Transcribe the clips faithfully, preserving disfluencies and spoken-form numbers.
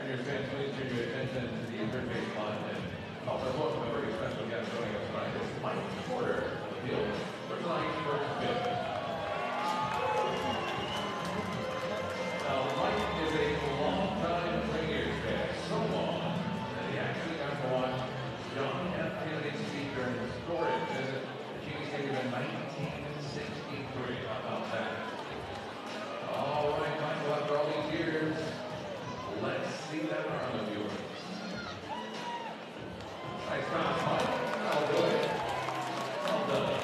Rainiers fans, please turn your attention to the third base line and help us welcome a very special guest joining us tonight. It's Mike Porter of the field for tonight's first pitch. Now, Mike is a long-time Rainiers fan, so long that he actually got to watch John F. Kennedy speaker and historic visit to Cheney Stadium in nineteen sixty-three. How about that? All right, Michael, after all these years, let's see that arm of yours. Nice pass, Mike. That'll do it. Well done.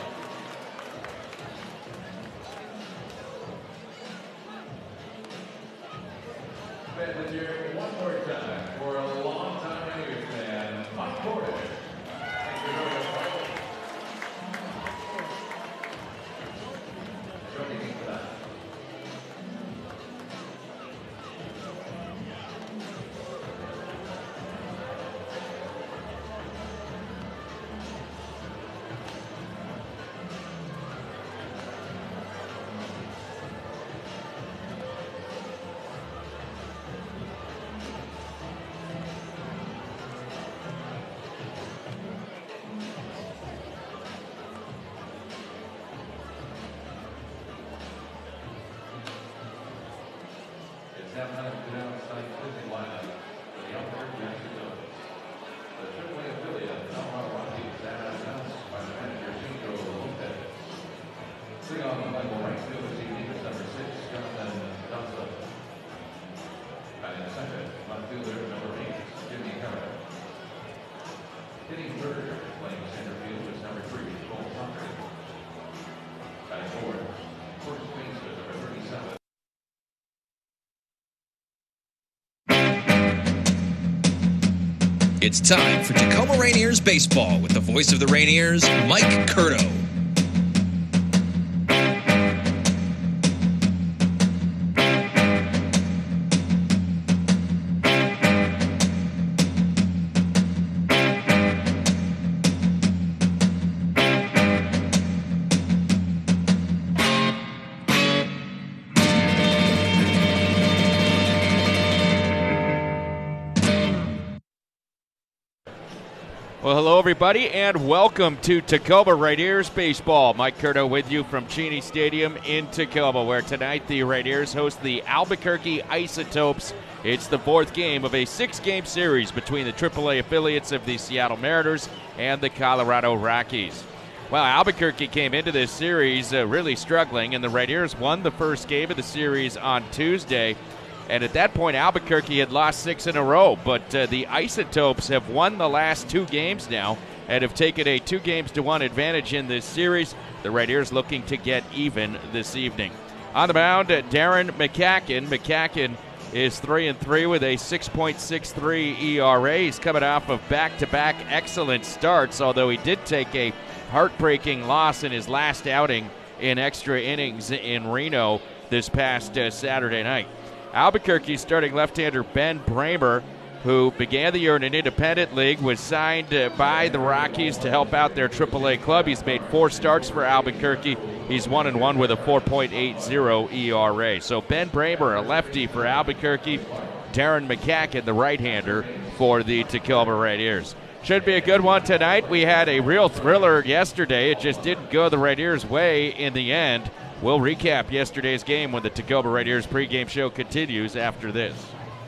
Bet with you one more time for a long-time Rainiers fan, Mike Porter. Thanks for joining us, Michael. What do you think for that? That might have been outside pitching lineup for the Albuquerque Isotopes. The triple A affiliate of Colorado Rockies, that announced by the manager, Cinco Lopez. Sitting on the level right field this evening is number six, Jonathan Dunson. And in second, left fielder number eight, Jimmy Herrera. Hitting third, playing center field is number three, Cole Tucker. Batting fourth, first baseman number thirty-seven. It's time for Tacoma Rainiers baseball with the voice of the Rainiers, Mike Curto. Well, hello, everybody, and welcome to Tacoma Rainiers Baseball. Mike Curto with you from Cheney Stadium in Tacoma, where tonight the Rainiers host the Albuquerque Isotopes. It's the fourth game of a six-game series between the triple A affiliates of the Seattle Mariners and the Colorado Rockies. Well, Albuquerque came into this series uh, really struggling, and the Rainiers won the first game of the series on Tuesday. And at that point, Albuquerque had lost six in a row, but uh, the Isotopes have won the last two games now and have taken a two games to one advantage in this series. The Rainiers looking to get even this evening. On the mound, uh, Darren McCacken. McCacken is three and three with a six point six three E R A. He's coming off of back-to-back excellent starts, although he did take a heartbreaking loss in his last outing in extra innings in Reno this past uh, Saturday night. Albuquerque starting left-hander Ben Bramer, who began the year in an independent league, was signed uh, by the Rockies to help out their triple A club. He's made four starts for Albuquerque. He's one and one with a four point eight oh E R A. So Ben Bramer, a lefty for Albuquerque. Darren McCacken, the right-hander for the Tacoma Rainiers. Should be a good one tonight. We had a real thriller yesterday. It just didn't go the Rainiers' way in the end. We'll recap yesterday's game when the Tacoma Rainiers pregame show continues after this.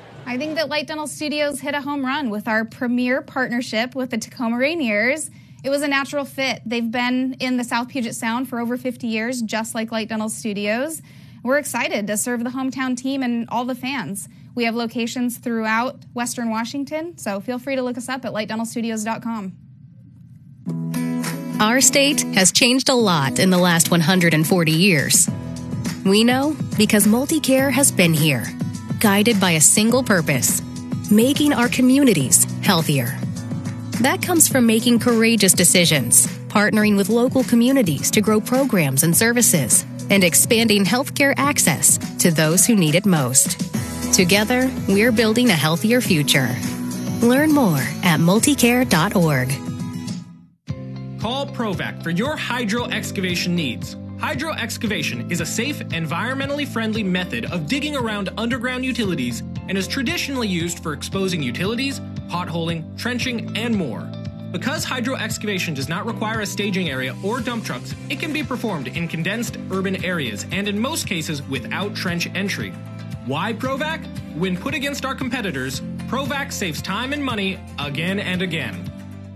I think that Light Dental Studios hit a home run with our premier partnership with the Tacoma Rainiers. It was a natural fit. They've been in the South Puget Sound for over fifty years, just like Light Dental Studios. We're excited to serve the hometown team and all the fans. We have locations throughout Western Washington, so feel free to look us up at light dental studios dot com. Our state has changed a lot in the last one hundred forty years. We know because MultiCare has been here, guided by a single purpose, making our communities healthier. That comes from making courageous decisions, partnering with local communities to grow programs and services, and expanding healthcare access to those who need it most. Together, we're building a healthier future. Learn more at multicare dot org. Call Provac for your hydro excavation needs. Hydro excavation is a safe, environmentally friendly method of digging around underground utilities and is traditionally used for exposing utilities, potholing, trenching, and more. Because hydro excavation does not require a staging area or dump trucks, it can be performed in condensed urban areas and in most cases without trench entry. Why Provac? When put against our competitors, Provac saves time and money again and again.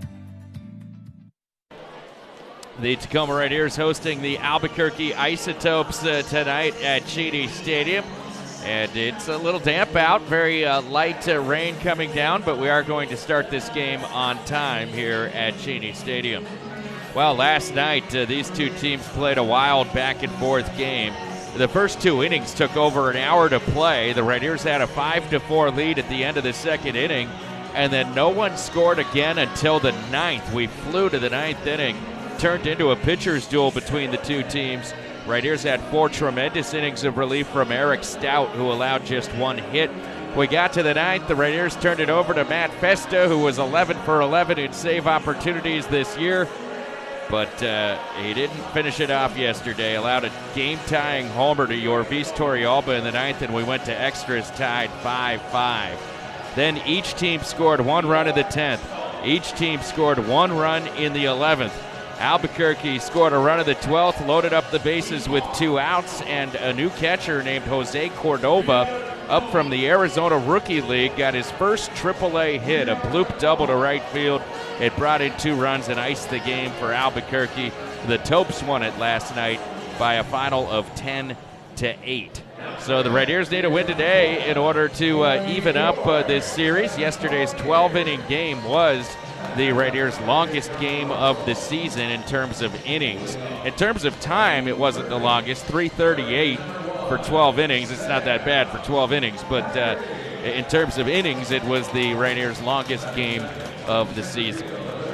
The Tacoma Rainiers hosting the Albuquerque Isotopes uh, tonight at Cheney Stadium. And it's a little damp out, very uh, light uh, rain coming down, but we are going to start this game on time here at Cheney Stadium. Well, last night, uh, these two teams played a wild back-and-forth game. The first two innings took over an hour to play. The Rainiers had a five to four lead at the end of the second inning, and then no one scored again until the ninth. We flew to the ninth inning, turned into a pitcher's duel between the two teams. Rainiers had four tremendous innings of relief from Eric Stout, who allowed just one hit. We got to the ninth. The Rainiers turned it over to Matt Festa, who was eleven for eleven in save opportunities this year. But uh, he didn't finish it off yesterday. Allowed a game-tying homer to Yorvis Torrealba in the ninth, and we went to extras tied five five. Then each team scored one run in the tenth. Each team scored one run in the eleventh. Albuquerque scored a run in the twelfth, loaded up the bases with two outs, and a new catcher named Jose Cordova, up from the Arizona Rookie League, got his first triple A hit, a bloop double to right field. It brought in two runs and iced the game for Albuquerque. The Topes won it last night by a final of ten to eight. So the Rainiers need a win today in order to uh, even up uh, this series. Yesterday's twelve-inning game was the Rainiers' longest game of the season in terms of innings. In terms of time, it wasn't the longest, three thirty-eight for twelve innings. It's not that bad for twelve innings, but uh, in terms of innings, it was the Rainiers' longest game of the season.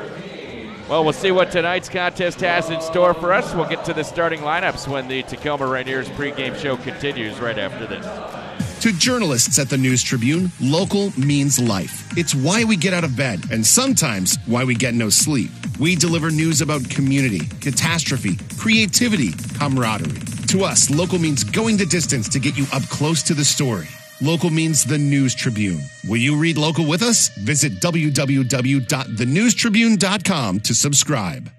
Well, we'll see what tonight's contest has in store for us. We'll get to the starting lineups when the Tacoma Rainiers pregame show continues right after this. To journalists at the News Tribune, local means life. It's why we get out of bed and sometimes why we get no sleep. We deliver news about community, catastrophe, creativity, camaraderie. To us, local means going the distance to get you up close to the story. Local means the News Tribune. Will you read local with us? Visit w w w dot the news tribune dot com to subscribe.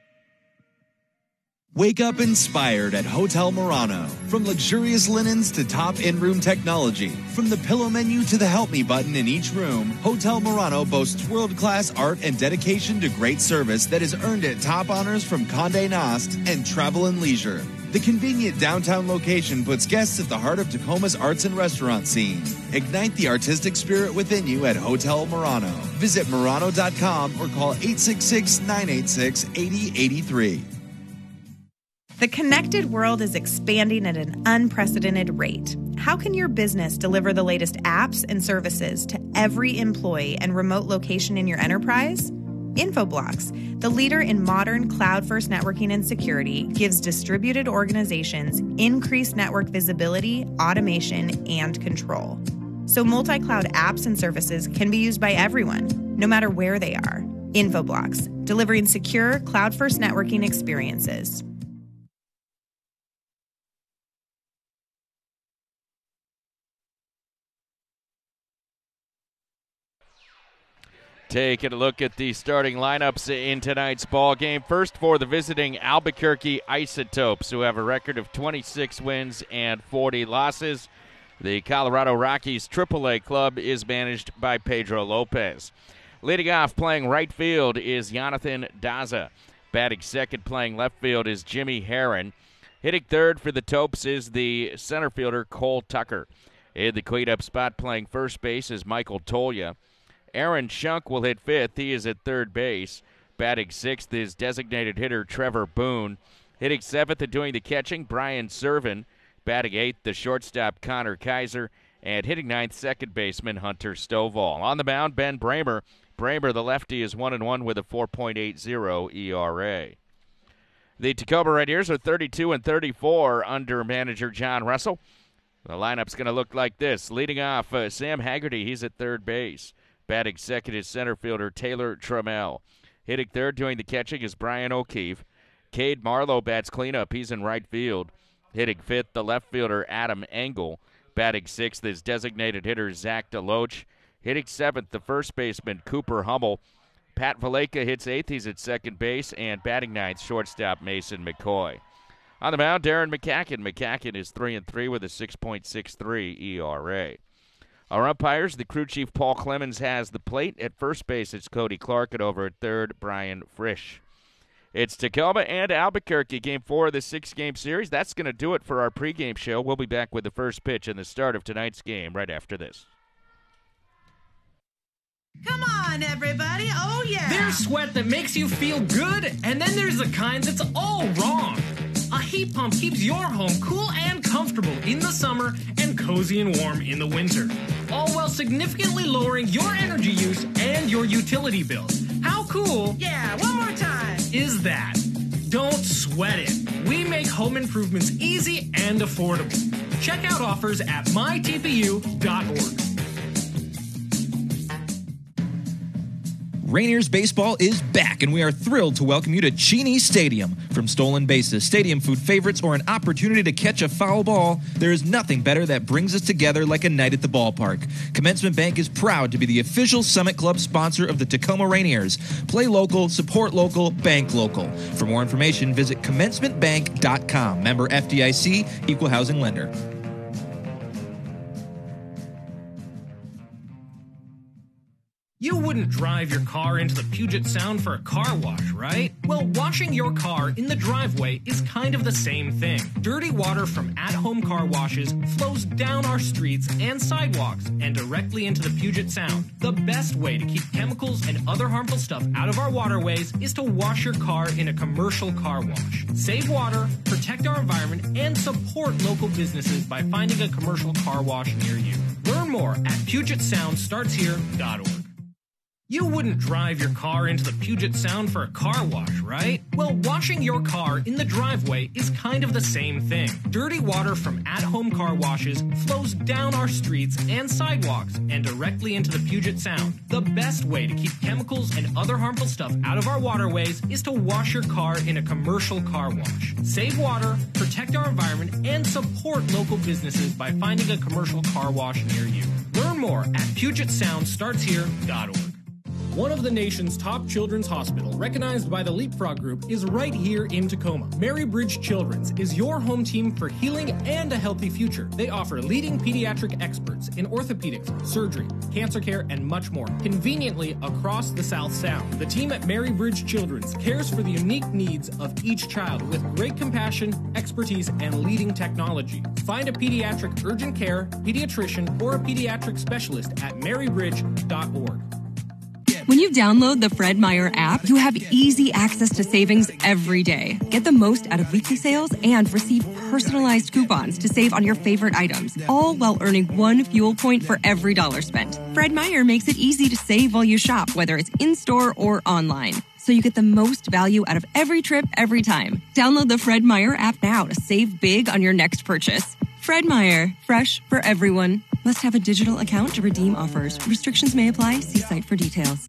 Wake up inspired at Hotel Murano. From luxurious linens to top in-room technology, from the pillow menu to the help me button in each room, Hotel Murano boasts world-class art and dedication to great service that has earned it top honors from Condé Nast and Travel and Leisure. The convenient downtown location puts guests at the heart of Tacoma's arts and restaurant scene. Ignite the artistic spirit within you at Hotel Murano. Visit Murano dot com or call eight six six, nine eight six, eight zero eight three. The connected world is expanding at an unprecedented rate. How can your business deliver the latest apps and services to every employee and remote location in your enterprise? Infoblox, the leader in modern cloud-first networking and security, gives distributed organizations increased network visibility, automation, and control. So multi-cloud apps and services can be used by everyone, no matter where they are. Infoblox, delivering secure cloud-first networking experiences. Taking a look at the starting lineups in tonight's ball game. First for the visiting Albuquerque Isotopes, who have a record of twenty-six wins and forty losses. The Colorado Rockies triple A club is managed by Pedro Lopez. Leading off playing right field is Jonathan Daza. Batting second playing left field is Jimmy Herron. Hitting third for the Topes is the center fielder Cole Tucker. In the cleanup spot playing first base is Michael Tolya. Aaron Shunk will hit fifth. He is at third base. Batting sixth is designated hitter Trevor Boone. Hitting seventh and doing the catching, Brian Servin. Batting eighth, the shortstop Connor Kaiser. And hitting ninth, second baseman Hunter Stovall. On the mound, Ben Bramer. Bramer, the lefty, is one and one with a four point eight oh E R A. The Tacoma Rainiers are thirty-two and thirty-four under manager John Russell. The lineup's going to look like this. Leading off, uh, Sam Haggerty. He's at third base. Batting second is center fielder Taylor Trammell. Hitting third, doing the catching, is Brian O'Keefe. Cade Marlowe bats cleanup. He's in right field. Hitting fifth, the left fielder Adam Engel. Batting sixth is designated hitter Zach DeLoach. Hitting seventh, the first baseman Cooper Hummel. Pat Valleca hits eighth. He's at second base. And batting ninth, shortstop Mason McCoy. On the mound, Darren McCacken. McCacken is three and three with a six point six three E R A. Our umpires, the crew chief Paul Clemens has the plate. At first base, it's Cody Clark, and over at third, Brian Frisch. It's Tacoma and Albuquerque, game four of the six-game series. That's going to do it for our pregame show. We'll be back with the first pitch and the start of tonight's game right after this. Come on, everybody. Oh, yeah. There's sweat that makes you feel good, and then there's the kind that's all wrong. A heat pump keeps your home cool and comfortable in the summer and cozy and warm in the winter, all while significantly lowering your energy use and your utility bills. How cool Yeah, one more time. is that? Don't sweat it. We make home improvements easy and affordable. Check out offers at my T P U dot org. Rainiers baseball is back, and we are thrilled to welcome you to Cheney Stadium. From stolen bases, stadium food favorites, or an opportunity to catch a foul ball, there is nothing better that brings us together like a night at the ballpark. Commencement Bank is proud to be the official Summit Club sponsor of the Tacoma Rainiers. Play local, support local, bank local. For more information, visit commencement bank dot com. Member F D I C, Equal Housing Lender. You wouldn't drive your car into the Puget Sound for a car wash, right? Well, washing your car in the driveway is kind of the same thing. Dirty water from at-home car washes flows down our streets and sidewalks and directly into the Puget Sound. The best way to keep chemicals and other harmful stuff out of our waterways is to wash your car in a commercial car wash. Save water, protect our environment, and support local businesses by finding a commercial car wash near you. Learn more at Puget Sound Starts Here dot org. You wouldn't drive your car into the Puget Sound for a car wash, right? Well, washing your car in the driveway is kind of the same thing. Dirty water from at-home car washes flows down our streets and sidewalks and directly into the Puget Sound. The best way to keep chemicals and other harmful stuff out of our waterways is to wash your car in a commercial car wash. Save water, protect our environment, and support local businesses by finding a commercial car wash near you. Learn more at Puget Sound Starts Here dot org. One of the nation's top children's hospital, recognized by the Leapfrog Group, is right here in Tacoma. Mary Bridge Children's is your home team for healing and a healthy future. They offer leading pediatric experts in orthopedics, surgery, cancer care, and much more, conveniently across the South Sound. The team at Mary Bridge Children's cares for the unique needs of each child with great compassion, expertise, and leading technology. Find a pediatric urgent care, pediatrician, or a pediatric specialist at mary bridge dot org. When you download the Fred Meyer app, you have easy access to savings every day. Get the most out of weekly sales and receive personalized coupons to save on your favorite items, all while earning one fuel point for every dollar spent. Fred Meyer makes it easy to save while you shop, whether it's in-store or online, so you get the most value out of every trip every time. Download the Fred Meyer app now to save big on your next purchase. Fred Meyer, fresh for everyone. Must have a digital account to redeem offers. Restrictions may apply. See site for details.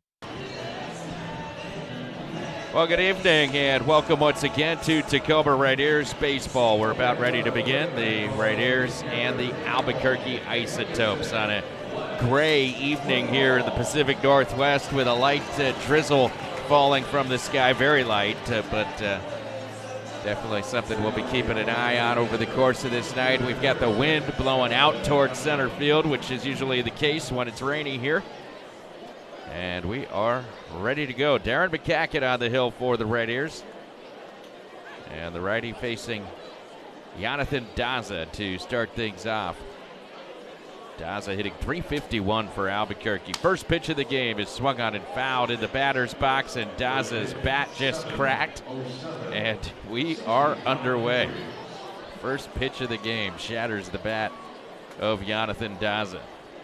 Well, good evening, and welcome once again to Tacoma Rainiers Baseball. We're about ready to begin. The Rainiers and the Albuquerque Isotopes on a gray evening here in the Pacific Northwest with a light uh, drizzle falling from the sky. Very light, uh, but uh, definitely something we'll be keeping an eye on over the course of this night. We've got the wind blowing out towards center field, which is usually the case when it's rainy here. And we are ready to go. Darren McCacken on the hill for the Rainiers. And the righty facing Jonathan Daza to start things off. Daza hitting three fifty-one for Albuquerque. First pitch of the game is swung on and fouled in the batter's box, and Daza's bat just cracked. And we are underway. First pitch of the game shatters the bat of Jonathan Daza.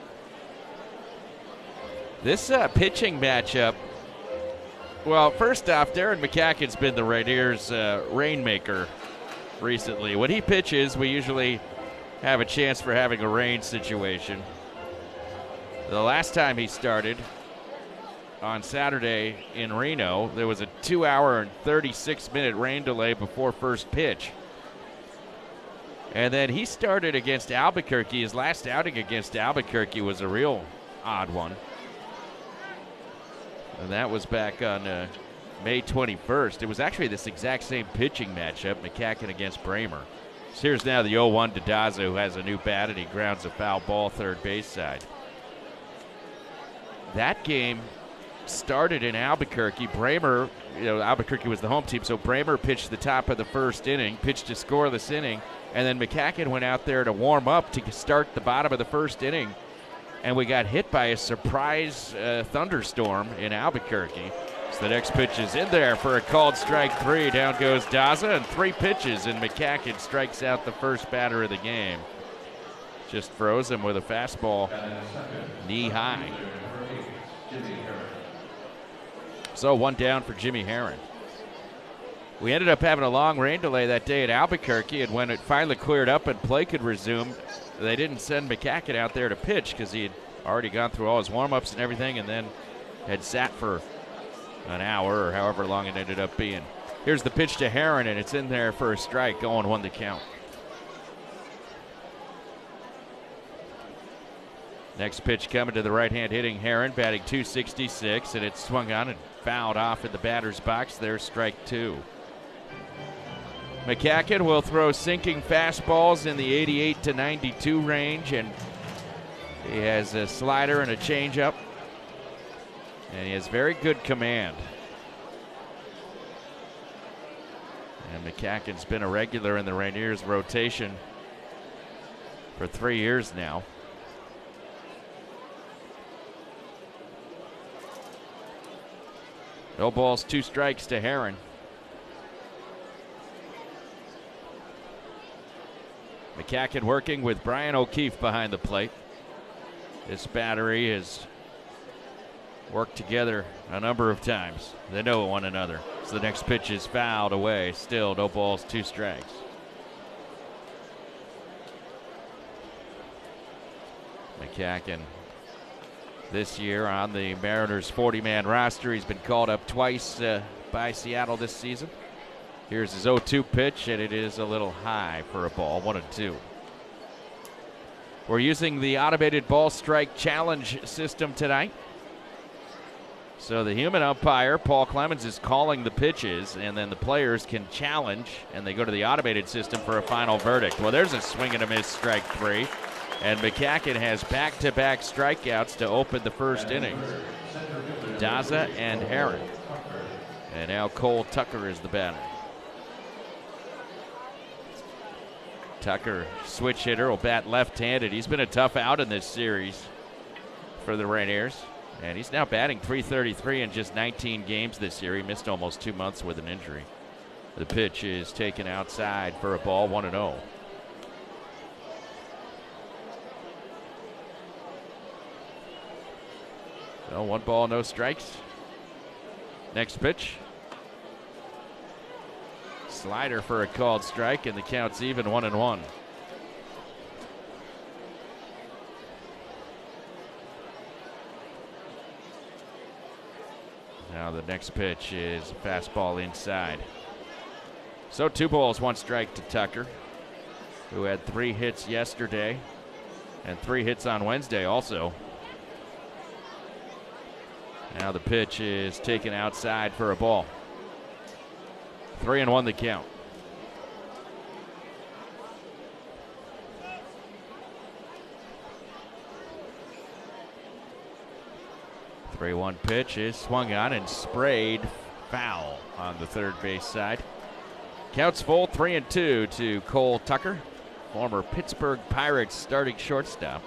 This uh, pitching matchup, well, first off, Darren McCacken's been the Rainiers' uh, rainmaker recently. When he pitches, we usually have a chance for having a rain situation. The last time he started on Saturday in Reno, there was a two hour and thirty-six minute rain delay before first pitch. And then he started against Albuquerque. His last outing against Albuquerque was a real odd one. And that was back on uh, May twenty-first. It was actually this exact same pitching matchup, McCacken against Bramer. So here's now the oh one to Daza, who has a new bat, and he grounds a foul ball third base side. That game started in Albuquerque. Bramer, you know, Albuquerque was the home team, so Bramer pitched the top of the first inning, pitched a scoreless inning, and then McCacken went out there to warm up to start the bottom of the first inning, and we got hit by a surprise uh, thunderstorm in Albuquerque. So the next pitch is in there for a called strike three. Down goes Daza, and three pitches, and McCacken strikes out the first batter of the game. Just froze him with a fastball knee high. So one down for Jimmy Herron. We ended up having a long rain delay that day at Albuquerque, and when it finally cleared up and play could resume, they didn't send McCacken out there to pitch because he had already gone through all his warm-ups and everything and then had sat for an hour or however long it ended up being. Here's the pitch to Herron, and it's in there for a strike, going one to count. Next pitch coming to the right-hand hitting Herron, batting two sixty-six, and it's swung on and fouled off in the batter's box. There's strike two. McCacken will throw sinking fastballs in the eighty-eight to ninety-two range, and he has a slider and a changeup, and he has very good command. And McCacken's been a regular in the Rainiers rotation for three years now. No balls, two strikes to Herron. McCacken working with Brian O'Keefe behind the plate. This battery has worked together a number of times. They know one another. So the next pitch is fouled away. Still no balls, two strikes. McCacken this year on the Mariners forty-man roster. He's been called up twice uh, by Seattle this season. Here's his oh two pitch, and it is a little high for a ball, one and two. We're using the automated ball strike challenge system tonight. So the human umpire, Paul Clemens, is calling the pitches, and then the players can challenge, and they go to the automated system for a final verdict. Well, there's a swing and a miss, strike three. And McCacken has back-to-back strikeouts to open the first inning. Daza and Herron. And now Cole Tucker is the batter. Tucker, switch hitter, will bat left-handed. He's been a tough out in this series for the Rainiers. And he's now batting three thirty-three in just nineteen games this year. He missed almost two months with an injury. The pitch is taken outside for a ball, one and oh. So one ball, no strikes. Next pitch. Slider for a called strike, and the count's even, one and one. Now the next pitch is a fastball inside. So two balls, one strike to Tucker, who had three hits yesterday and three hits on Wednesday also. Now the pitch is taken outside for a ball. Three and one the count. three one pitch is swung on and sprayed foul on the third base side. Counts full, three and two to Cole Tucker, former Pittsburgh Pirates starting shortstop.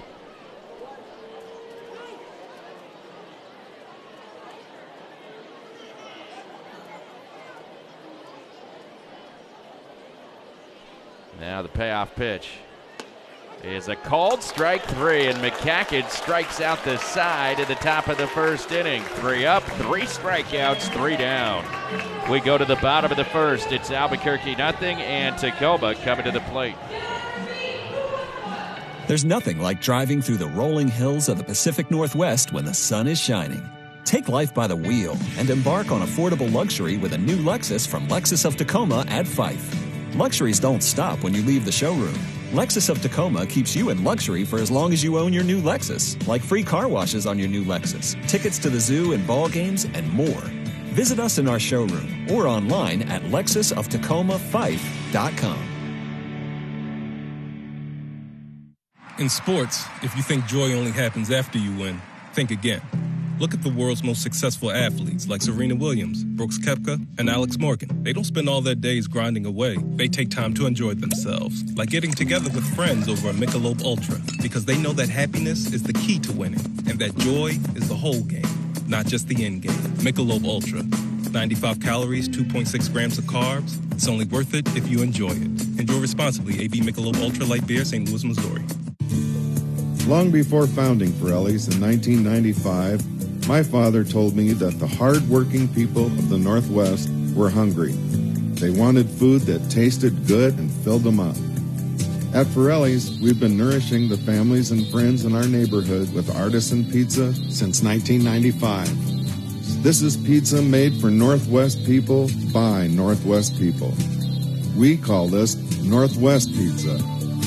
Now the payoff pitch is a called strike three, and McCacken strikes out the side at the top of the first inning. Three up, three strikeouts, three down. We go to the bottom of the first. It's Albuquerque nothing, and Tacoma coming to the plate. There's nothing like driving through the rolling hills of the Pacific Northwest when the sun is shining. Take life by the wheel and embark on affordable luxury with a new Lexus from Lexus of Tacoma at Fife. Luxuries don't stop when you leave the showroom. Lexus of Tacoma keeps you in luxury for as long as you own your new Lexus, like free car washes on your new Lexus, tickets to the zoo and ball games, and more. Visit us in our showroom or online at lexus of tacoma fife dot com. In sports, if you think joy only happens after you win, think again. Look at the world's most successful athletes like Serena Williams, Brooks Koepka, and Alex Morgan. They don't spend all their days grinding away. They take time to enjoy themselves, like getting together with friends over a Michelob Ultra, because they know that happiness is the key to winning, and that joy is the whole game, not just the end game. Michelob Ultra. ninety-five calories, two point six grams of carbs. It's only worth it if you enjoy it. Enjoy responsibly. A B Michelob Ultra Light Beer, Saint Louis, Missouri. Long before founding Pirelli's in nineteen ninety-five, my father told me that the hard-working people of the Northwest were hungry. They wanted food that tasted good and filled them up. At Pirelli's, we've been nourishing the families and friends in our neighborhood with artisan pizza since nineteen ninety-five. This is pizza made for Northwest people by Northwest people. We call this Northwest Pizza.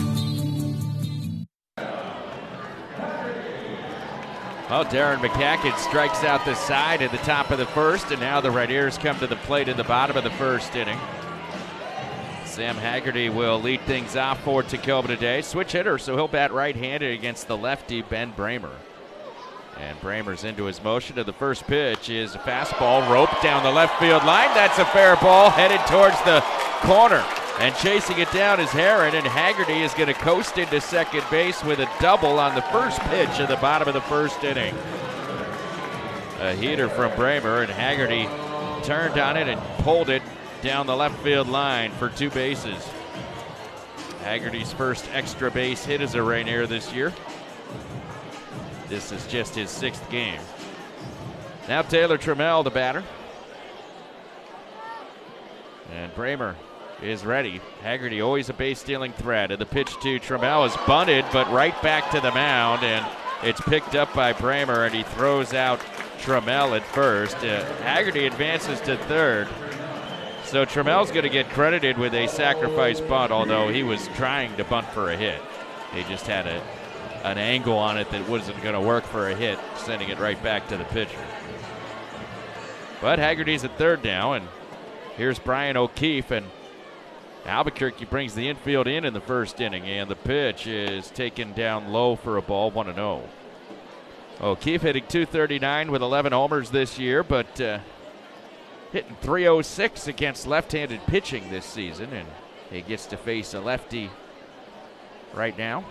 Well, Darren McCacken strikes out the side at the top of the first, and now the Rainiers come to the plate in the bottom of the first inning. Sam Haggerty will lead things off for Tacoma today. Switch hitter, so he'll bat right-handed against the lefty Ben Bramer. And Bramer's into his motion to the first pitch is a fastball roped down the left field line. That's a fair ball headed towards the corner. And chasing it down is Herron, and Haggerty is going to coast into second base with a double on the first pitch at the bottom of the first inning. A heater from Bramer, and Haggerty turned on it and pulled it down the left field line for two bases. Haggerty's first extra base hit as a Rainier this year. This is just his sixth game. Now Taylor Trammell, the batter. And Bramer is ready. Haggerty always a base-stealing threat. And the pitch to Trammell is bunted, but right back to the mound, and it's picked up by Bramer, and he throws out Trammell at first. Uh, Haggerty advances to third. So Trammell's going to get credited with a sacrifice bunt, although he was trying to bunt for a hit. He just had a, an angle on it that wasn't going to work for a hit, sending it right back to the pitcher. But Haggerty's at third now, and here's Brian O'Keefe, and Albuquerque brings the infield in in the first inning, and the pitch is taken down low for a ball, one and oh. O'Keefe hitting two thirty-nine with eleven homers this year, but uh, hitting three oh six against left-handed pitching this season, and he gets to face a lefty right now.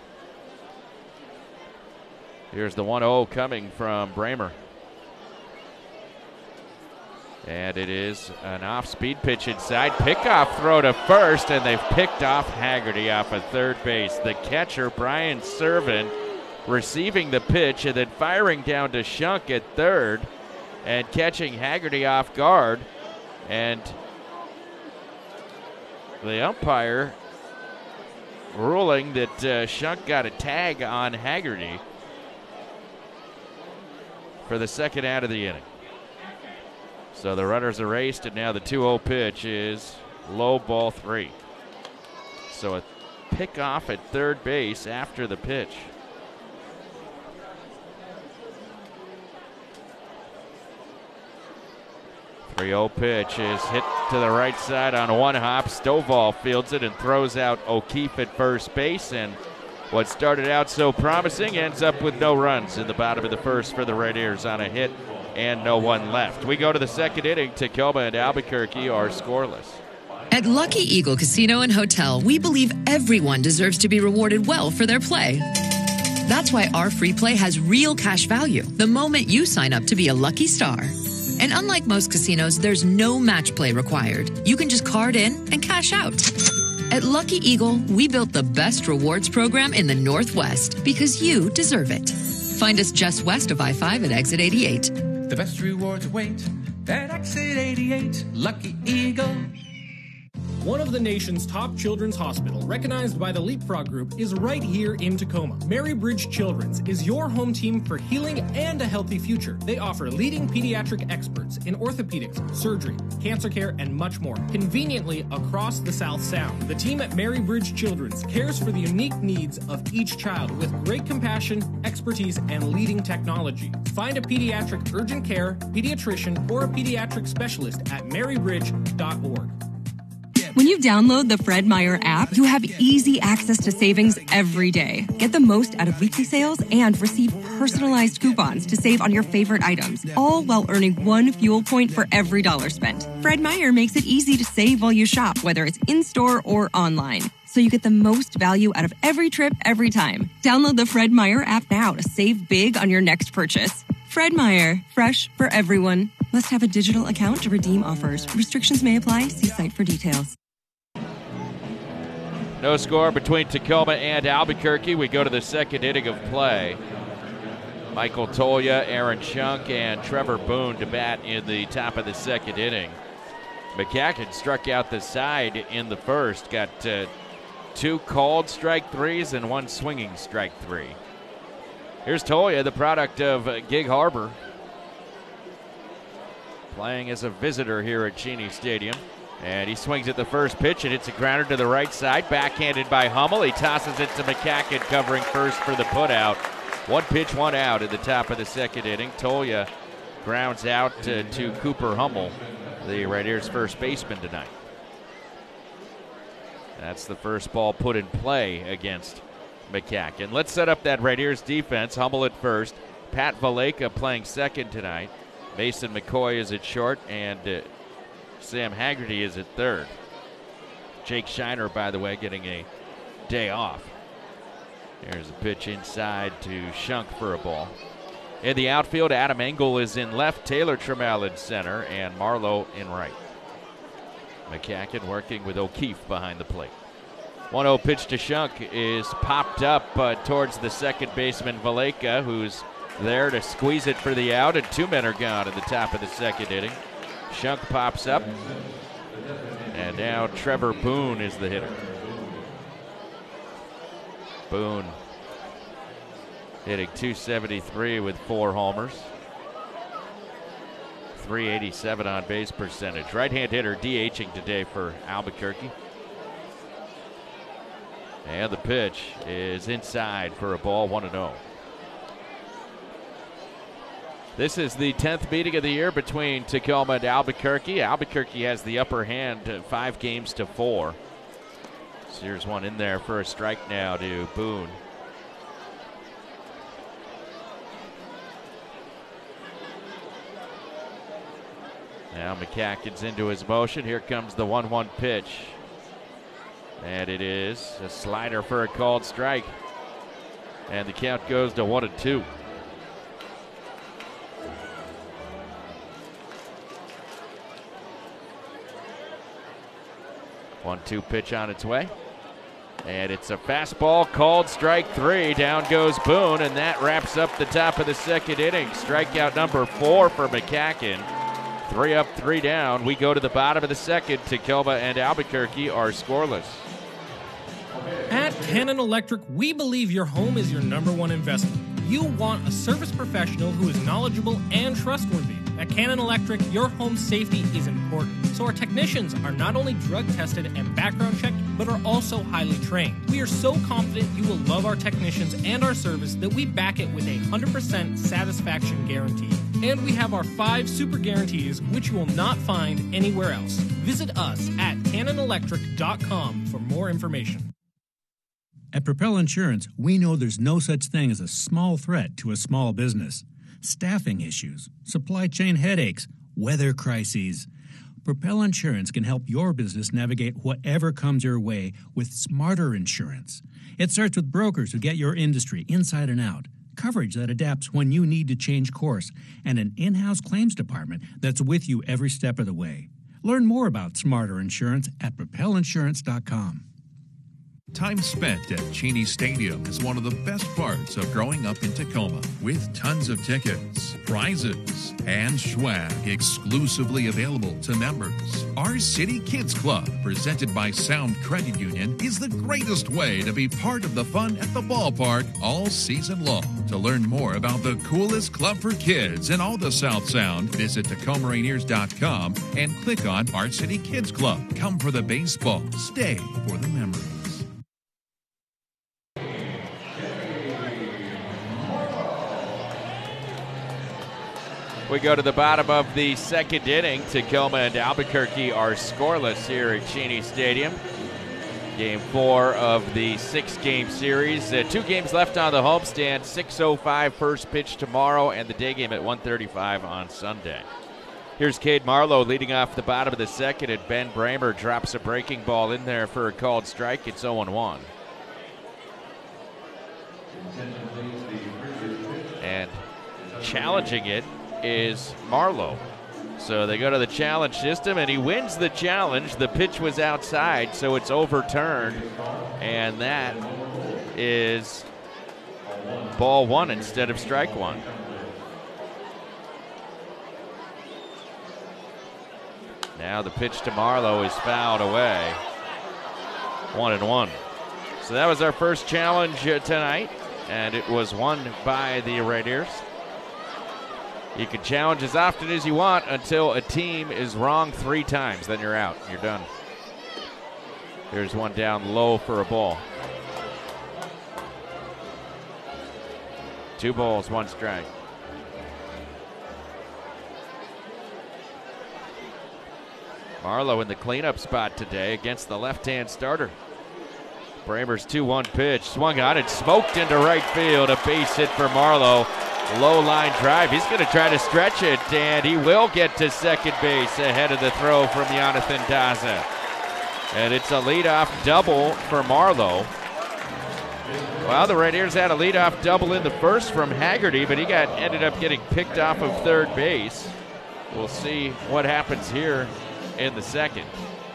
Here's the one oh coming from Bramer. And it is an off-speed pitch inside. Pickoff throw to first, and they've picked off Haggerty off of third base. The catcher, Brian Servin, receiving the pitch and then firing down to Shunk at third and catching Haggerty off guard. And the umpire ruling that uh, Shunk got a tag on Haggerty for the second out of the inning. So the runners erased, and now the two oh pitch is low, ball three. So a pickoff at third base after the pitch. three oh pitch is hit to the right side on one hop. Stovall fields it and throws out O'Keefe at first base, and what started out so promising ends up with no runs in the bottom of the first for the Rainiers on a hit and no one left. We go to the second inning. Tacoma and Albuquerque are scoreless. At Lucky Eagle Casino and Hotel, we believe everyone deserves to be rewarded well for their play. That's why our free play has real cash value the moment you sign up to be a lucky star. And unlike most casinos, there's no match play required. You can just card in and cash out. At Lucky Eagle, we built the best rewards program in the Northwest because you deserve it. Find us just west of I five at exit eighty-eight. The best rewards await at exit eighty-eight, Lucky Eagle. One of the nation's top children's hospital, recognized by the Leapfrog Group, is right here in Tacoma. Marybridge Children's is your home team for healing and a healthy future. They offer leading pediatric experts in orthopedics, surgery, cancer care, and much more, conveniently across the South Sound. The team at Marybridge Children's cares for the unique needs of each child with great compassion, expertise, and leading technology. Find a pediatric urgent care, pediatrician, or a pediatric specialist at marybridge dot org. When you download the Fred Meyer app, you have easy access to savings every day. Get the most out of weekly sales and receive personalized coupons to save on your favorite items, all while earning one fuel point for every dollar spent. Fred Meyer makes it easy to save while you shop, whether it's in-store or online, so you get the most value out of every trip every time. Download the Fred Meyer app now to save big on your next purchase. Fred Meyer, fresh for everyone. Must have a digital account to redeem offers. Restrictions may apply. See site for details. No score between Tacoma and Albuquerque. We go to the second inning of play. Michael Tolya, Aaron Shunk, and Trevor Boone to bat in the top of the second inning. McCacken struck out the side in the first. Got uh, two called strike threes and one swinging strike three. Here's Tolya, the product of uh, Gig Harbor, playing as a visitor here at Cheney Stadium. And he swings at the first pitch, and it's a grounder to the right side, backhanded by Hummel. He tosses it to McCacken, covering first for the putout. One pitch, one out at the top of the second inning. Tolya grounds out uh, to Cooper Hummel, the Raiders' first baseman tonight. That's the first ball put in play against McCacken. Let's set up that Raiders defense. Hummel at first. Pat Valleca playing second tonight. Mason McCoy is at short, and uh, Sam Haggerty is at third. Jake Shiner, by the way, getting a day off. There's a pitch inside to Shunk for a ball. In the outfield, Adam Engel is in left, Taylor Trammell in center, and Marlowe in right. McCacken working with O'Keefe behind the plate. one oh pitch to Shunk is popped up uh, towards the second baseman, Valleca, who's there to squeeze it for the out, and two men are gone at the top of the second inning. Shunk pops up, and now Trevor Boone is the hitter. Boone hitting two seventy-three with four homers. three eighty-seven on base percentage. Right-hand hitter DHing today for Albuquerque. And the pitch is inside for a ball, one and oh. This is the tenth meeting of the year between Tacoma and Albuquerque. Albuquerque has the upper hand, uh, five games to four. So here's one in there for a strike now to Boone. Now McCacken's into his motion. Here comes the one one pitch. And it is a slider for a called strike. And the count goes to one and two. one two pitch on its way. And it's a fastball called strike three. Down goes Boone, and that wraps up the top of the second inning. Strikeout number four for McCacken. Three up, three down. We go to the bottom of the second. Tacoma and Albuquerque are scoreless. At Cannon Electric, we believe your home is your number one investment. You want a service professional who is knowledgeable and trustworthy. At Cannon Electric, your home safety is important, so our technicians are not only drug tested and background checked, but are also highly trained. We are so confident you will love our technicians and our service that we back it with a one hundred percent satisfaction guarantee. And we have our five super guarantees, which you will not find anywhere else. Visit us at cannon electric dot com for more information. At Propel Insurance, we know there's no such thing as a small threat to a small business. Staffing issues, supply chain headaches, weather crises. Propel Insurance can help your business navigate whatever comes your way with smarter insurance. It starts with brokers who get your industry inside and out, coverage that adapts when you need to change course, and an in-house claims department that's with you every step of the way. Learn more about smarter insurance at propel insurance dot com. Time spent at Cheney Stadium is one of the best parts of growing up in Tacoma, with tons of tickets, prizes, and swag exclusively available to members. Our City Kids Club, presented by Sound Credit Union, is the greatest way to be part of the fun at the ballpark all season long. To learn more about the coolest club for kids in all the South Sound, visit Tacoma Rainiers dot com and click on Our City Kids Club. Come for the baseball, stay for the memories. We go to the bottom of the second inning. Tacoma and Albuquerque are scoreless here at Cheney Stadium. Game four of the six-game series. Uh, two games left on the homestand. six oh five first pitch tomorrow, and the day game at one thirty-five on Sunday. Here's Cade Marlowe leading off the bottom of the second, and Ben Bramer drops a breaking ball in there for a called strike. It's oh one. And challenging it is Marlowe. So they go to the challenge system, and he wins the challenge. The pitch was outside, so it's overturned, and that is ball one instead of strike one. Now the pitch to Marlowe is fouled away. One and one. So that was our first challenge uh, tonight, and it was won by the Rainiers. You can challenge as often as you want until a team is wrong three times. Then you're out. You're done. Here's one down low for a ball. Two balls, one strike. Marlowe in the cleanup spot today against the left-hand starter. Bramer's two one pitch. Swung on and smoked into right field. A base hit for Marlowe. Low line drive. He's going to try to stretch it, and he will get to second base ahead of the throw from Jonathan Daza. And it's a leadoff double for Marlowe. Well, the Rainiers had a leadoff double in the first from Haggerty, but he got ended up getting picked off of third base. We'll see what happens here in the second.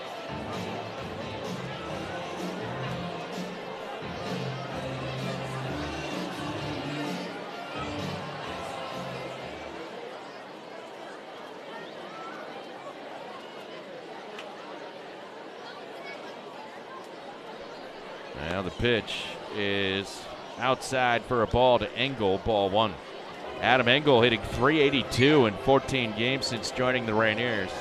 Now the pitch is outside for a ball to Engel, ball one. Adam Engel hitting three eighty-two in fourteen games since joining the Rainiers.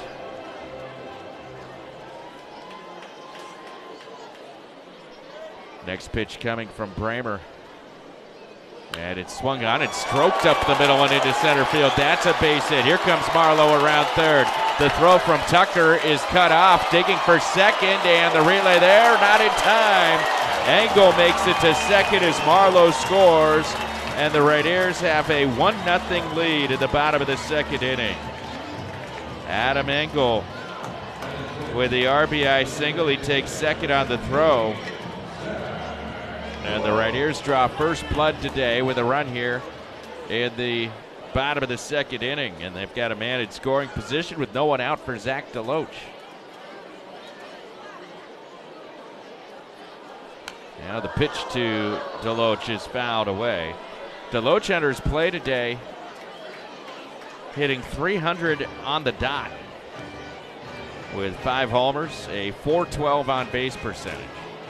Next pitch coming from Bramer. And it's swung on and stroked up the middle and into center field. That's a base hit. Here comes Marlowe around third. The throw from Tucker is cut off, digging for second, and the relay there, not in time. Engel makes it to second as Marlowe scores, and the Rainiers have a one nothing lead at the bottom of the second inning. Adam Engel with the R B I single. He takes second on the throw. And the Rainiers draw first blood today with a run here in the bottom of the second inning. And they've got a man in scoring position with no one out for Zach Deloach. Now the pitch to Deloach is fouled away. Deloach enters play today hitting three hundred on the dot with five homers, a four twelve on base percentage.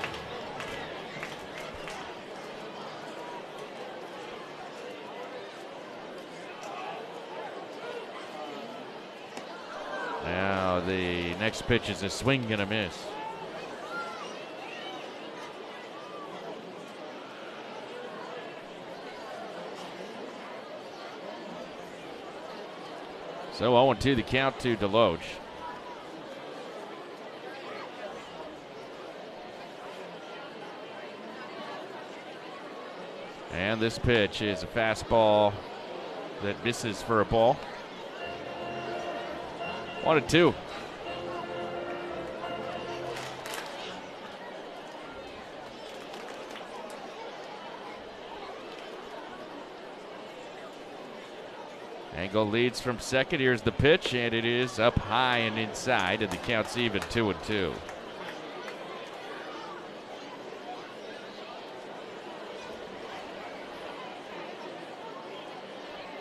Now the next pitch is a swing and a miss. So oh two the count to Deloach. And this pitch is a fastball that misses for a ball. One and two. Engel leads from second. Here's the pitch, and it is up high and inside, and the count's even two and two.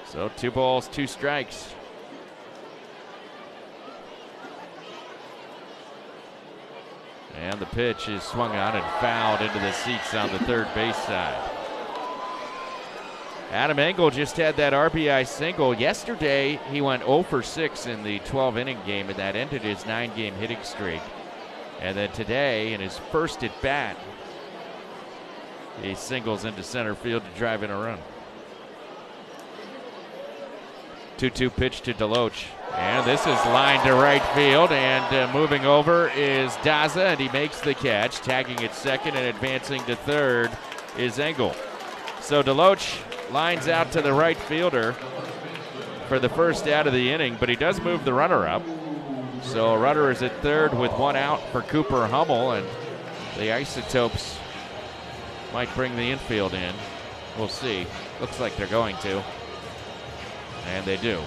So two balls, two strikes. And the pitch is swung on and fouled into the seats on the third base side. Adam Engel just had that R B I single. Yesterday, he went oh for six in the twelve-inning game, and that ended his nine-game hitting streak. And then today, in his first at-bat, he singles into center field to drive in a run. two two pitch to Deloach. And this is lined to right field, and uh, moving over is Daza, and he makes the catch. Tagging at second and advancing to third is Engel. So Deloach lines out to the right fielder for the first out of the inning, but he does move the runner up. So a runner is at third with one out for Cooper Hummel, and the Isotopes might bring the infield in. We'll see. Looks like they're going to. And they do.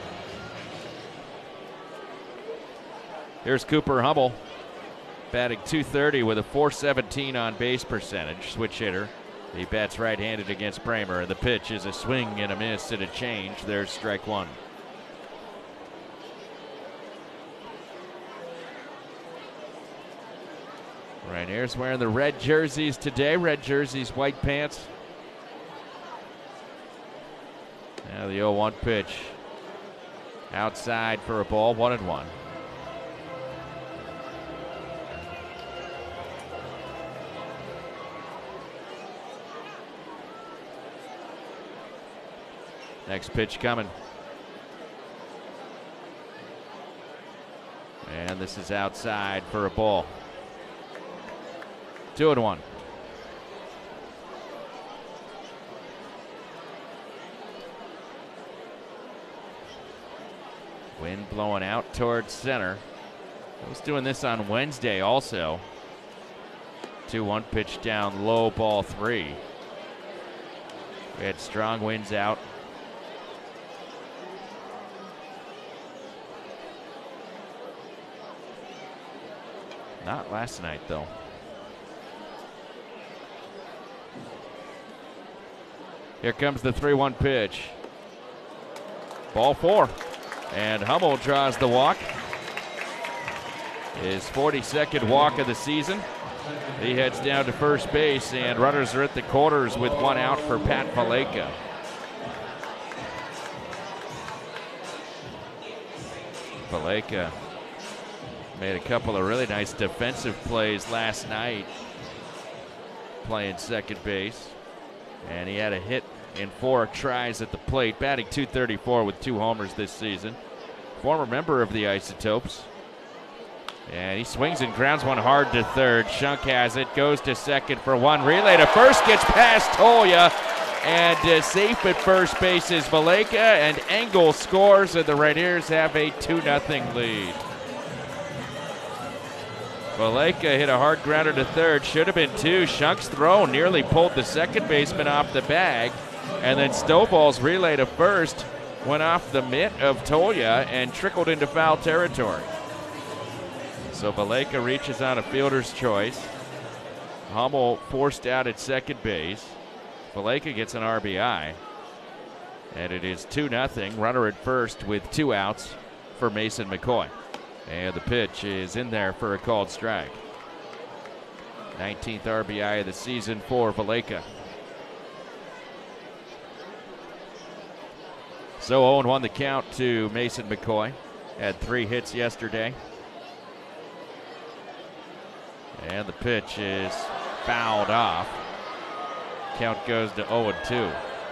Here's Cooper Hummel, batting two thirty with a four seventeen on base percentage, switch hitter. He bats right-handed against Bramer, and the pitch is a swing and a miss and a change. There's strike one. Rainiers wearing the red jerseys today, red jerseys, white pants. Now the oh one pitch. Outside for a ball, one and one. Next pitch coming. And this is outside for a ball. Two and one. Wind blowing out towards center. I was doing this on Wednesday also. two one pitch down low, ball three. We had strong winds out. Not last night, though. Here comes the three one pitch. Ball four. And Hummel draws the walk. His forty-second walk of the season. He heads down to first base, and runners are at the corners with one out for Pat Valaika. Valaika made a couple of really nice defensive plays last night playing second base. And he had a hit in four tries at the plate, batting two thirty-four with two homers this season. Former member of the Isotopes. And he swings and grounds one hard to third. Shunk has it, goes to second for one. Relay to first, gets past Tolya. And uh, safe at first base is Valaika, and Engel scores, and the Rainiers have a two nothing lead. Valaika hit a hard grounder to third, should have been two. Shunk's throw nearly pulled the second baseman off the bag, and then Stovall's relay to first went off the mitt of Tolya and trickled into foul territory. So Valaika reaches on a fielder's choice. Hummel forced out at second base. Valaika gets an R B I, and it is two nothing. Runner at first with two outs for Mason McCoy. And the pitch is in there for a called strike. nineteenth R B I of the season for Valaika. So oh one the count to Mason McCoy. Had three hits yesterday. And the pitch is fouled off. Count goes to oh two.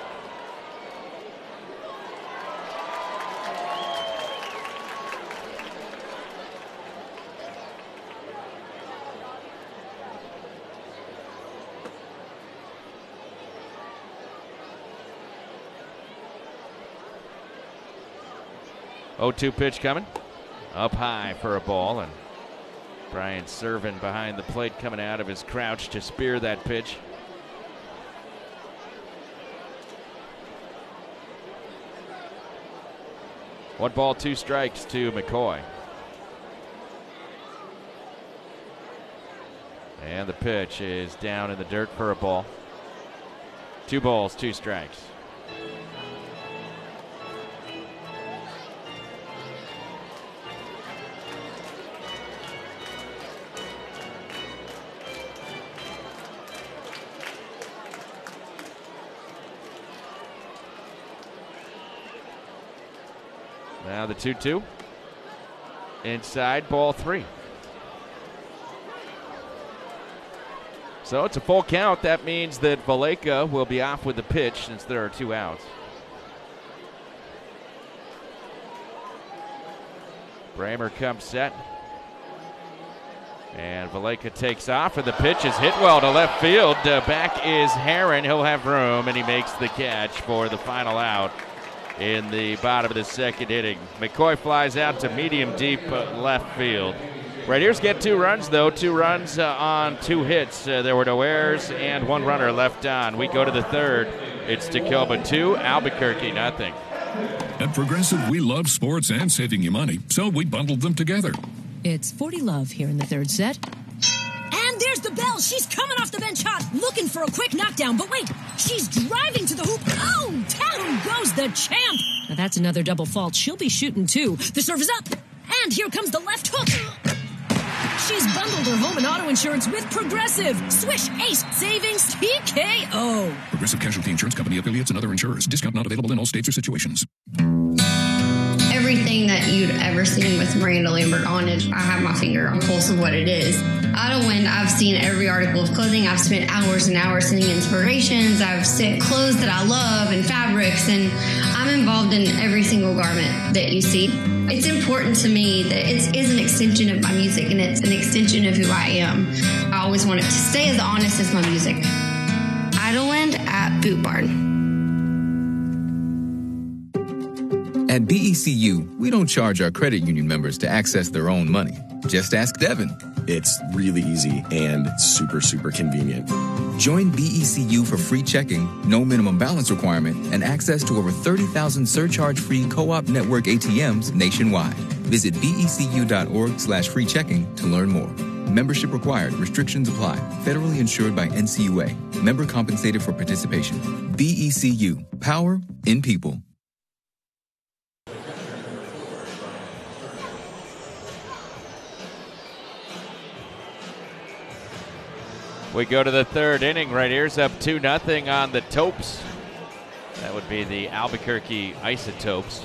oh two pitch coming. Up high for a ball, and Brian Servin behind the plate coming out of his crouch to spear that pitch. One ball, two strikes to McCoy. And the pitch is down in the dirt for a ball. Two balls, two strikes. Now the two two. Inside, ball three. So it's a full count. That means that Valleca will be off with the pitch since there are two outs. Bramer comes set. And Valleca takes off, and the pitch is hit well to left field. Uh, back is Herron. He'll have room, and he makes the catch for the final out in the bottom of the second inning. McCoy flies out to medium deep uh, left field. Raiders get two runs, though. Two runs uh, on two hits. Uh, there were no errors and one runner left on. We go to the third. It's Tacoma two, Albuquerque nothing. At Progressive, we love sports and saving you money, so we bundled them together. It's forty love here in the third set. And there's the bell. She's coming off the bench hot, looking for a quick knockdown. But wait, she's driving to the hoop. Oh, down goes the champ. Now that's another double fault. She'll be shooting too. The serve is up. And here comes the left hook. She's bundled her home and auto insurance with Progressive. Swish, Ace, Savings, T K O. Progressive Casualty Insurance Company, affiliates, and other insurers. Discount not available in all states or situations. Everything that you'd ever seen with Miranda Lambert on it, I have my finger on the pulse of what it is. Idlewind, I've seen every article of clothing. I've spent hours and hours sending inspirations. I've sent clothes that I love and fabrics, and I'm involved in every single garment that you see. It's important to me that it is an extension of my music, and it's an extension of who I am. I always want it to stay as honest as my music. Idlewind at Boot Barn. At B E C U, we don't charge our credit union members to access their own money. Just ask Devin. It's really easy and super, super convenient. Join B E C U for free checking, no minimum balance requirement, and access to over thirty thousand surcharge-free co-op network A T Ms nationwide. Visit becu.org slash free checking to learn more. Membership required. Restrictions apply. Federally insured by N C U A. Member compensated for participation. B E C U. Power in people. We go to the third inning. Right here's up two nothing on the Topes. That would be the Albuquerque Isotopes.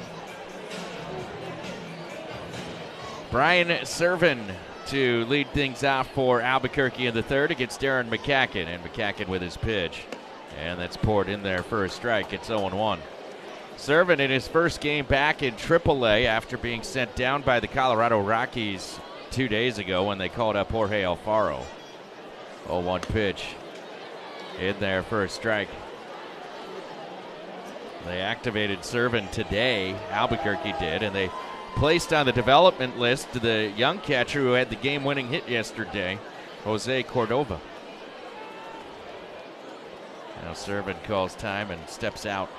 Brian Servin to lead things off for Albuquerque in the third against Darren McCacken. And McCacken with his pitch. And that's poured in there for a strike. It's oh one. Servin in his first game back in triple A after being sent down by the Colorado Rockies two days ago when they called up Jorge Alfaro. oh one pitch in there for a strike. They activated Servin today, Albuquerque did, and they placed on the development list the young catcher who had the game-winning hit yesterday, Jose Cordova. Now Servin calls time and steps out.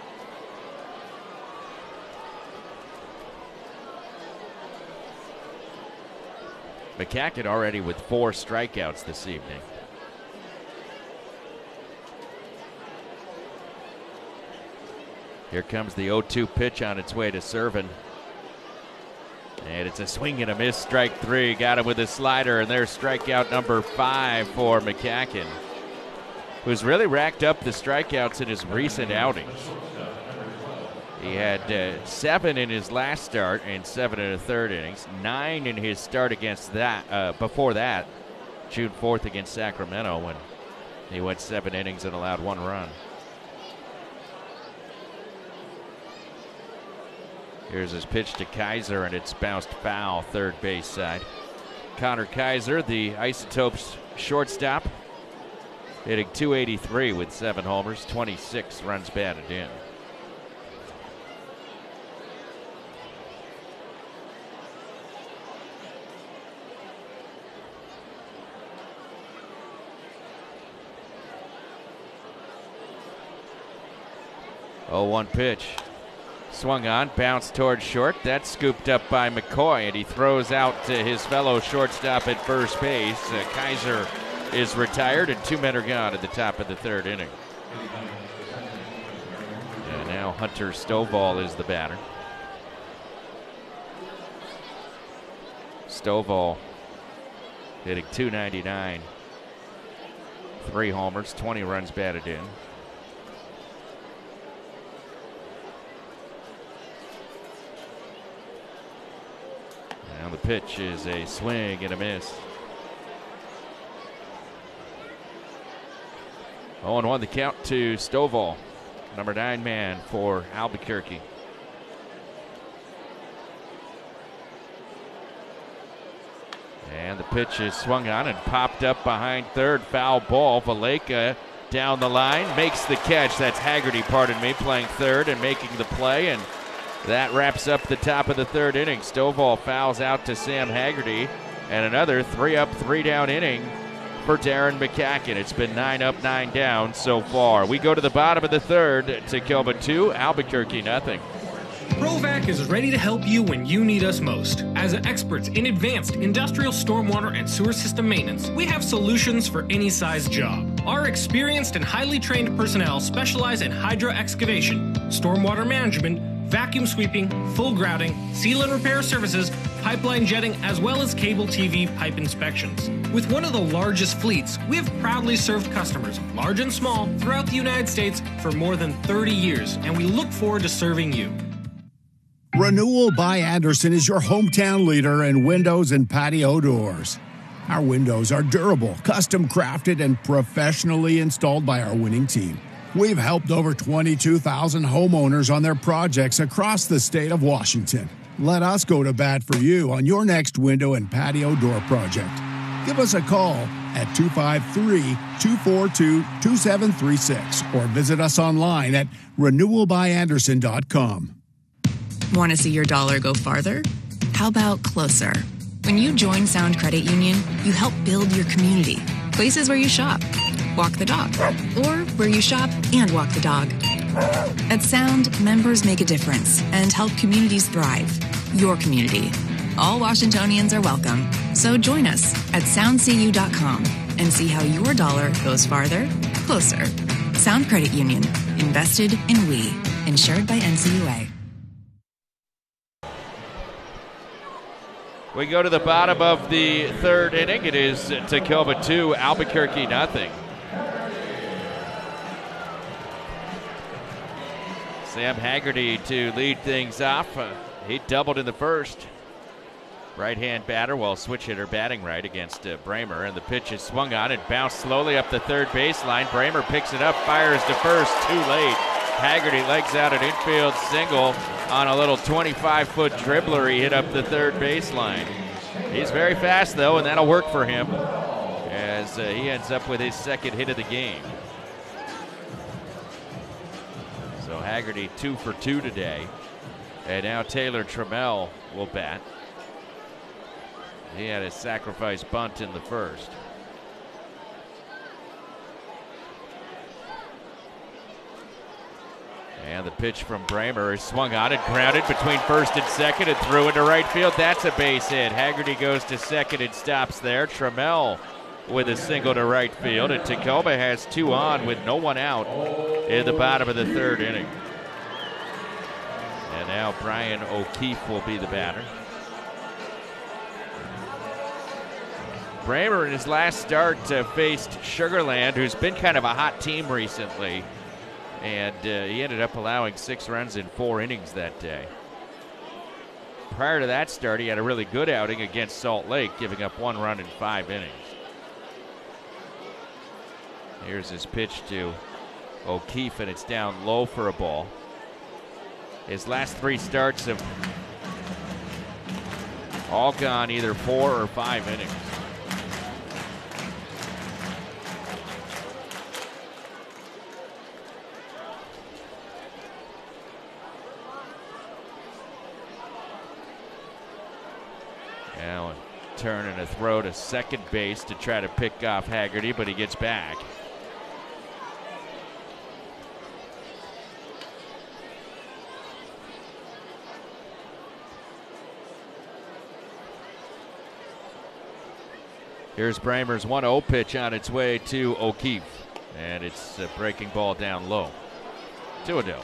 McCacken already with four strikeouts this evening. Here comes the oh two pitch on its way to Servin. And it's a swing and a miss, strike three. Got him with a slider, and there's strikeout number five for McCacken, who's really racked up the strikeouts in his recent outings. He had uh, seven in his last start and seven in the third innings. Nine in his start against that, uh, before that, June fourth against Sacramento, when he went seven innings and allowed one run. Here's his pitch to Kaiser, and it's bounced foul, third base side. Connor Kaiser, the Isotopes shortstop, hitting two eighty-three with seven homers, twenty-six runs batted in. oh one pitch. Swung on, bounced towards short. That's scooped up by McCoy, and he throws out to his fellow shortstop at first base. Uh, Kaiser is retired, and two men are gone at the top of the third inning. And now Hunter Stovall is the batter. Stovall hitting two ninety-nine. Three homers, twenty runs batted in. And the pitch is a swing and a miss. oh and one the count to Stovall, number nine man for Albuquerque. And the pitch is swung on and popped up behind third. Foul ball. Valleca down the line, makes the catch. That's Haggerty, pardon me, playing third and making the play. And that wraps up the top of the third inning. Stovall fouls out to Sam Haggerty. And another three up, three down inning for Darren McCacken. It's been nine up, nine down so far. We go to the bottom of the third. Tacoma two, Albuquerque nothing. Provac is ready to help you when you need us most. As experts in advanced industrial stormwater and sewer system maintenance, we have solutions for any size job. Our experienced and highly trained personnel specialize in hydro excavation, stormwater management, vacuum sweeping, full grouting, seal and repair services, pipeline jetting, as well as cable T V pipe inspections. With one of the largest fleets, we have proudly served customers, large and small, throughout the United States for more than thirty years, and we look forward to serving you. Renewal by Andersen is your hometown leader in windows and patio doors. Our windows are durable, custom crafted, and professionally installed by our winning team. We've helped over twenty-two thousand homeowners on their projects across the state of Washington. Let us go to bat for you on your next window and patio door project. Give us a call at two five three, two four two, two seven three six or visit us online at renewal by andersen dot com. Want to see your dollar go farther? How about closer? When you join Sound Credit Union, you help build your community. Places where you shop, walk the dog, or where you shop and walk the dog. At Sound, members make a difference and help communities thrive. Your community. All Washingtonians are welcome. So join us at sound c u dot com and see how your dollar goes farther, closer. Sound Credit Union. Invested in we. Insured by N C U A. We go to the bottom of the third inning. It is Tacoma two, Albuquerque nothing. Sam Haggerty to lead things off. Uh, he doubled in the first. Right-hand batter, well, switch hitter batting right against uh, Bramer, and the pitch is swung on and bounced slowly up the third baseline. Bramer picks it up, fires to first, too late. Haggerty legs out an infield single on a little twenty-five foot dribbler he hit up the third baseline. He's very fast, though, and that'll work for him as uh, he ends up with his second hit of the game. So Haggerty two for two today. And now Taylor Trammell will bat. He had a sacrifice bunt in the first. And the pitch from Bramer is swung on and grounded between first and second and threw into right field. That's a base hit. Haggerty goes to second and stops there. Trammell with a single to right field. And Tacoma has two on with no one out in the bottom of the third inning. And now Brian O'Keefe will be the batter. Bramer in his last start uh, faced Sugarland, who's been kind of a hot team recently. And uh, he ended up allowing six runs in four innings that day. Prior to that start, he had a really good outing against Salt Lake, giving up one run in five innings. Here's his pitch to O'Keefe, and it's down low for a ball. His last three starts have all gone either four or five innings. Now a turn and a throw to second base to try to pick off Haggerty, but he gets back. Here's Bramer's one oh pitch on its way to O'Keefe, and it's a breaking ball down low. two oh.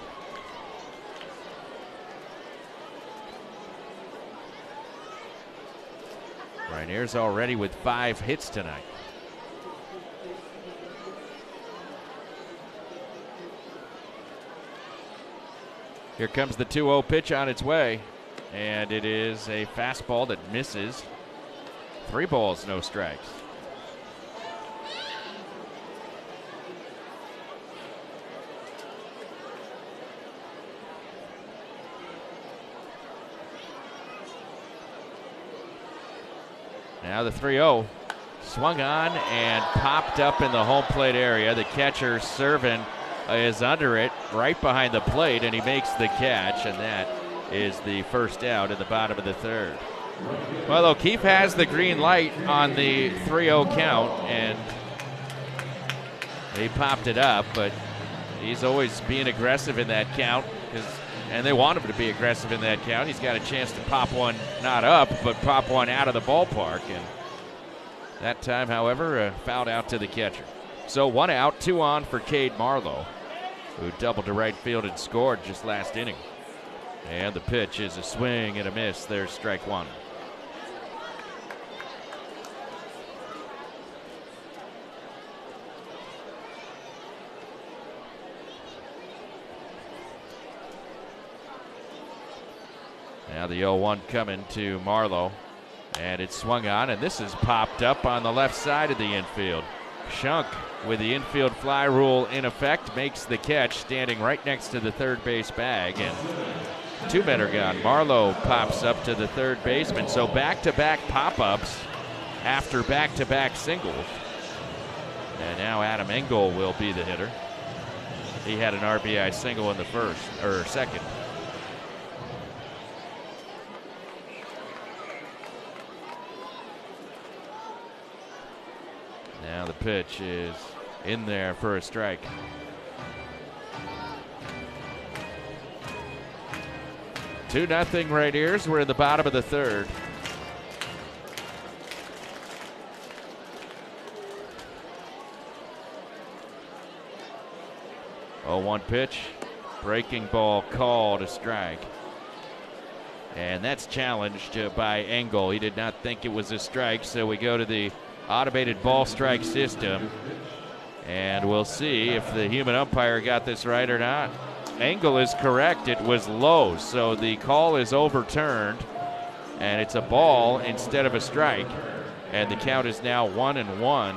Rainier's already with five hits tonight. Here comes the two oh pitch on its way. And it is a fastball that misses. Three balls, no strikes. Now the three oh. Swung on and popped up in the home plate area. The catcher, Servin, is under it, right behind the plate, and he makes the catch, and that is the first out in the bottom of the third. Well, O'Keefe has the green light on the three oh count, and he popped it up, but he's always being aggressive in that count, and they want him to be aggressive in that count. He's got a chance to pop one, not up, but pop one out of the ballpark, and that time, however, uh, fouled out to the catcher. So one out, two on for Cade Marlowe, who doubled to right field and scored just last inning. And the pitch is a swing and a miss. There's strike one. Now the oh one coming to Marlowe. And it's swung on, and this is popped up on the left side of the infield. Shunk, with the infield fly rule in effect, makes the catch, standing right next to the third base bag. And two men are gone. Marlowe pops up to the third baseman. So back-to-back pop-ups after back-to-back singles. And now Adam Engel will be the hitter. He had an R B I single in the first, or second. Now the pitch is in there for a strike. Two nothing Rainiers. We're in the bottom of the third. oh one pitch. Breaking ball called a strike. And that's challenged uh, by Engel. He did not think it was a strike, so we go to the automated ball strike system, and we'll see if the human umpire got this right or not. Engel is correct. It was low, so the call is overturned, and it's a ball instead of a strike, and the count is now one and one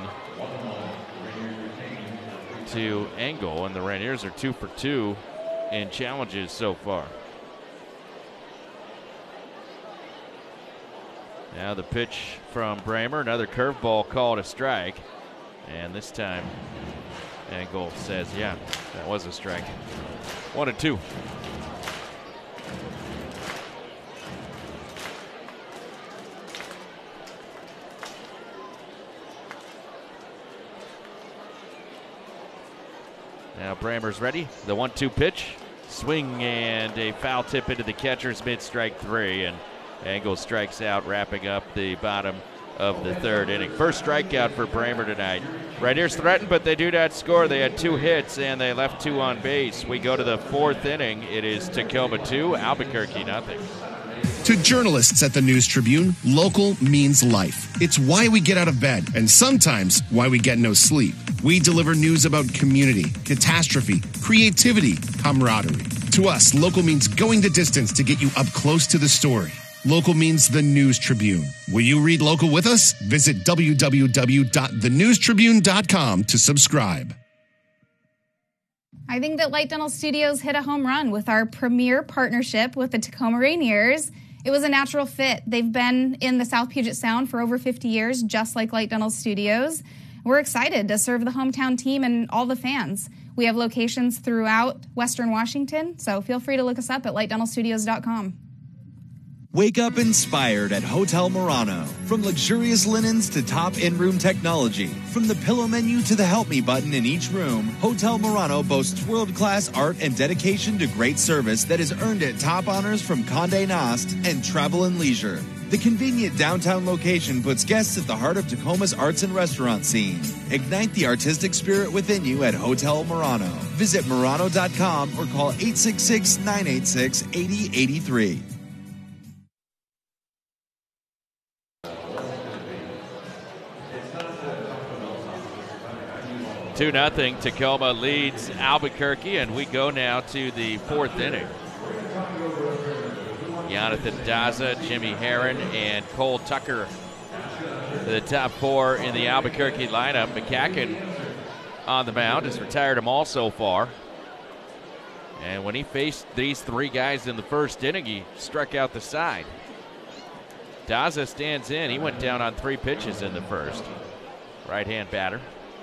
to Engel, and the Rainiers are two for two in challenges so far. Now the pitch from Bramer, another curveball called a strike. And this time, Engel says, yeah, that was a strike. One and two. Now Bramer's ready. The one two pitch. Swing and a foul tip into the catcher's mid, strike three. And Engel strikes out, wrapping up the bottom of the third inning. First strikeout for Bramer tonight. Rainiers threatened, but they do not score. They had two hits, and they left two on base. We go to the fourth inning. It is Tacoma two, Albuquerque nothing. To journalists at the News Tribune, local means life. It's why we get out of bed, and sometimes why we get no sleep. We deliver news about community, catastrophe, creativity, camaraderie. To us, local means going the distance to get you up close to the story. Local means the News Tribune. Will you read local with us? Visit w w w dot the news tribune dot com to subscribe. I think that Light Dental Studios hit a home run with our premier partnership with the Tacoma Rainiers. It was a natural fit. They've been in the South Puget Sound for over fifty years, just like Light Dental Studios. We're excited to serve the hometown team and all the fans. We have locations throughout Western Washington, so feel free to look us up at light dental studios dot com. Wake up inspired at Hotel Murano. From luxurious linens to top in-room technology, from the pillow menu to the help me button in each room, Hotel Murano boasts world-class art and dedication to great service that has earned it top honors from Condé Nast and Travel and Leisure. The convenient downtown location puts guests at the heart of Tacoma's arts and restaurant scene. Ignite the artistic spirit within you at Hotel Murano. Visit Murano dot com or call eight six six, nine eight six, eight zero eight three. two nothing, Tacoma leads Albuquerque, and we go now to the fourth inning. Jonathan Daza, Jimmy Herron, and Cole Tucker, the top four in the Albuquerque lineup. McCacken on the mound, has retired them all so far. And when he faced these three guys in the first inning, he struck out the side. Daza stands in. He went down on three pitches in the first. Right-hand batter.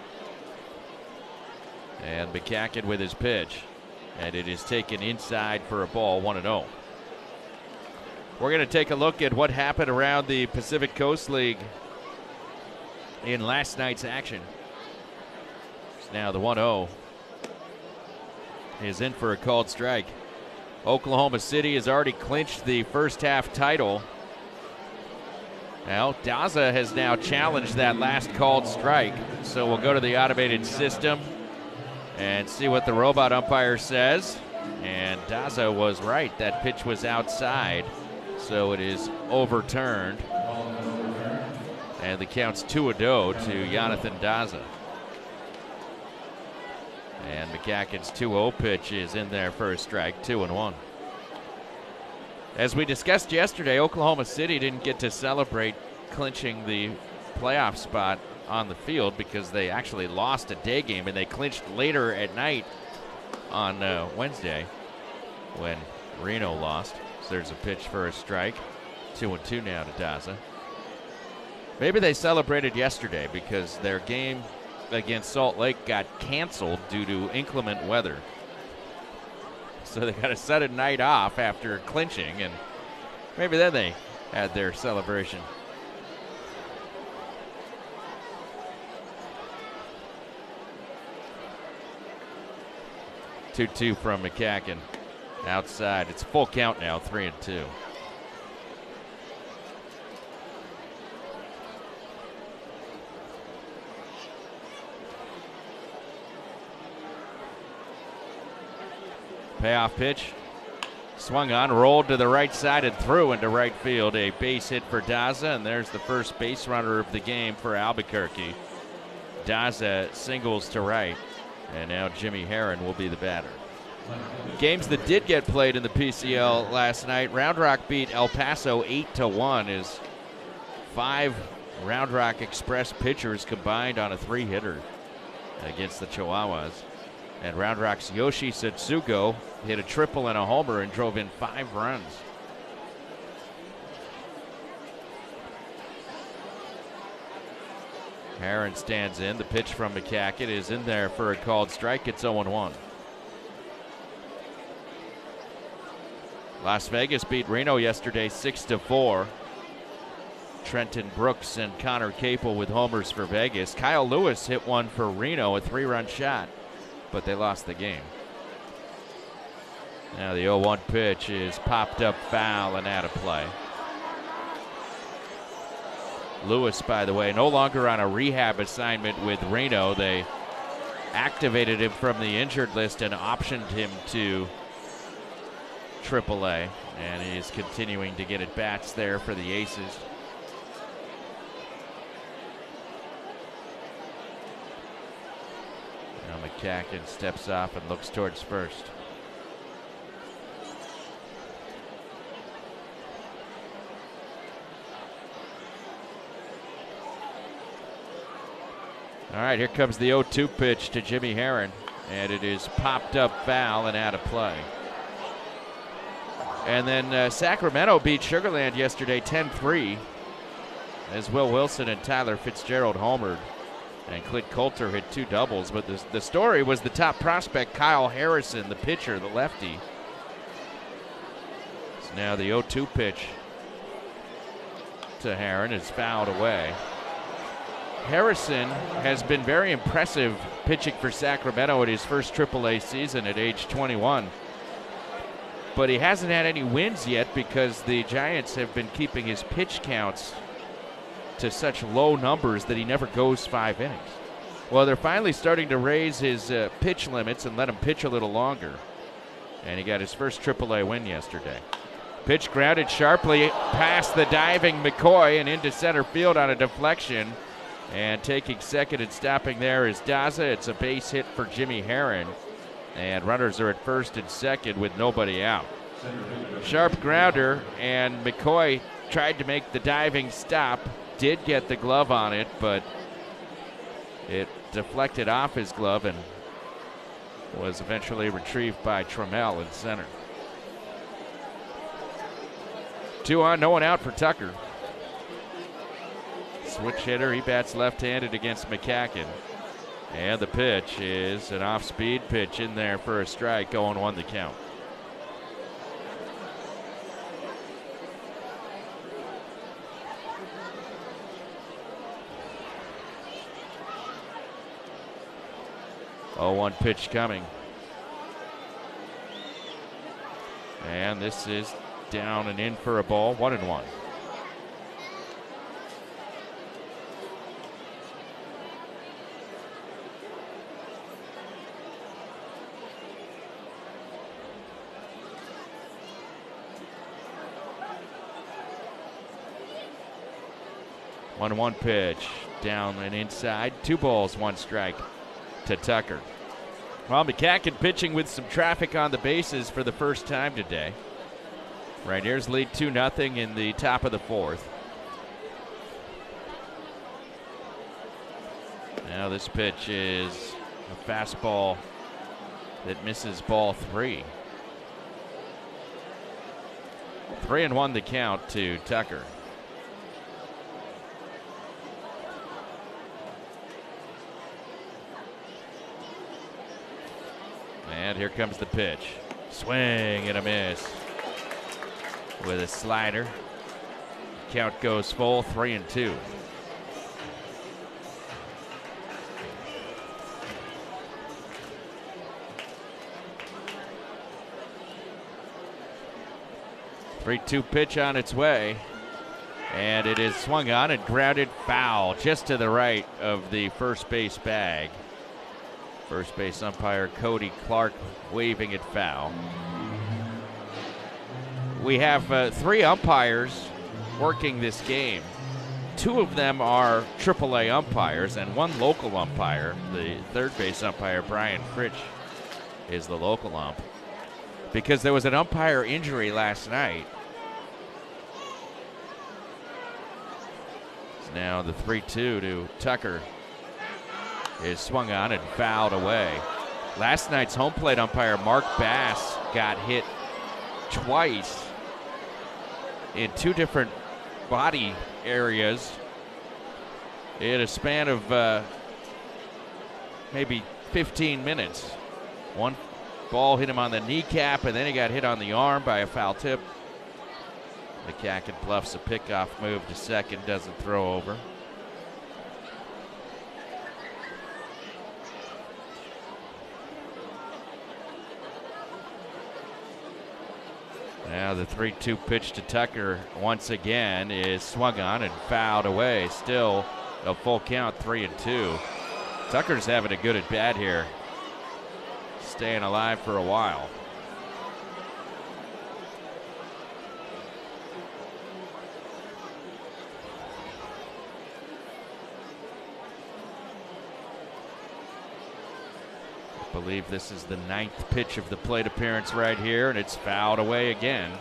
And McCacken with his pitch. And it is taken inside for a ball, one and oh. We're going to take a look at what happened around the Pacific Coast League in last night's action. Now the one oh is in for a called strike. Oklahoma City has already clinched the first half title. Now, Daza has now challenged that last called strike. So we'll go to the automated system and see what the robot umpire says. And Daza was right. That pitch was outside. So it is overturned. And the count's two a oh to Jonathan Daza. And McCacken's two oh pitch is in there for a strike, two and one. As we discussed yesterday, Oklahoma City didn't get to celebrate clinching the playoff spot on the field because they actually lost a day game, and they clinched later at night on uh, Wednesday when Reno lost. So there's a pitch for a strike. Two and two now to Daza. Maybe they celebrated yesterday because their game against Salt Lake got canceled due to inclement weather. So they got a sudden night off after clinching, and maybe then they had their celebration. two two from McCacken. Outside. It's full count now, three and two. Payoff pitch. Swung on, rolled to the right side and threw into right field. A base hit for Daza, and there's the first base runner of the game for Albuquerque. Daza singles to right, and now Jimmy Herron will be the batter. Games that did get played in the P C L last night. Round Rock beat El Paso eight to one as five Round Rock Express pitchers combined on a three-hitter against the Chihuahuas. And Round Rock's Yoshi Satsugo hit a triple and a homer and drove in five runs. Herron stands in. The pitch from McCacken is in there for a called strike. It's oh and one. Las Vegas beat Reno yesterday six to four. Trenton Brooks and Connor Capel with homers for Vegas. Kyle Lewis hit one for Reno, a three-run shot, but they lost the game. Now the oh one pitch is popped up foul and out of play. Lewis, by the way, no longer on a rehab assignment with Reno. They activated him from the injured list and optioned him to triple A, and he is continuing to get at bats there for the Aces. Now McCacken steps off and looks towards first. All right, here comes the oh two pitch to Jimmy Herron, and it is popped up foul and out of play. And then uh, Sacramento beat Sugar Land yesterday ten three as Will Wilson and Tyler Fitzgerald homered. And Clint Coulter hit two doubles. But the, the story was the top prospect, Kyle Harrison, the pitcher, the lefty. So now the oh two pitch to Herron is fouled away. Harrison has been very impressive pitching for Sacramento in his first triple A season at age twenty-one. But he hasn't had any wins yet because the Giants have been keeping his pitch counts to such low numbers that he never goes five innings. Well, they're finally starting to raise his uh, pitch limits and let him pitch a little longer. And he got his first triple A win yesterday. Pitch grounded sharply past the diving McCoy and into center field on a deflection. And taking second and stopping there is Daza. It's a base hit for Jimmy Herron. And runners are at first and second with nobody out. Sharp grounder, and McCoy tried to make the diving stop. Did get the glove on it, but it deflected off his glove and was eventually retrieved by Trammell in center. Two on, no one out for Tucker. Switch hitter, he bats left-handed against McCacken. And the pitch is an off-speed pitch in there for a strike, going one the count. oh one pitch coming. And this is down and in for a ball, one and one. one one pitch, down and inside. Two balls, one strike to Tucker. Well, McCacken pitching with some traffic on the bases for the first time today. Rainiers lead two nothing in the top of the fourth. Now this pitch is a fastball that misses ball three. Three and one the count to Tucker. And here comes the pitch. Swing and a miss with a slider. Count goes full, three and two. three two pitch on its way. And it is swung on and grounded foul just to the right of the first base bag. First base umpire Cody Clark waving it foul. We have uh, three umpires working this game. Two of them are triple A umpires and one local umpire. The third base umpire, Brian Fritsch, is the local ump. Because there was an umpire injury last night. So now the three two to Tucker is swung on and fouled away. Last night's home plate umpire, Mark Bass, got hit twice in two different body areas in a span of uh, maybe fifteen minutes. One ball hit him on the kneecap, and then he got hit on the arm by a foul tip. McCacken bluffs a pickoff move to second, doesn't throw over. Now the three two pitch to Tucker once again is swung on and fouled away. Still a full count, three and two. Tucker's having a good at bat here. Staying alive for a while. I believe this is the ninth pitch of the plate appearance right here, and it's fouled away again.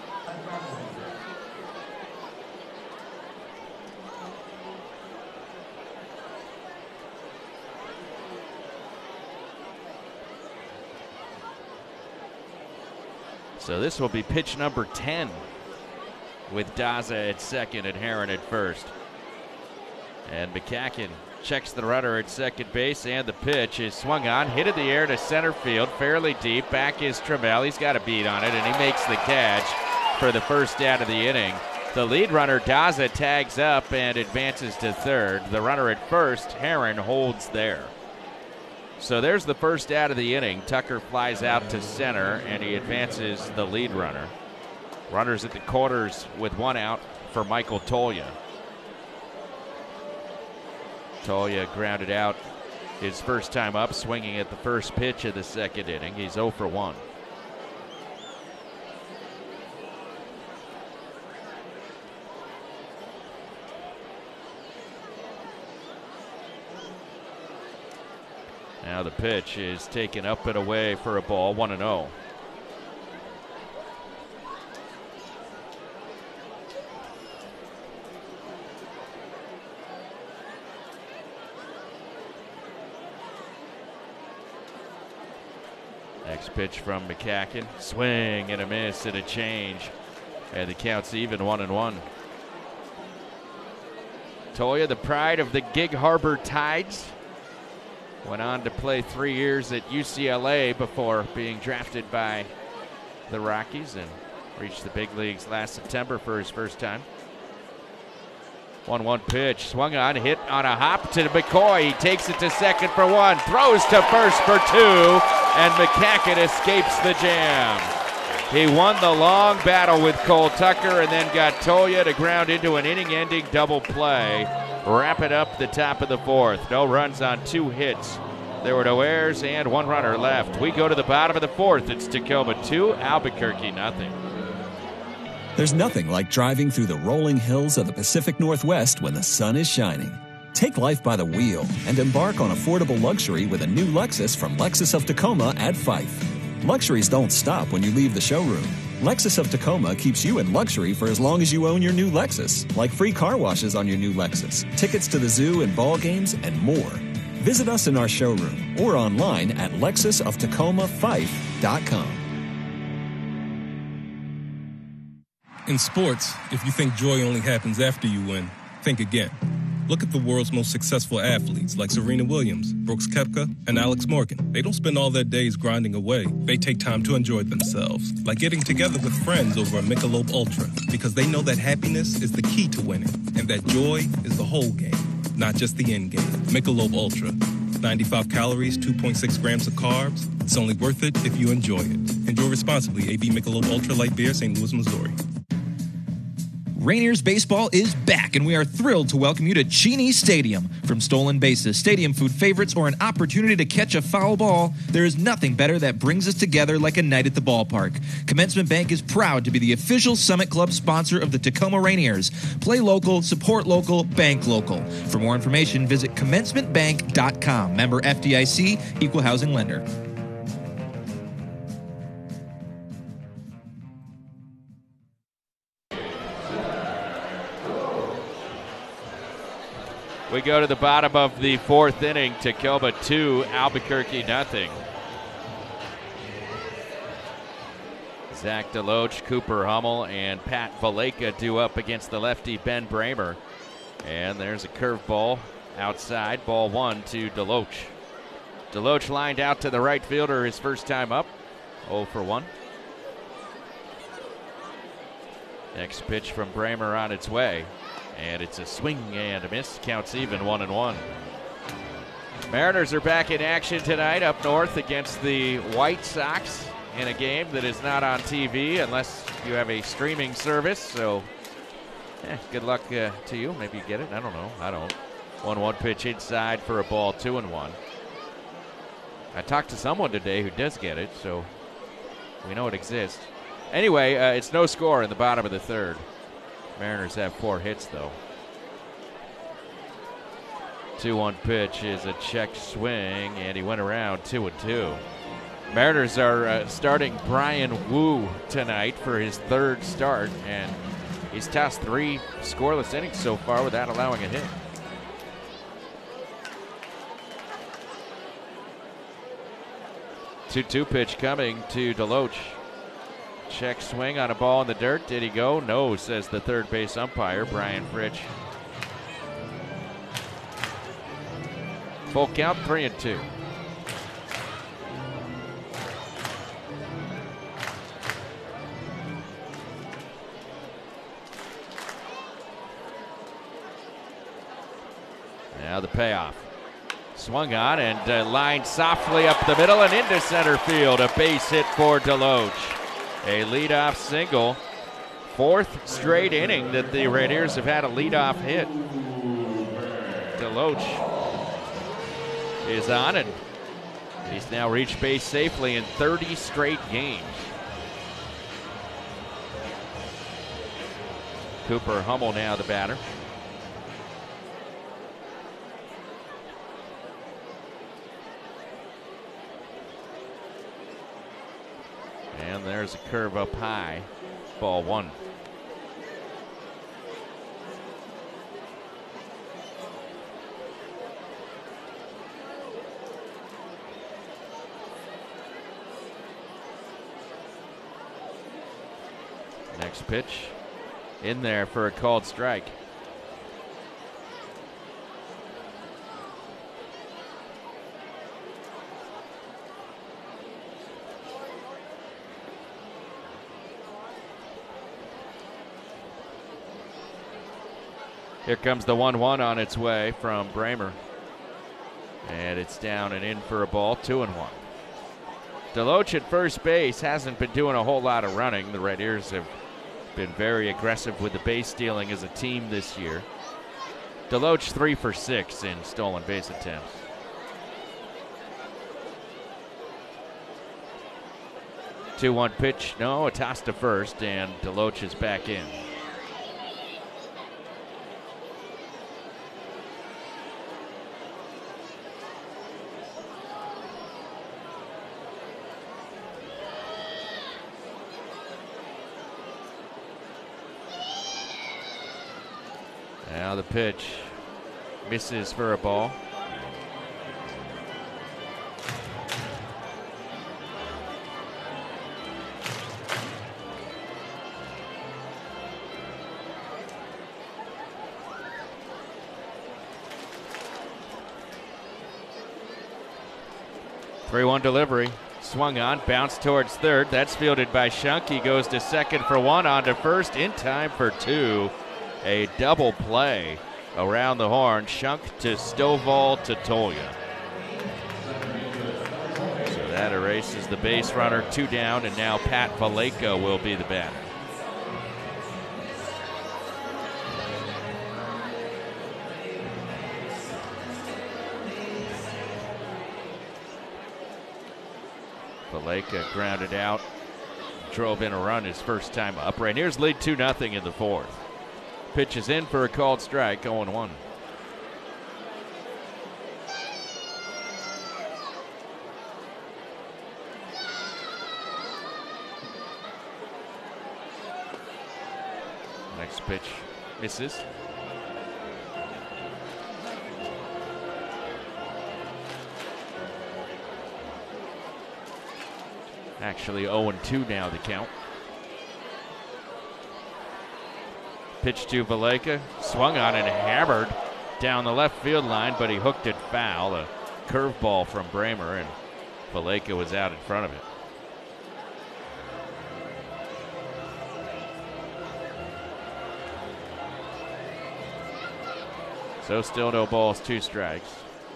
So this will be pitch number ten with Daza at second and Herron at first. And McCacken checks the runner at second base, and the pitch is swung on, hit in the air to center field, fairly deep. Back is Trammell. He's got a beat on it, and he makes the catch for the first out of the inning. The lead runner, Daza, tags up and advances to third. The runner at first, Herron, holds there. So there's the first out of the inning. Tucker flies out to center, and he advances the lead runner. Runners at the corners with one out for Michael Toglia. Toglia grounded out his first time up, swinging at the first pitch of the second inning. He's oh for one. Now the pitch is taken up and away for a ball, one and oh. Next pitch from McCacken. Swing and a miss and a change. And the count's even, one and one. Tolia, the pride of the Gig Harbor Tides, went on to play three years at U C L A before being drafted by the Rockies and reached the big leagues last September for his first time. one one pitch, swung on, hit on a hop to McCoy. He takes it to second for one, throws to first for two, and McCacken escapes the jam. He won the long battle with Cole Tucker and then got Tolia to ground into an inning-ending double play. Wrap it up the top of the fourth. No runs on two hits. There were no errors and one runner left. We go to the bottom of the fourth. It's Tacoma two, Albuquerque nothing. There's nothing like driving through the rolling hills of the Pacific Northwest when the sun is shining. Take life by the wheel and embark on affordable luxury with a new Lexus from Lexus of Tacoma at Fife. Luxuries don't stop when you leave the showroom. Lexus of Tacoma keeps you in luxury for as long as you own your new Lexus, like free car washes on your new Lexus, tickets to the zoo and ball games, and more. Visit us in our showroom or online at lexus of tacoma fife dot com. In sports, if you think joy only happens after you win, think again. Look at the world's most successful athletes like Serena Williams, Brooks Koepka, and Alex Morgan. They don't spend all their days grinding away. They take time to enjoy themselves, like getting together with friends over a Michelob Ultra, because they know that happiness is the key to winning, and that joy is the whole game, not just the end game. Michelob Ultra. ninety-five calories, two point six grams of carbs. It's only worth it if you enjoy it. Enjoy responsibly. A B Michelob Ultra Light Beer, Saint Louis, Missouri. Rainiers baseball is back, and we are thrilled to welcome you to Cheney Stadium. From stolen bases, stadium food favorites, or an opportunity to catch a foul ball, there is nothing better that brings us together like a night at the ballpark. Commencement Bank is proud to be the official Summit Club sponsor of the Tacoma Rainiers. Play local, support local, bank local. For more information, visit commencement bank dot com. Member F D I C, Equal Housing Lender. We go to the bottom of the fourth inning. Tacoma two, Albuquerque nothing. Zach Deloach, Cooper Hummel, and Pat Valleca due up against the lefty Ben Bramer. And there's a curveball outside, ball one to Deloach. Deloach lined out to the right fielder his first time up, oh for one. Next pitch from Bramer on its way. And it's a swing and a miss. Counts even, one and one. Mariners are back in action tonight up north against the White Sox in a game that is not on T V unless you have a streaming service. So, eh, good luck uh, to you. Maybe you get it. I don't know. I don't. one one pitch inside for a ball, two and one. I talked to someone today who does get it, so we know it exists. Anyway, uh, it's no score in the bottom of the third. Mariners have four hits, though. two one pitch is a check swing, and he went around two and two. Mariners are uh, starting Brian Wu tonight for his third start, and he's tossed three scoreless innings so far without allowing a hit. two two pitch coming to Deloach. Check swing on a ball in the dirt. Did he go? No, says the third base umpire, Brian Fritsch. Full count, three and two. Now the payoff. Swung on and uh, lined softly up the middle and into center field. A base hit for Deloach. A leadoff single. Fourth straight inning that the Rainiers have had a leadoff hit. Deloach is on, and he's now reached base safely in thirty straight games. Cooper Hummel now the batter. And there's a curve up high, ball one. Next pitch in there for a called strike. Here comes the one one on its way from Bramer. And it's down and in for a ball, two and one. Deloach at first base hasn't been doing a whole lot of running. The Red Ears have been very aggressive with the base stealing as a team this year. Deloach three for six in stolen base attempts. two one pitch, no, a toss to first, and Deloach is back in. Now the pitch misses for a ball. three one delivery. Swung on, bounced towards third. That's fielded by Shunk. He goes to second for one, on to first, in time for two. A double play around the horn. Shunk to Stovall to Tolya. So that erases the base runner, two down, and now Pat Vallejo will be the batter. Vallejo grounded out, drove in a run his first time up. Rainiers lead two nothing in the fourth. Pitch is in for a called strike, oh one. Next pitch misses. Actually oh two now the count. Pitch to Vallejo, swung on and hammered down the left field line, but he hooked it foul. A curveball from Bramer, and Vallejo was out in front of it. So still no balls, two strikes.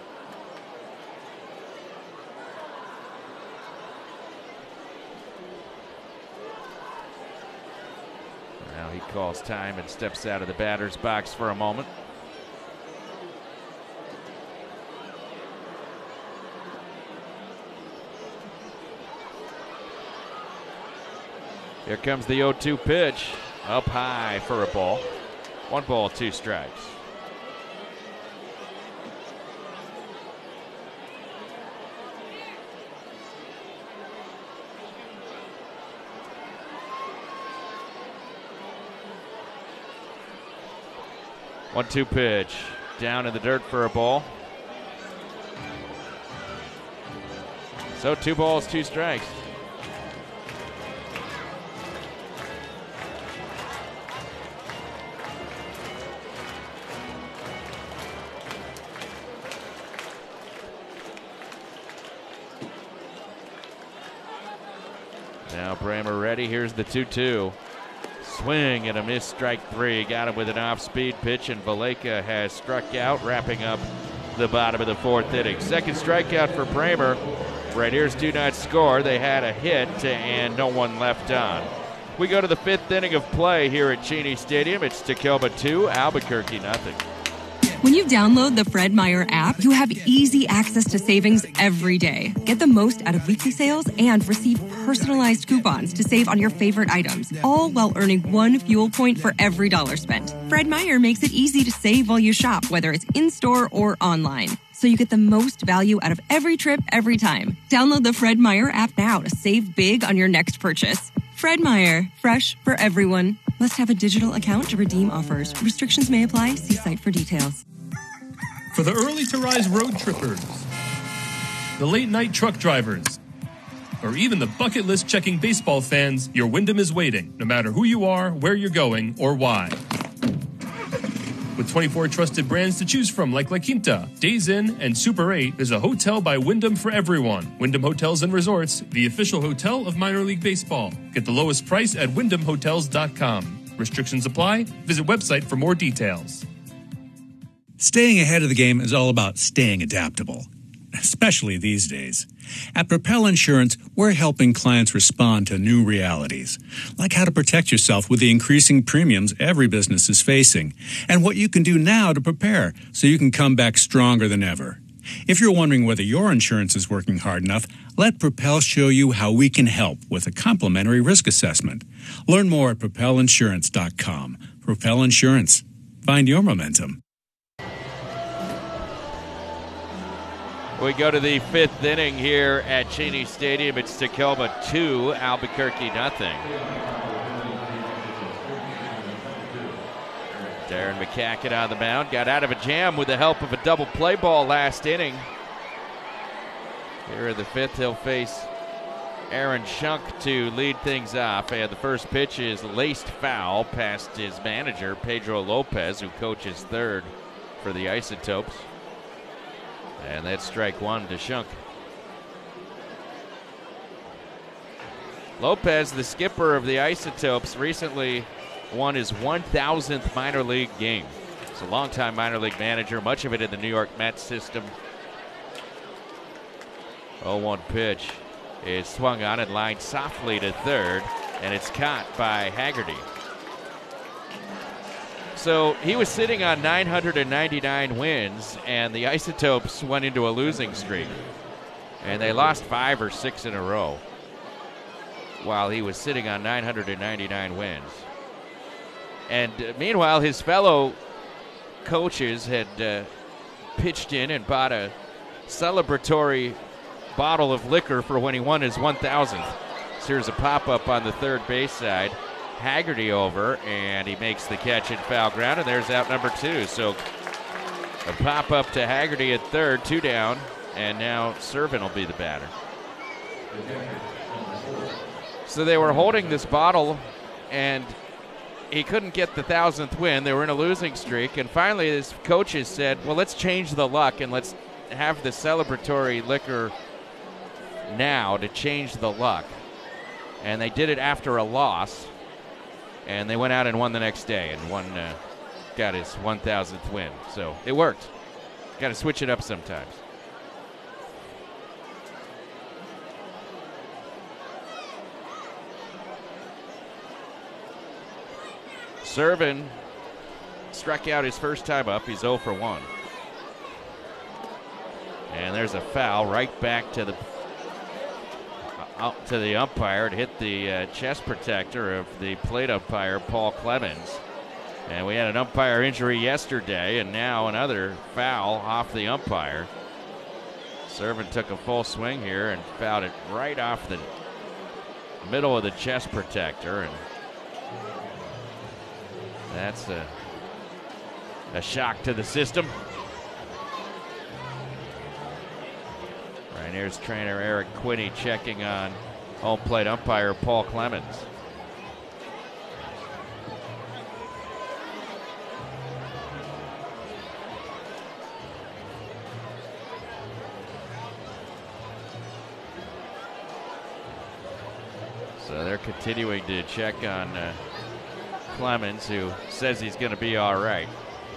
He calls time and steps out of the batter's box for a moment. Here comes the oh two pitch, up high for a ball. One ball, two strikes. one two pitch, down in the dirt for a ball. So two balls, two strikes. Now Bramer ready, here's the two two. Swing and a miss, strike three. Got him with an off-speed pitch, and Vallejo has struck out, wrapping up the bottom of the fourth inning. Second strikeout for Bramer. Rainiers do not score. They had a hit, and no one left on. We go to the fifth inning of play here at Cheney Stadium. It's Tacoma two, Albuquerque nothing. When you download the Fred Meyer app, you have easy access to savings every day. Get the most out of weekly sales and receive personalized coupons to save on your favorite items, all while earning one fuel point for every dollar spent. Fred Meyer makes it easy to save while you shop, whether it's in-store or online, so you get the most value out of every trip every time. Download the Fred Meyer app now to save big on your next purchase. Fred Meyer, fresh for everyone. Must have a digital account to redeem offers. Restrictions may apply. See site for details. For the early to rise road trippers, the late night truck drivers, or even the bucket list checking baseball fans, your Wyndham is waiting, no matter who you are, where you're going, or why. With twenty-four trusted brands to choose from like La Quinta, Days Inn, and Super eight, there's a hotel by Wyndham for everyone. Wyndham Hotels and Resorts, the official hotel of minor league baseball. Get the lowest price at wyndham hotels dot com. Restrictions apply. Visit website for more details. Staying ahead of the game is all about staying adaptable, especially these days. At Propel Insurance, we're helping clients respond to new realities, like how to protect yourself with the increasing premiums every business is facing, and what you can do now to prepare so you can come back stronger than ever. If you're wondering whether your insurance is working hard enough, let Propel show you how we can help with a complimentary risk assessment. Learn more at propel insurance dot com. Propel Insurance. Find your momentum. We go to the fifth inning here at Cheney Stadium. It's Tacoma two, Albuquerque nothing. Darren McCacken on the mound. Got out of a jam with the help of a double play ball last inning. Here in the fifth, he'll face Aaron Shunk to lead things off. And the first pitch is laced foul past his manager, Pedro Lopez, who coaches third for the Isotopes. And that's strike one to Shunk. Lopez, the skipper of the Isotopes, recently won his one thousandth minor league game. He's a longtime minor league manager, much of it in the New York Mets system. oh one pitch is swung on and lined softly to third, and it's caught by Haggerty. So he was sitting on nine hundred ninety-nine wins, and the Isotopes went into a losing streak. And they lost five or six in a row while he was sitting on nine hundred ninety-nine wins. And uh, meanwhile, his fellow coaches had uh, pitched in and bought a celebratory bottle of liquor for when he won his one thousandth. So here's a pop-up on the third base side. Haggerty over, and he makes the catch in foul ground, and there's out number two. So a pop-up to Haggerty at third, two down, and now Servin will be the batter. So they were holding this bottle, and he couldn't get the thousandth win. They were in a losing streak, and finally his coaches said, well, let's change the luck, and let's have the celebratory liquor now to change the luck. And they did it after a loss. And they went out and won the next day, and won, uh, got his one thousandth win. So it worked. Got to switch it up sometimes. Servin struck out his first time up. He's oh for one. And there's a foul right back to the out to the umpire. It hit the uh, chest protector of the plate umpire, Paul Clemens. And we had an umpire injury yesterday, and now another foul off the umpire. Servin took a full swing here and fouled it right off the middle of the chest protector, and that's a, a shock to the system. Here's trainer Eric Quinney checking on home plate umpire Paul Clemens. So they're continuing to check on uh, Clemens, who says he's going to be all right.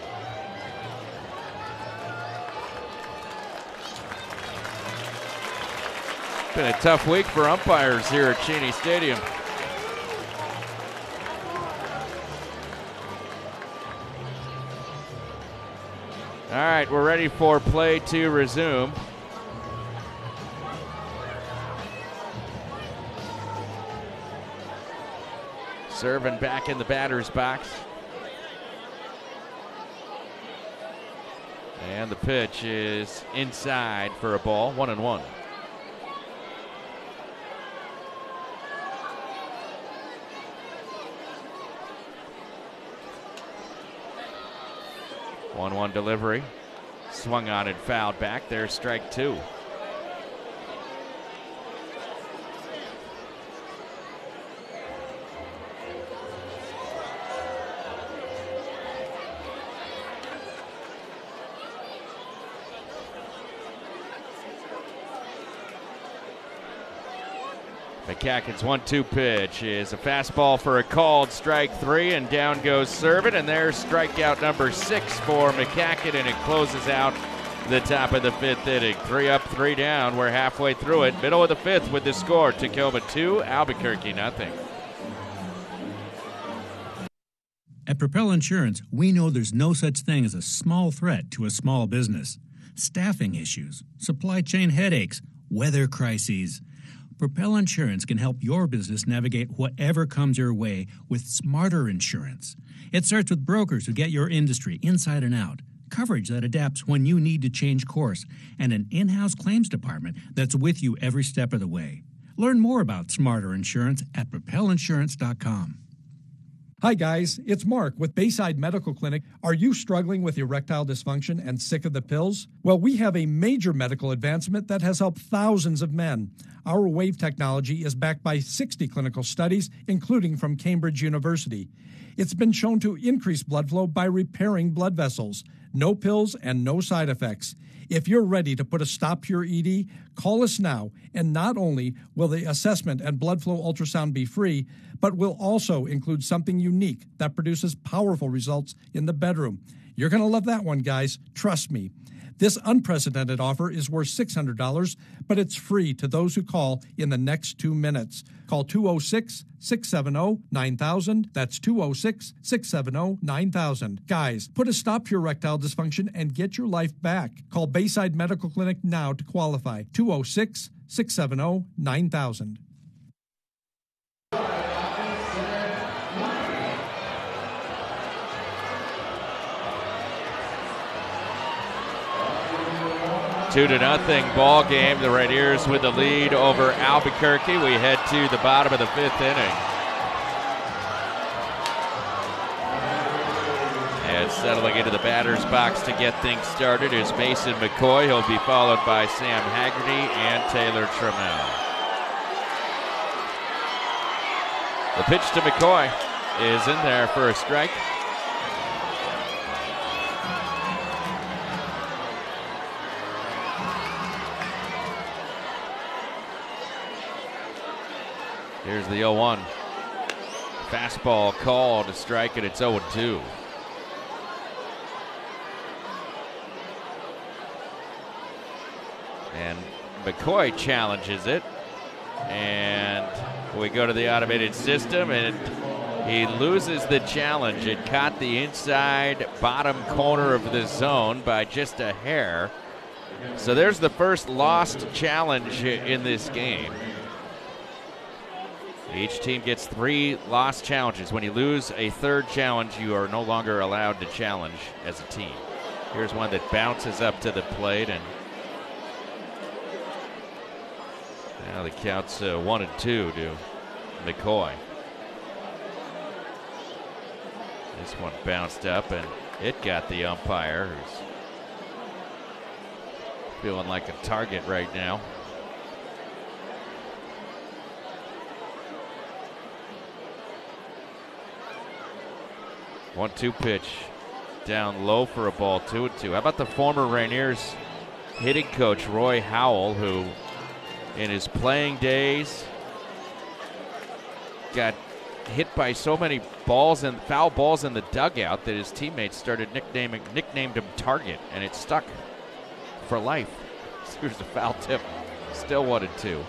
Been a tough week for umpires here at Cheney Stadium. All right, we're ready for play to resume. Servin back in the batter's box. And the pitch is inside for a ball, one and one. one one delivery. Swung on and fouled back. There's strike two. McCacken's one two pitch is a fastball for a called strike three, and down goes Servant, and there's strikeout number six for McCacken, and it closes out the top of the fifth inning. Three up, three down. We're halfway through it. Middle of the fifth with the score. Tacoma two, Albuquerque nothing. At Propel Insurance, we know there's no such thing as a small threat to a small business. Staffing issues, supply chain headaches, weather crises. Propel Insurance can help your business navigate whatever comes your way with smarter insurance. It starts with brokers who get your industry inside and out, coverage that adapts when you need to change course, and an in-house claims department that's with you every step of the way. Learn more about smarter insurance at propel insurance dot com. Hi guys, it's Mark with Bayside Medical Clinic. Are you struggling with erectile dysfunction and sick of the pills? Well, we have a major medical advancement that has helped thousands of men. Our wave technology is backed by sixty clinical studies, including from Cambridge University. It's been shown to increase blood flow by repairing blood vessels. No pills and no side effects. If you're ready to put a stop to your E D, call us now, and not only will the assessment and blood flow ultrasound be free, but will also include something unique that produces powerful results in the bedroom. You're going to love that one, guys. Trust me. This unprecedented offer is worth six hundred dollars, but it's free to those who call in the next two minutes. Call two oh six, six seven oh, nine thousand. That's two oh six, six seven oh, nine thousand. Guys, put a stop to your erectile dysfunction and get your life back. Call Bayside Medical Clinic now to qualify. two oh six, six seven oh, nine thousand. Two to nothing ball game. The Rainiers with the lead over Albuquerque. We head to the bottom of the fifth inning. And settling into the batter's box to get things started is Mason McCoy. He'll be followed by Sam Haggerty and Taylor Trammell. The pitch to McCoy is in there for a strike. Here's the oh one. Fastball called to strike, and it's oh two. And McCoy challenges it. And we go to the automated system, and he loses the challenge. It caught the inside bottom corner of the zone by just a hair. So there's the first lost challenge in this game. Each team gets three lost challenges. When you lose a third challenge, you are no longer allowed to challenge as a team. Here's one that bounces up to the plate, and now the count's uh, one and two to McCoy. This one bounced up, and it got the umpire, who's feeling like a target right now. one two pitch down low for a ball, two and two. How about the former Rainiers hitting coach, Roy Howell, who in his playing days got hit by so many balls and foul balls in the dugout that his teammates started nicknaming nicknamed him Target, and it stuck for life. Here's the foul tip. Still one and two.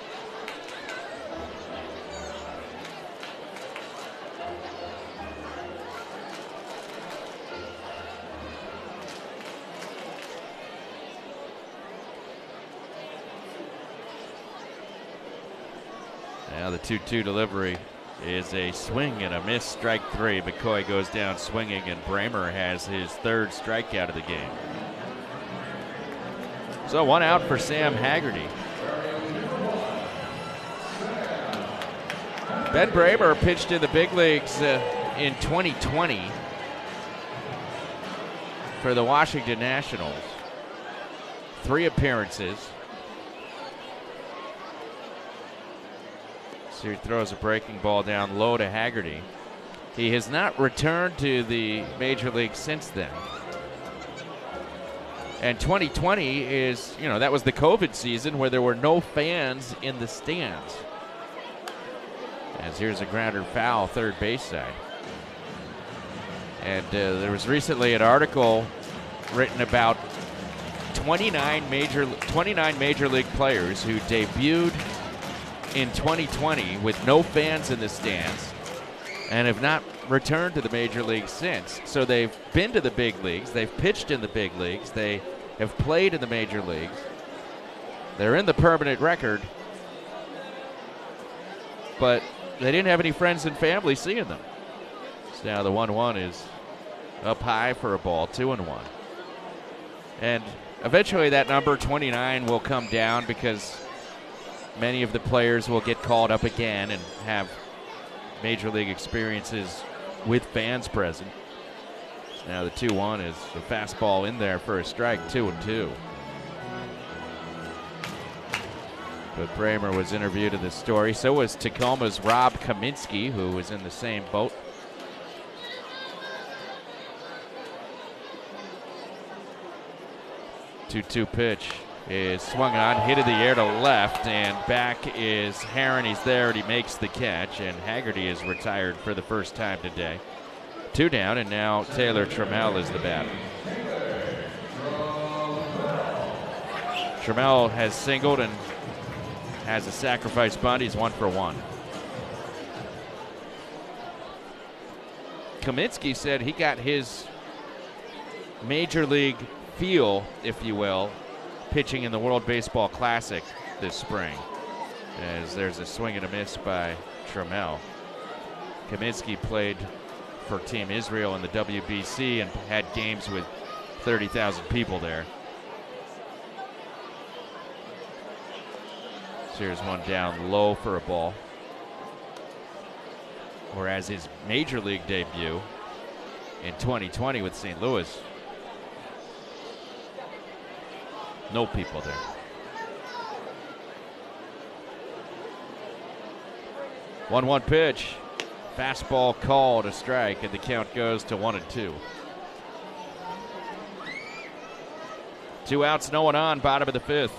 Now the two two delivery is a swing and a miss, strike three. McCoy goes down swinging, and Bramer has his third strikeout of the game. So one out for Sam Haggerty. Ben Bramer pitched in the big leagues uh, in twenty twenty for the Washington Nationals. Three appearances. So he throws a breaking ball down low to Haggerty. He has not returned to the major league since then. And twenty twenty is, you know, that was the COVID season where there were no fans in the stands. As here's a grounder foul, third base side. And uh, there was recently an article written about twenty-nine major twenty-nine major league players who debuted in twenty twenty with no fans in the stands and have not returned to the major leagues since. So they've been to the big leagues, they've pitched in the big leagues, they have played in the major leagues, they're in the permanent record, but they didn't have any friends and family seeing them. So now the one one is up high for a ball, two and one. And eventually that number twenty-nine will come down because many of the players will get called up again and have major league experiences with fans present. So now the two one is the fastball in there for a strike, two and two. But Bramer was interviewed in this story. So was Tacoma's Rob Kaminsky, who was in the same boat. two two pitch is swung on, hit in the air to left, and back is Herron. He's there, and he makes the catch, and Haggerty is retired for the first time today. Two down, and now Taylor Trammell is the batter. Trammell has singled and has a sacrifice bunt. He's one for one. Kaminsky said he got his major league feel, if you will, pitching in the World Baseball Classic this spring, as there's a swing and a miss by Trammell. Kaminsky played for Team Israel in the W B C and had games with thirty thousand people there. So here's one down low for a ball. Whereas his major league debut in twenty twenty with Saint Louis, no people there. one one pitch. Fastball called a strike, and the count goes to one and two. Two outs, no one on, bottom of the fifth.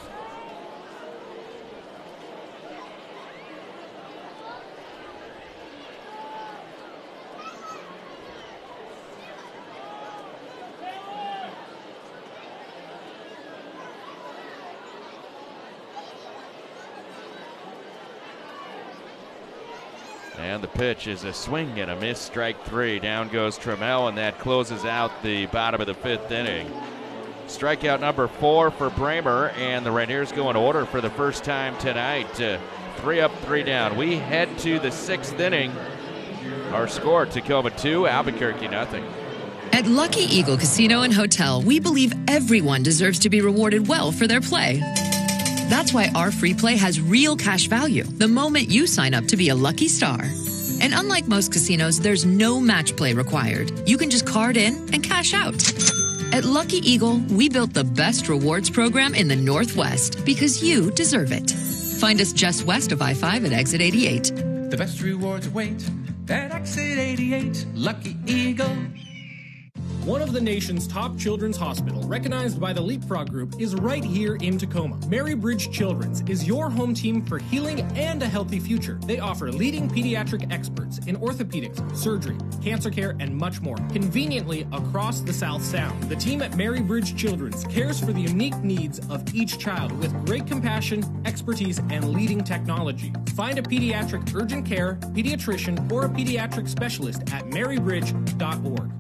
And the pitch is a swing and a miss, strike three. Down goes Trammell, and that closes out the bottom of the fifth inning. Strikeout number four for Bramer, and the Rainiers go in order for the first time tonight. Uh, three up, three down. We head to the sixth inning. Our score, Tacoma two, Albuquerque nothing. At Lucky Eagle Casino and Hotel, we believe everyone deserves to be rewarded well for their play. That's why our free play has real cash value the moment you sign up to be a lucky star. And unlike most casinos, there's no match play required. You can just card in and cash out. At Lucky Eagle, we built the best rewards program in the Northwest because you deserve it. Find us just west of I five at exit eighty-eight. The best rewards await at exit eighty-eight, Lucky Eagle. One of the nation's top children's hospital, recognized by the Leapfrog Group, is right here in Tacoma. Mary Bridge Children's is your home team for healing and a healthy future. They offer leading pediatric experts in orthopedics, surgery, cancer care, and much more, conveniently across the South Sound. The team at Mary Bridge Children's cares for the unique needs of each child with great compassion, expertise, and leading technology. Find a pediatric urgent care, pediatrician, or a pediatric specialist at mary bridge dot org.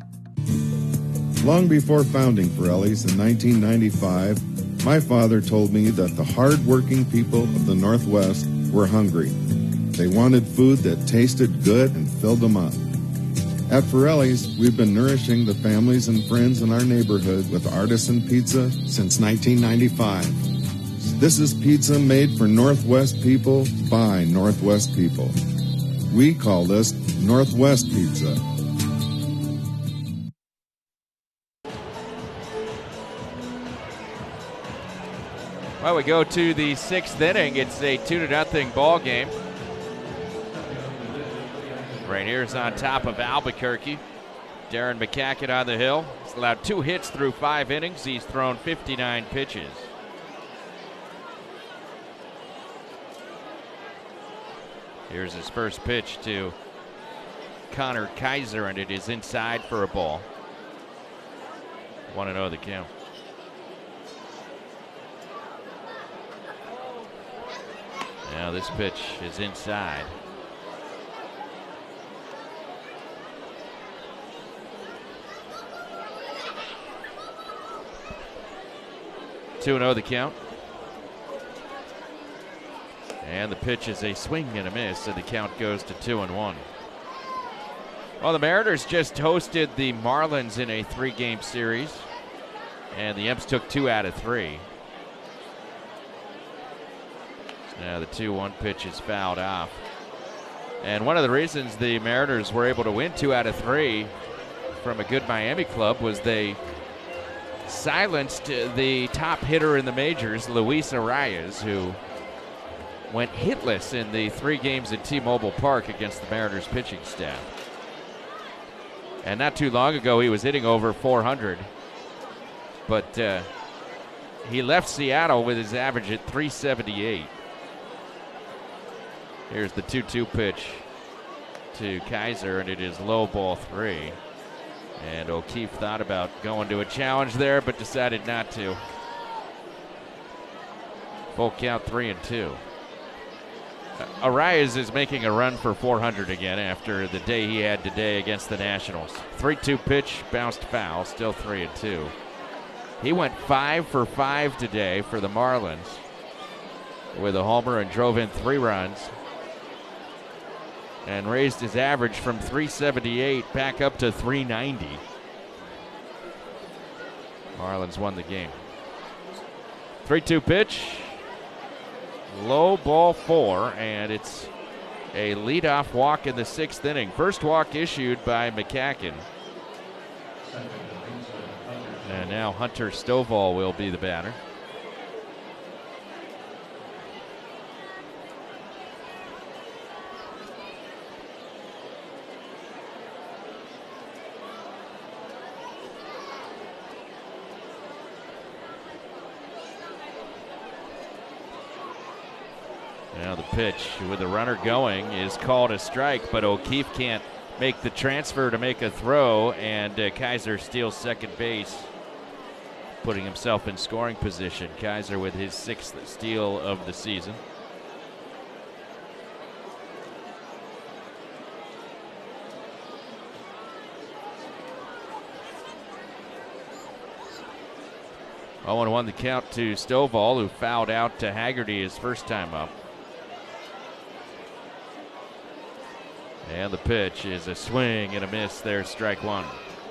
Long before founding Pirelli's in nineteen ninety-five, my father told me that the hard-working people of the Northwest were hungry. They wanted food that tasted good and filled them up. At Pirelli's, we've been nourishing the families and friends in our neighborhood with artisan pizza since nineteen ninety-five. This is pizza made for Northwest people by Northwest people. We call this Northwest Pizza. Well, we go to the sixth inning. It's a two to nothing ball game. Rainiers on top of Albuquerque. Darren McCacken on the hill. He's allowed two hits through five innings. He's thrown fifty-nine pitches. Here's his first pitch to Connor Kaiser, and it is inside for a ball. one and oh the count. Now this pitch is inside. two and oh the count. And the pitch is a swing and a miss, and the count goes to two and one. Well, the Mariners just hosted the Marlins in a three-game series, and the Imps took two out of three. Now the two one pitch is fouled off. And one of the reasons the Mariners were able to win two out of three from a good Miami club was they silenced the top hitter in the majors, Luis Arias, who went hitless in the three games at T-Mobile Park against the Mariners pitching staff. And not too long ago, he was hitting over four hundred. But uh, he left Seattle with his average at three seventy-eight. Here's the two two pitch to Kaiser, and it is low ball three. And O'Keefe thought about going to a challenge there, but decided not to. Full count, three and two. Uh, Arias is making a run for four hundred again after the day he had today against the Nationals. three two pitch, bounced foul, still three and two. He went five for five today for the Marlins with a homer and drove in three runs, and raised his average from three seventy-eight back up to three ninety. Marlins won the game. three two pitch, low ball four, and it's a leadoff walk in the sixth inning. First walk issued by McCacken. And now Hunter Stovall will be the batter. Now the pitch with the runner going is called a strike, but O'Keefe can't make the transfer to make a throw, and uh, Kaiser steals second base, putting himself in scoring position. Kaiser with his sixth steal of the season. oh and one the count to Stovall, who fouled out to Haggerty his first time up. And the pitch is a swing and a miss. There's strike one.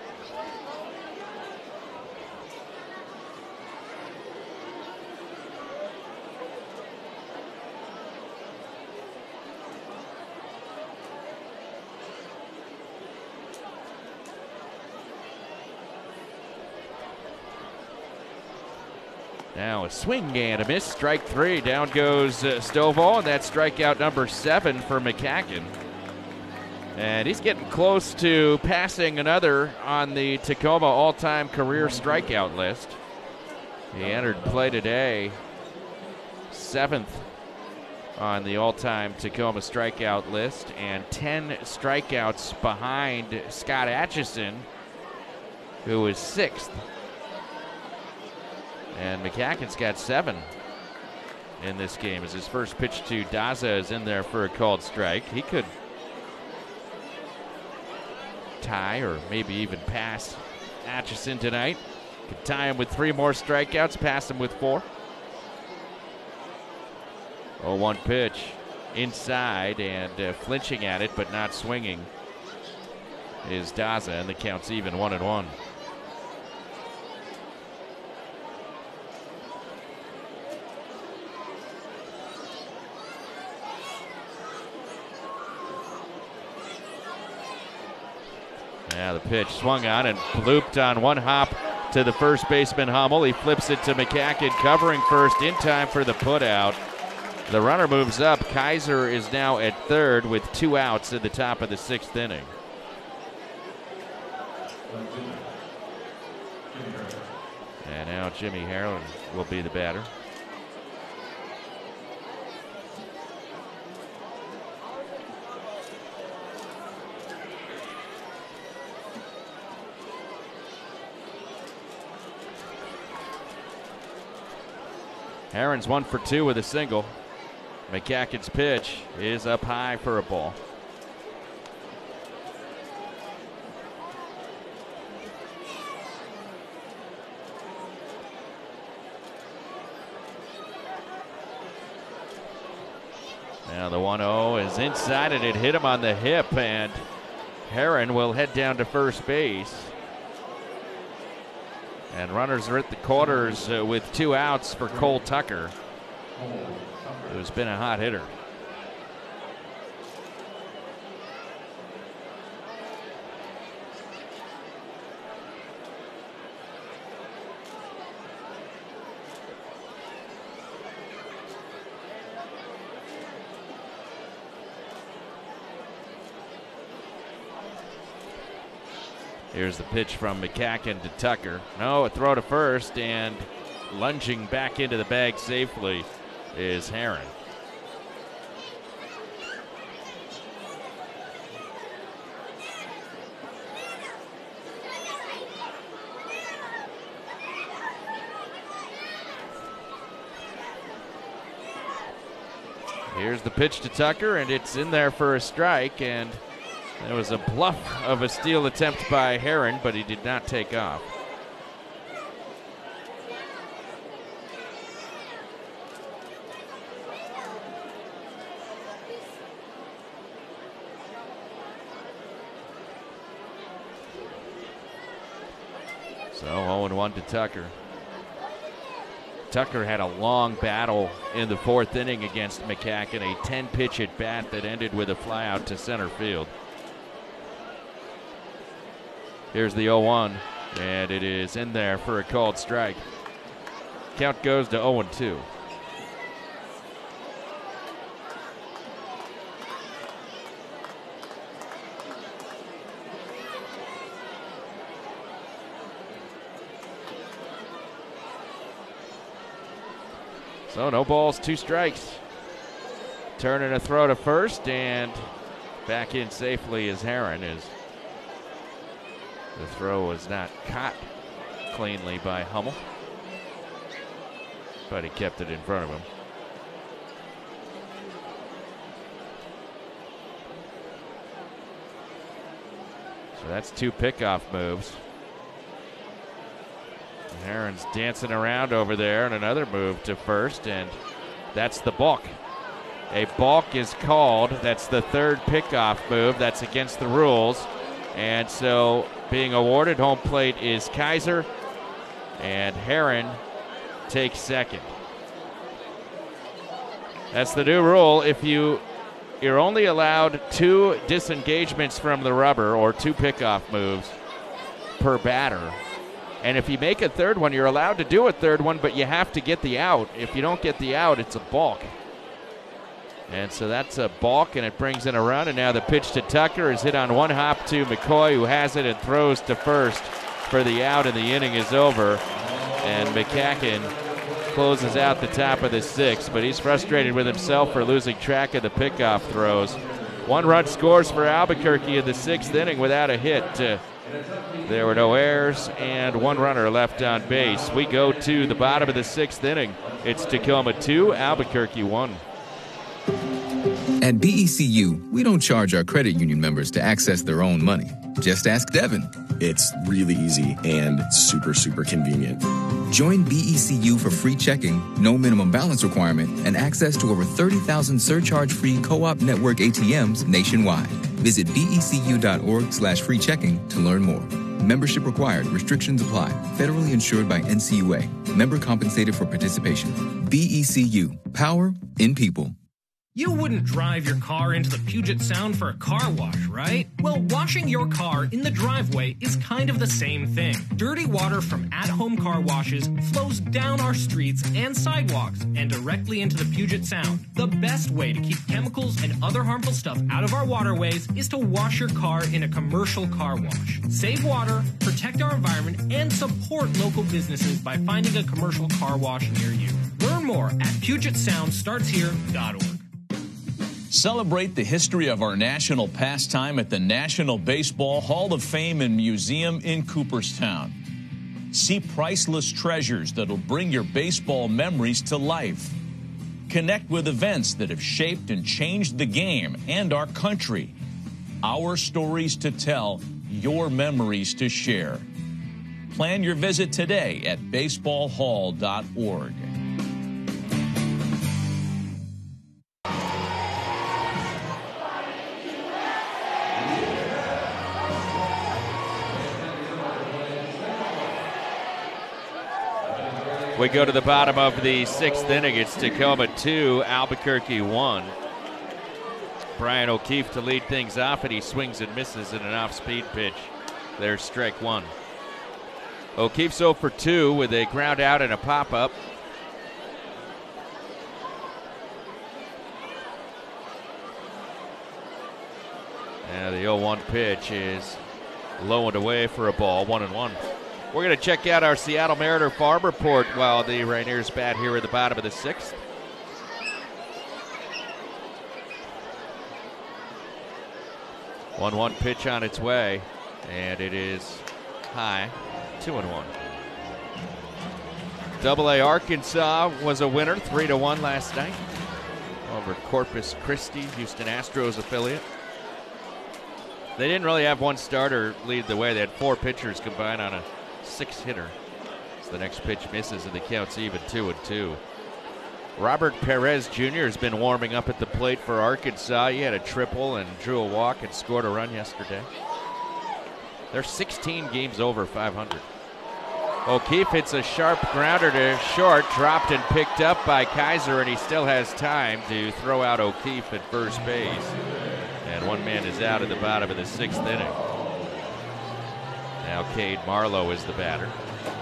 Now a swing and a miss. Strike three. Down goes uh, Stovall, and that's strikeout number seven for McCacken. And he's getting close to passing another on the Tacoma all-time career strikeout list. He entered play today seventh on the all-time Tacoma strikeout list, and ten strikeouts behind Scott Atchison, who is sixth. And McCacken's got seven in this game as his first pitch to Daza is in there for a called strike. He could tie or maybe even pass Atchison tonight. Could tie him with three more strikeouts, pass him with four. oh one pitch inside, and uh, flinching at it but not swinging is Daza, and the count's even, one and one. Now the pitch swung on and looped on one hop to the first baseman Hummel. He flips it to McCacken, covering first in time for the putout. The runner moves up. Kaiser is now at third with two outs at the top of the sixth inning. And now Jimmy Harlan will be the batter. Herron's one for two with a single. McCacken's pitch is up high for a ball. Now the one oh is inside and it hit him on the hip, and Herron will head down to first base. And runners are at the quarters uh, with two outs for Cole Tucker, who's been a hot hitter. Here's the pitch from McCacken to Tucker. No, a throw to first, and lunging back into the bag safely is Herron. Here's the pitch to Tucker, and it's in there for a strike, and there was a bluff of a steal attempt by Herron, but he did not take off. So oh and one to Tucker. Tucker had a long battle in the fourth inning against McCacken, a ten-pitch at bat that ended with a flyout to center field. Here's the oh one, and it is in there for a called strike. Count goes to oh and two. So no balls, two strikes. Turning a throw to first, and back in safely is Herron. Is the throw was not caught cleanly by Hummel, but he kept it in front of him. So that's two pickoff moves. Herron's dancing around over there, and another move to first, and that's the balk. A balk is called. That's the third pickoff move. That's against the rules. And so being awarded home plate is Kaiser, and Herron takes second. That's the new rule. If you, you're only allowed two disengagements from the rubber or two pickoff moves per batter. And if you make a third one, you're allowed to do a third one, but you have to get the out. If you don't get the out, it's a balk. And so that's a balk, and it brings in a run. And now the pitch to Tucker is hit on one hop to McCoy, who has it and throws to first for the out, and the inning is over. And McCacken closes out the top of the sixth, but he's frustrated with himself for losing track of the pickoff throws. One run scores for Albuquerque in the sixth inning without a hit. Uh, There were no errors and one runner left on base. We go to the bottom of the sixth inning. It's Tacoma two, Albuquerque one. At B E C U, we don't charge our credit union members to access their own money. Just ask Devin. It's really easy and super, super convenient. Join B E C U for free checking, no minimum balance requirement, and access to over thirty thousand surcharge-free co-op network A T Ms nationwide. Visit becu.org slash free checking to learn more. Membership required. Restrictions apply. Federally insured by N C U A. Member compensated for participation. B E C U. Power in people. You wouldn't drive your car into the Puget Sound for a car wash, right? Well, washing your car in the driveway is kind of the same thing. Dirty water from at-home car washes flows down our streets and sidewalks and directly into the Puget Sound. The best way to keep chemicals and other harmful stuff out of our waterways is to wash your car in a commercial car wash. Save water, protect our environment, and support local businesses by finding a commercial car wash near you. Learn more at Puget Sound Starts Here dot org. Celebrate the history of our national pastime at the National Baseball Hall of Fame and Museum in Cooperstown. See priceless treasures that'll bring your baseball memories to life. Connect with events that have shaped and changed the game and our country. Our stories to tell, your memories to share. Plan your visit today at baseball hall dot org. We go to the bottom of the sixth inning. It's Tacoma two, Albuquerque one. Brian O'Keefe to lead things off, and he swings and misses in an off-speed pitch. There's strike one. O'Keefe's oh for two with a ground out and a pop-up. And the oh one pitch is low and away for a ball, one and one. We're going to check out our Seattle Mariner farm report while the Rainiers bat here at the bottom of the sixth. one one pitch on its way, and it is high, two and one. Double A Arkansas was a winner, three to one last night over Corpus Christi, Houston Astros affiliate. They didn't really have one starter lead the way. They had four pitchers combined on a six-hitter. So the next pitch misses, and the count's even two and two. Robert Perez Junior has been warming up at the plate for Arkansas. He had a triple and drew a walk and scored a run yesterday. They're sixteen games over five hundred. O'Keefe hits a sharp grounder to short, dropped and picked up by Kaiser, and he still has time to throw out O'Keefe at first base. And one man is out at the bottom of the sixth inning. Now Cade Marlowe is the batter.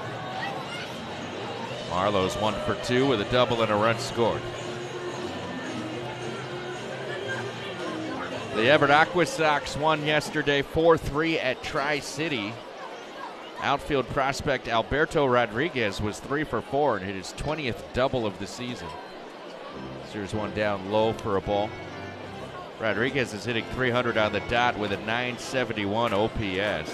Marlowe's one for two with a double and a run scored. The Everett Aqua Sox won yesterday four three at Tri-City. Outfield prospect Alberto Rodriguez was three for four and hit his twentieth double of the season. Here's one down low for a ball. Rodriguez is hitting three hundred on the dot with a nine seventy-one O P S.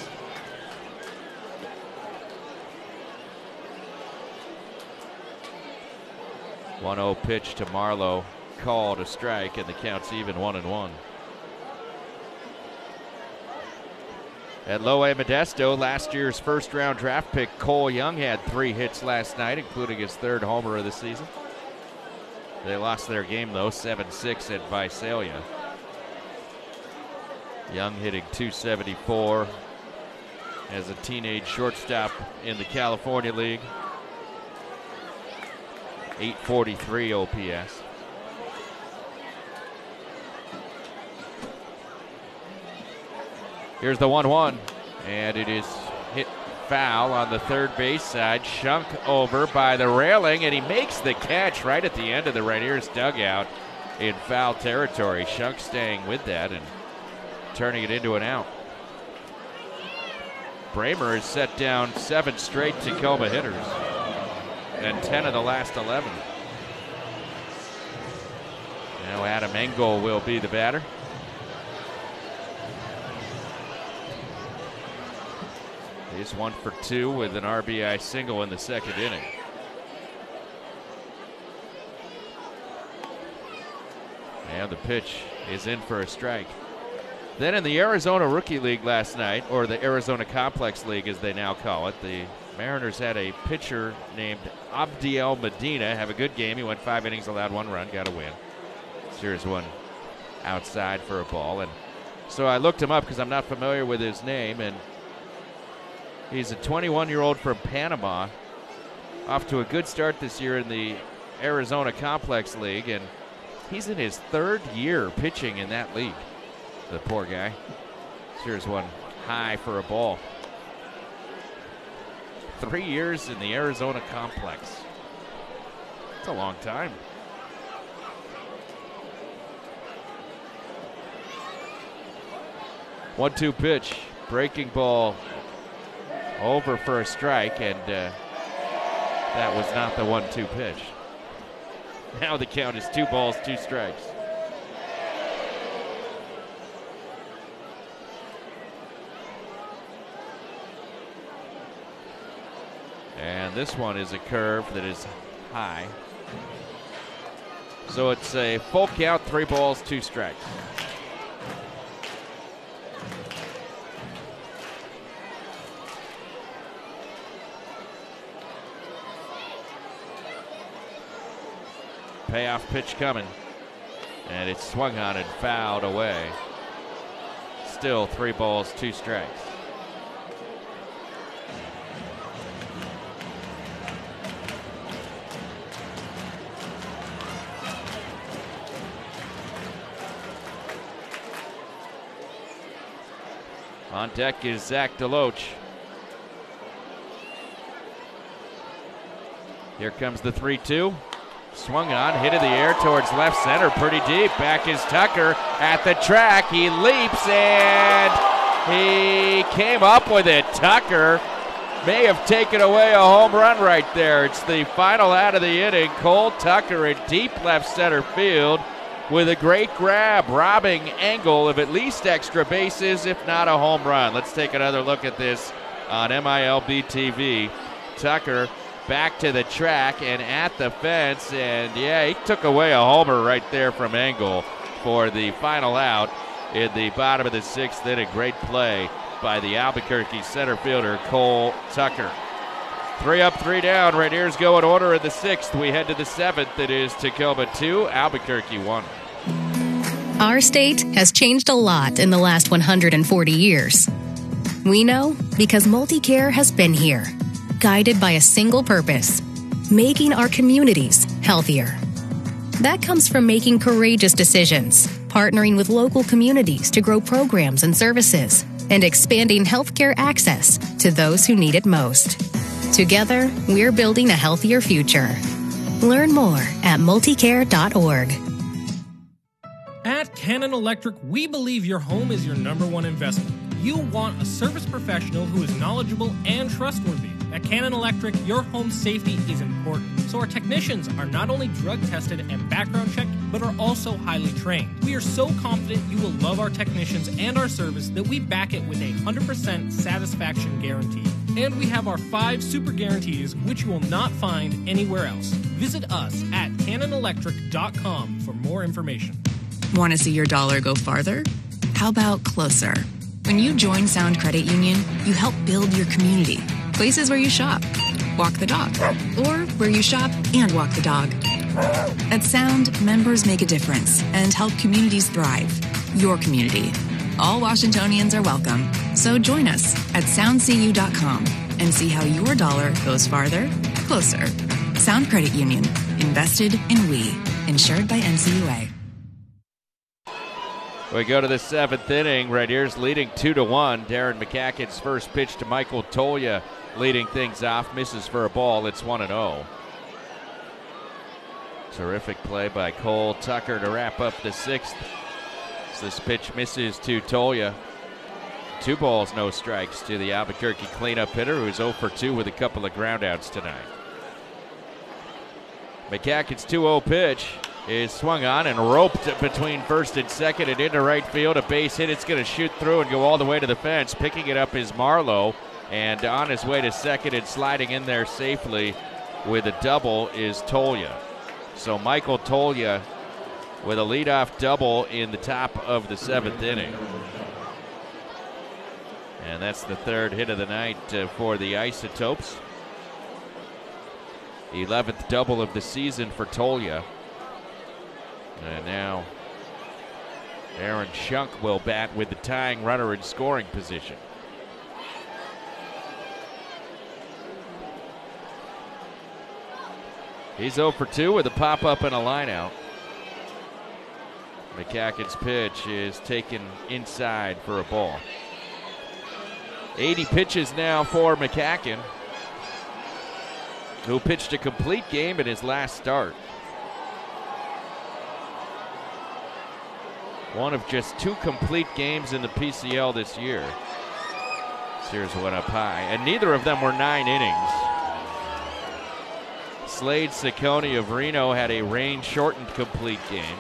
one oh pitch to Marlowe, called a strike, and the count's even one and one. At Low A Modesto, last year's first round draft pick Cole Young had three hits last night, including his third homer of the season. They lost their game though, seven six at Visalia. Young hitting two seventy-four as a teenage shortstop in the California League. eight forty-three O P S. Here's the one one, and it is hit foul on the third base side. Shunk over by the railing, and he makes the catch right at the end of the Rainiers dugout in foul territory. Shunk staying with that and turning it into an out. Bramer has set down seven straight Tacoma hitters and ten of the last eleven. Now Adam Engel will be the batter. He's one for two with an R B I single in the second inning. And the pitch is in for a strike. Then in the Arizona Rookie League last night, or the Arizona Complex League as they now call it, the Mariners had a pitcher named Abdiel Medina have a good game. He went five innings, allowed one run, got a win. Here's one outside for a ball. And so I looked him up because I'm not familiar with his name, and he's a twenty-one-year-old from Panama, off to a good start this year in the Arizona Complex League, and he's in his third year pitching in that league. The poor guy. Here's one high for a ball. Three years in the Arizona Complex. It's a long time. one two pitch. Breaking ball over for a strike, and uh, that was not the one two pitch. Now the count is two balls, two strikes. And this one is a curve that is high. So it's a full count, three balls, two strikes. Payoff pitch coming. And it's swung on and fouled away. Still three balls, two strikes. On deck is Zach DeLoach. Here comes the three two. Swung on, hit in the air towards left center, pretty deep. Back is Tucker at the track. He leaps and he came up with it. Tucker may have taken away a home run right there. It's the final out of the inning. Cole Tucker in deep left center field with a great grab, robbing Engel of at least extra bases, if not a home run. Let's take another look at this on M I L B T V. Tucker back to the track and at the fence, and yeah, he took away a homer right there from Engel for the final out in the bottom of the sixth inning. Great play by the Albuquerque center fielder, Cole Tucker. Three up, three down. Rainiers go in order in the sixth. We head to the seventh. It is Tacoma two, Albuquerque one. Our state has changed a lot in the last one hundred forty years. We know because MultiCare has been here, guided by a single purpose: making our communities healthier. That comes from making courageous decisions, partnering with local communities to grow programs and services, and expanding healthcare access to those who need it most. Together, we're building a healthier future. Learn more at multicare dot org. At Cannon Electric, we believe your home is your number one investment. You want a service professional who is knowledgeable and trustworthy. At Cannon Electric, your home safety is important, so our technicians are not only drug tested and background checked, but are also highly trained. We are so confident you will love our technicians and our service that we back it with a one hundred percent satisfaction guarantee. And we have our five super guarantees, which you will not find anywhere else. Visit us at cannon electric dot com for more information. Want to see your dollar go farther? How about closer? When you join Sound Credit Union, you help build your community. Places where you shop, walk the dog, or where you shop and walk the dog. At Sound, members make a difference and help communities thrive. Your community. All Washingtonians are welcome. So join us at sound c u dot com and see how your dollar goes farther, closer. Sound Credit Union. Invested in we. Insured by N C U A. We go to the seventh inning. Rainiers leading two to one. Darren McCacken's first pitch to Michael Toglia, leading things off, misses for a ball. It's one and oh. Terrific play by Cole Tucker to wrap up the sixth. So this pitch misses to Toglia. Two balls, no strikes to the Albuquerque cleanup hitter, who's oh for two with a couple of groundouts tonight. McCacken's two oh pitch is swung on and roped between first and second and into right field. A base hit. It's going to shoot through and go all the way to the fence. Picking it up is Marlowe, and on his way to second and sliding in there safely with a double is Toglia. So Michael Toglia with a leadoff double in the top of the seventh inning. And that's the third hit of the night uh, for the Isotopes. eleventh double of the season for Toglia. And now Aaron Schunk will bat with the tying runner in scoring position. He's oh for two with a pop-up and a line-out. McCacken's pitch is taken inside for a ball. eighty pitches now for McCacken, who pitched a complete game in his last start. One of just two complete games in the P C L this year. Sears went up high, and neither of them were nine innings. Slade Ciccone of Reno had a rain-shortened complete game.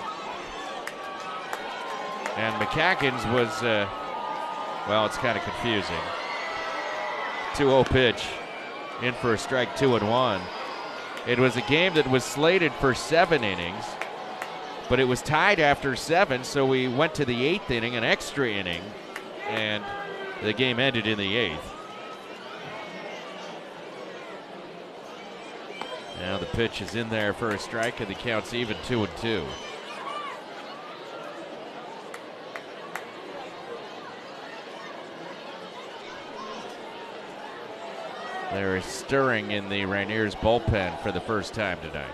And McCacken's was, uh, well, it's kind of confusing. two oh pitch in for a strike, two and one. It was a game that was slated for seven innings, but it was tied after seven, so we went to the eighth inning, an extra inning, and the game ended in the eighth. Now the pitch is in there for a strike, and the count's even two and two. There is stirring in the Rainiers bullpen for the first time tonight.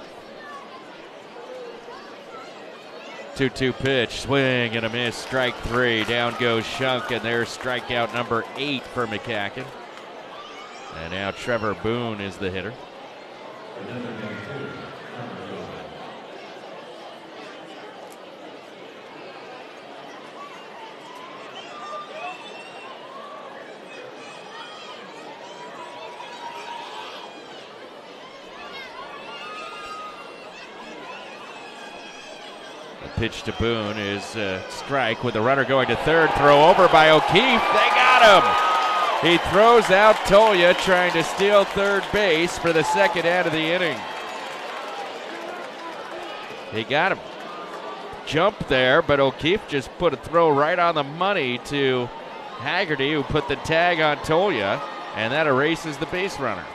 two two pitch, swing and a miss, strike three. Down goes Shunk, and there's strikeout number eight for McCacken. And now Trevor Boone is the hitter. Pitch to Boone is a strike with the runner going to third. Throw over by O'Keefe. They got him. He throws out Tolia, trying to steal third base for the second out of the inning. He got him. Jump there, but O'Keefe just put a throw right on the money to Haggerty, who put the tag on Tolia, and that erases the base runner.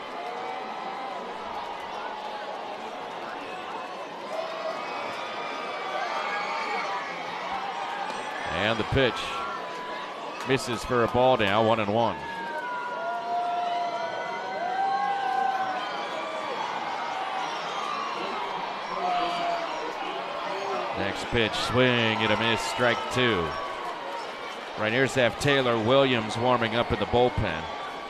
And the pitch misses for a ball now, one and one. Next pitch, swing and a miss, strike two. Rainiers have Taylor Williams warming up in the bullpen.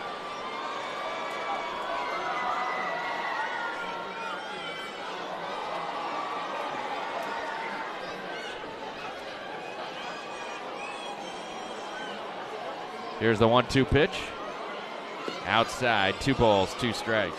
Here's the one two pitch. Outside, two balls, two strikes.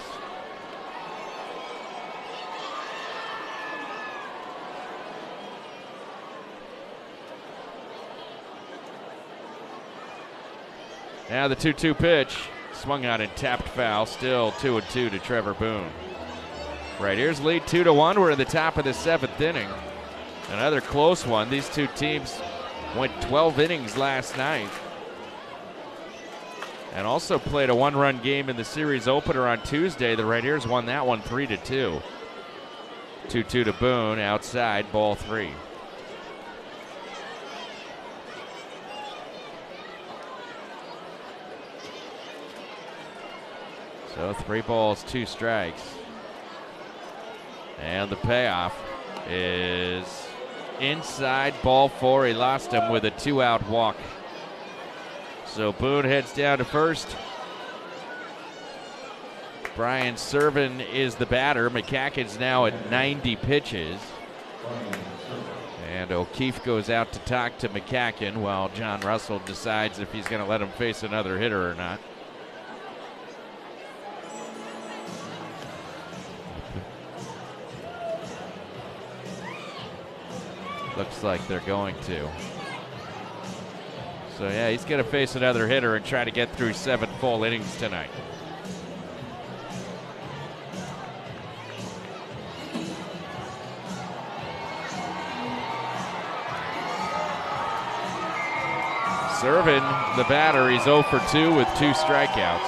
Now the two two pitch. Swung out and tapped foul. Still two and two to Trevor Boone. Right, here's lead two to one. We're at the top of the seventh inning. Another close one. These two teams went twelve innings last night. And also played a one-run game in the series opener on Tuesday. The Rainiers won that one three to two. two two to Boone, outside, ball three. So three balls, two strikes. And the payoff is inside, ball four. He lost him with a two-out walk. So Boone heads down to first. Brian Servin is the batter. McCacken's now at ninety pitches. And O'Keefe goes out to talk to McCacken while John Russell decides if he's going to let him face another hitter or not. Looks like they're going to. So, yeah, he's going to face another hitter and try to get through seven full innings tonight. Servin, the batter, he's oh for two with two strikeouts.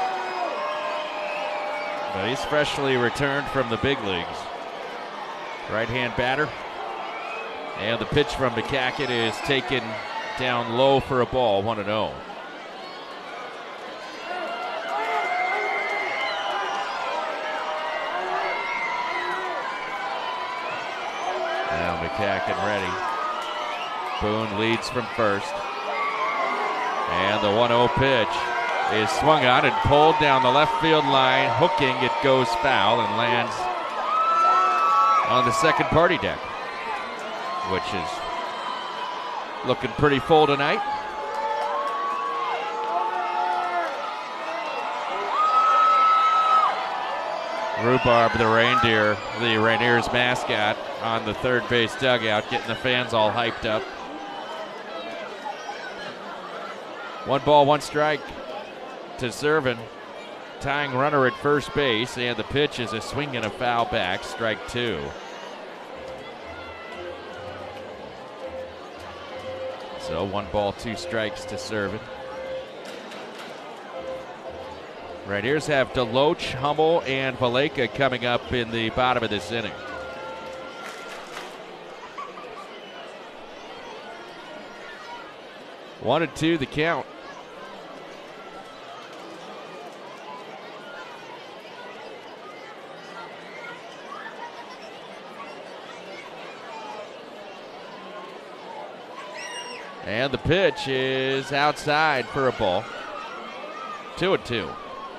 But he's freshly returned from the big leagues. Right-hand batter. And the pitch from McCacken is taken down low for a ball, one and oh. Now McCacken ready. Boone leads from first. And the one oh pitch is swung on and pulled down the left field line. Hooking, it goes foul and lands on the second party deck, which is looking pretty full tonight. Rhubarb, the reindeer, the Rainiers mascot, on the third base dugout, getting the fans all hyped up. One ball, one strike to Servin. tying runner at first base, and the pitch is a swing and a foul back, strike two. So one ball, two strikes to Servin. Right, here's have Deloach, Hummel, and Valleca coming up in the bottom of this inning. One and two, the count. And the pitch is outside for a ball. Two and two.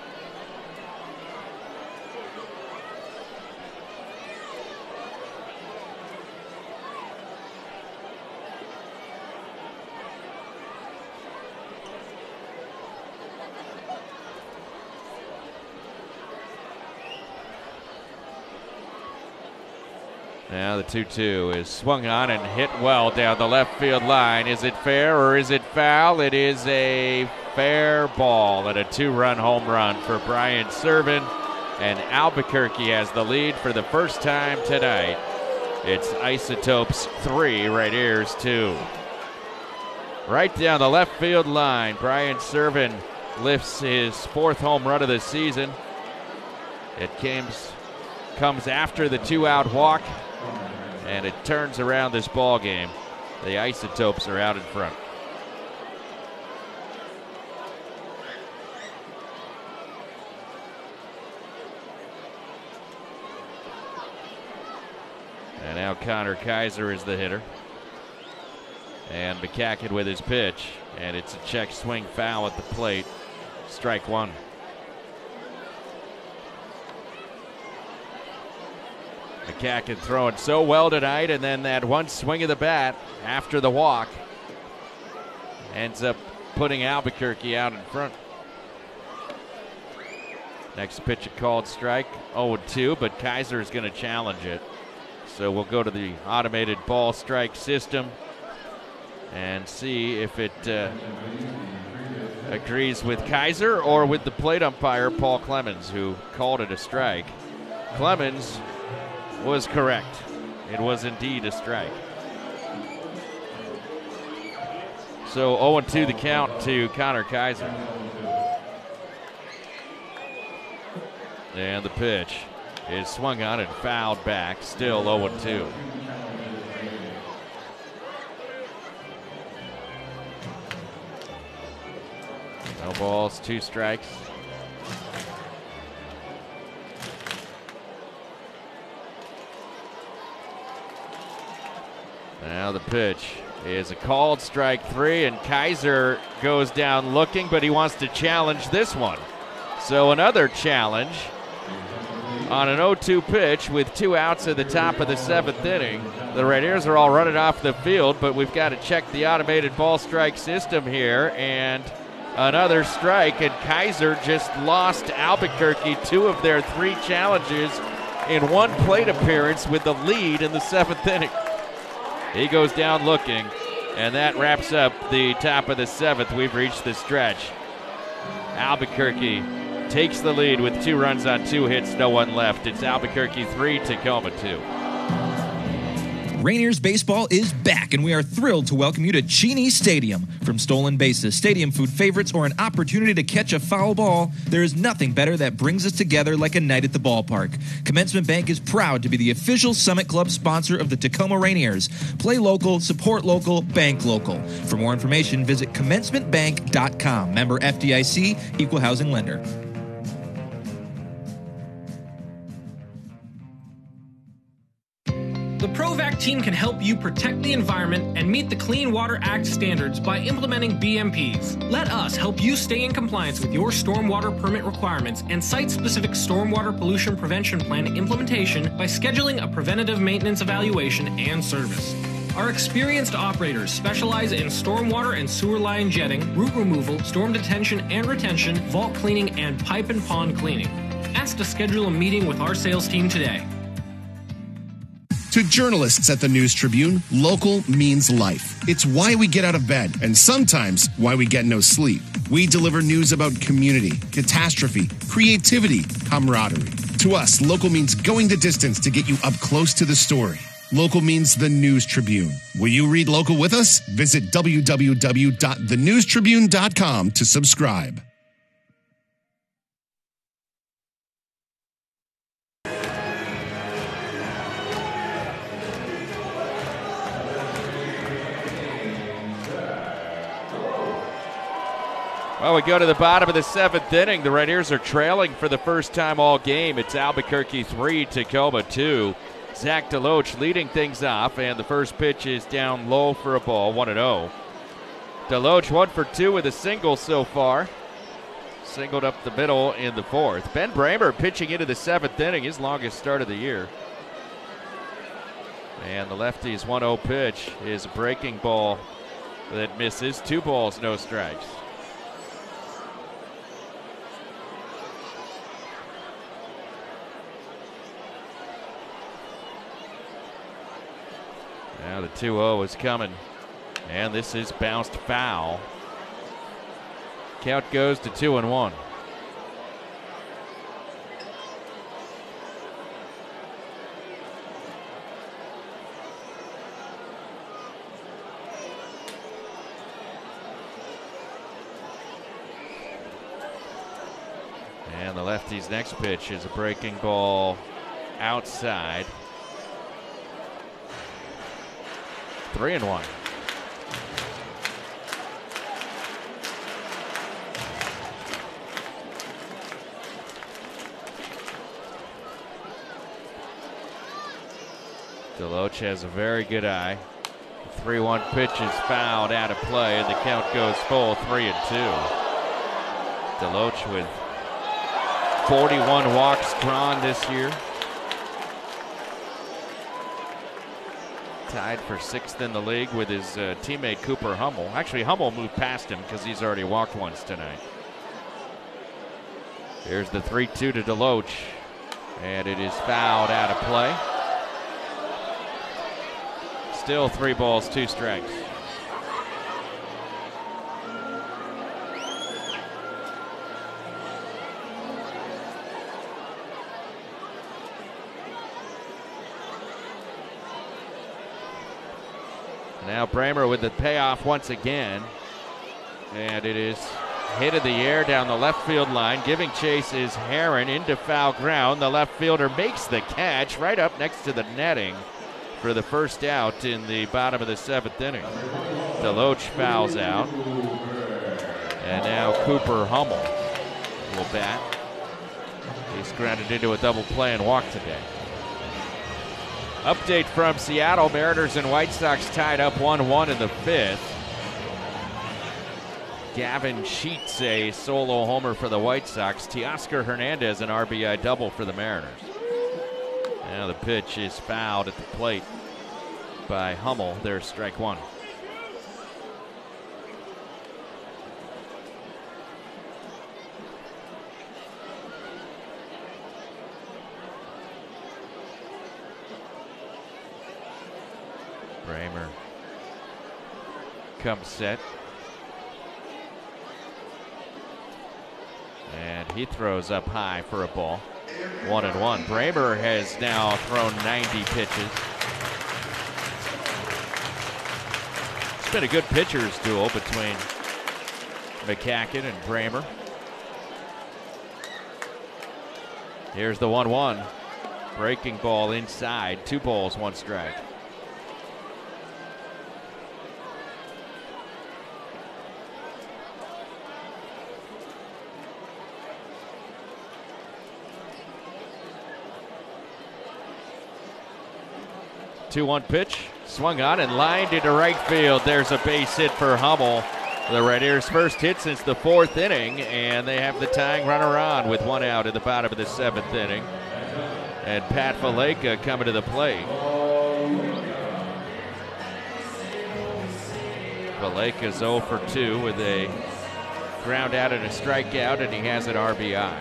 Now the two two is swung on and hit well down the left field line. Is it fair or is it foul? It is a fair ball and a two-run home run for Brian Servin. And Albuquerque has the lead for the first time tonight. It's Isotopes three, Rainiers two. Right down the left field line, Brian Servin lifts his fourth home run of the season. It comes, comes after the two-out walk. And it turns around this ball game. The Isotopes are out in front. And now Connor Kaiser is the hitter. And McCacken with his pitch. And it's a check swing foul at the plate. Strike one. McCacken throwing so well tonight, and then that one swing of the bat after the walk ends up putting Albuquerque out in front. Next pitch a called strike, oh and two, but Kaiser is going to challenge it. So we'll go to the automated ball strike system and see if it uh, agrees with Kaiser or with the plate umpire, Paul Clemens, who called it a strike. Clemens was correct. It was indeed a strike. So oh and two the count to Connor Kaiser. And the pitch is swung on and fouled back. Still oh and two. No balls, two strikes. Now the pitch is a called strike three, and Kaiser goes down looking, but he wants to challenge this one. So another challenge on an oh two pitch with two outs at the top of the seventh inning. The Rainiers are all running off the field, but we've got to check the automated ball strike system here, and another strike, and Kaiser just lost Albuquerque two of their three challenges in one plate appearance with the lead in the seventh inning. He goes down looking, and that wraps up the top of the seventh. We've reached the stretch. Albuquerque takes the lead with two runs on two hits, no one left. It's Albuquerque three, Tacoma two. Rainiers baseball is back, and we are thrilled to welcome you to Cheney Stadium. From stolen bases, stadium food favorites, or an opportunity to catch a foul ball, there is nothing better that brings us together like a night at the ballpark. Commencement Bank is proud to be the official Summit Club sponsor of the Tacoma Rainiers. Play local, support local, bank local. For more information, visit commencement bank dot com. Member F D I C, Equal Housing Lender. The ProVac team can help you protect the environment and meet the Clean Water Act standards by implementing B M Ps. Let us help you stay in compliance with your stormwater permit requirements and site-specific stormwater pollution prevention plan implementation by scheduling a preventative maintenance evaluation and service. Our experienced operators specialize in stormwater and sewer line jetting, root removal, storm detention and retention, vault cleaning, and pipe and pond cleaning. Ask to schedule a meeting with our sales team today. To journalists at the News Tribune, local means life. It's why we get out of bed and sometimes why we get no sleep. We deliver news about community, catastrophe, creativity, camaraderie. To us, local means going the distance to get you up close to the story. Local means the News Tribune. Will you read local with us? Visit w w w dot the news tribune dot com to subscribe. Well, we go to the bottom of the seventh inning. The Rainiers are trailing for the first time all game. It's Albuquerque three, Tacoma two. Zach DeLoach leading things off, and the first pitch is down low for a ball, one and oh. DeLoach one for two with a single so far. Singled up the middle in the fourth. Ben Bramer pitching into the seventh inning, his longest start of the year. And the lefty's one oh pitch is a breaking ball that misses. Two balls, no strikes. Now the two oh is coming, and this is bounced foul. Count goes to two and one. And the lefty's next pitch is a breaking ball outside. Three and one. DeLoach has a very good eye. The three one pitch is fouled out of play, and the count goes full, three and two. DeLoach with forty-one walks drawn this year. Tied for sixth in the league with his uh, teammate Cooper Hummel. Actually, Hummel moved past him because he's already walked once tonight. Here's the three two to DeLoach, and it is fouled out of play. Still three balls, two strikes. Now Bramer with the payoff once again, and it is hit in the air down the left field line. Giving chase is Herron into foul ground. The left fielder makes the catch right up next to the netting for the first out in the bottom of the seventh inning. DeLoach fouls out, and now Cooper Hummel will bat. He's grounded into a double play and walked today. Update from Seattle. Mariners and White Sox tied up one one in the fifth. Gavin Sheets a solo homer for the White Sox. Teoscar Hernandez an R B I double for the Mariners. Now the pitch is fouled at the plate by Hummel. There's strike one. Bramer comes set. And he throws up high for a ball. One and one. Bramer has now thrown ninety pitches. It's been a good pitcher's duel between McCacken and Bramer. Here's the one one. Breaking ball inside. Two balls, one strike. two one pitch, swung on and lined into right field. There's a base hit for Hummel. The Rainiers' first hit since the fourth inning, and they have the tying runner on with one out at the bottom of the seventh inning. And Pat Valaika coming to the plate. Valaika's oh for two with a ground out and a strikeout, and he has an R B I.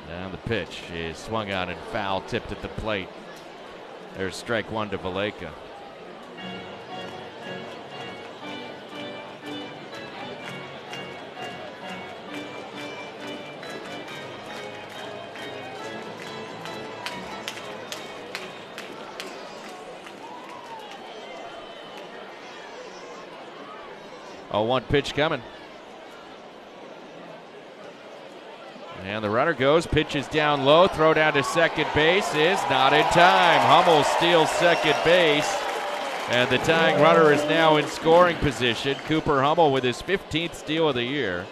Now the pitch is swung on and foul, tipped at the plate. There's strike one to Valaika. Oh, one pitch coming. And the runner goes, pitches down low, throw down to second base is not in time. Hummel steals second base, and the tying runner is now in scoring position. Cooper Hummel with his fifteenth steal of the year.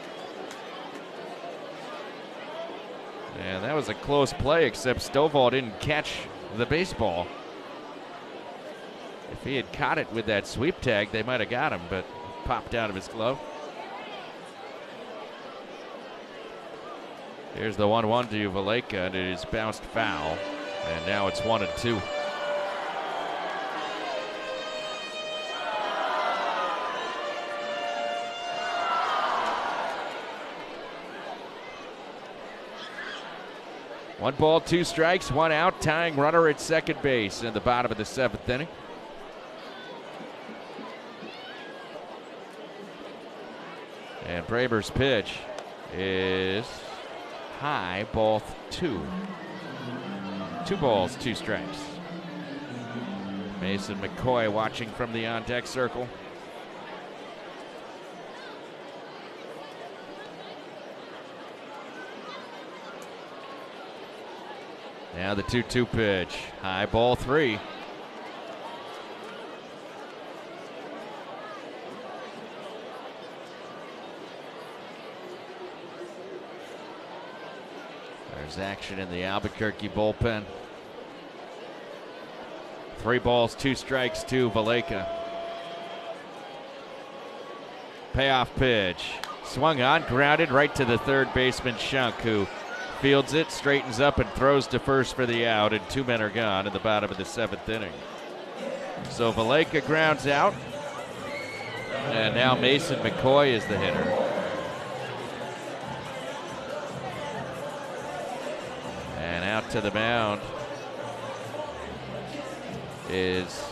And that was a close play, except Stovall didn't catch the baseball. If he had caught it with that sweep tag, they might have got him, but popped out of his glove. Here's the one one to Valaika, and it is bounced foul. And now it's one and two. One ball, two strikes, one out, tying runner at second base in the bottom of the seventh inning. And Braber's pitch is high, ball two. Two balls, two strikes. Mason McCoy watching from the on-deck circle. Now the two two pitch, high, ball three. There's action in the Albuquerque bullpen. Three balls, two strikes to Valaika. Payoff pitch. Swung on, grounded right to the third baseman, Shunk, who fields it, straightens up, and throws to first for the out, and two men are gone in the bottom of the seventh inning. So Valaika grounds out, and now Mason McCoy is the hitter. And out to the mound is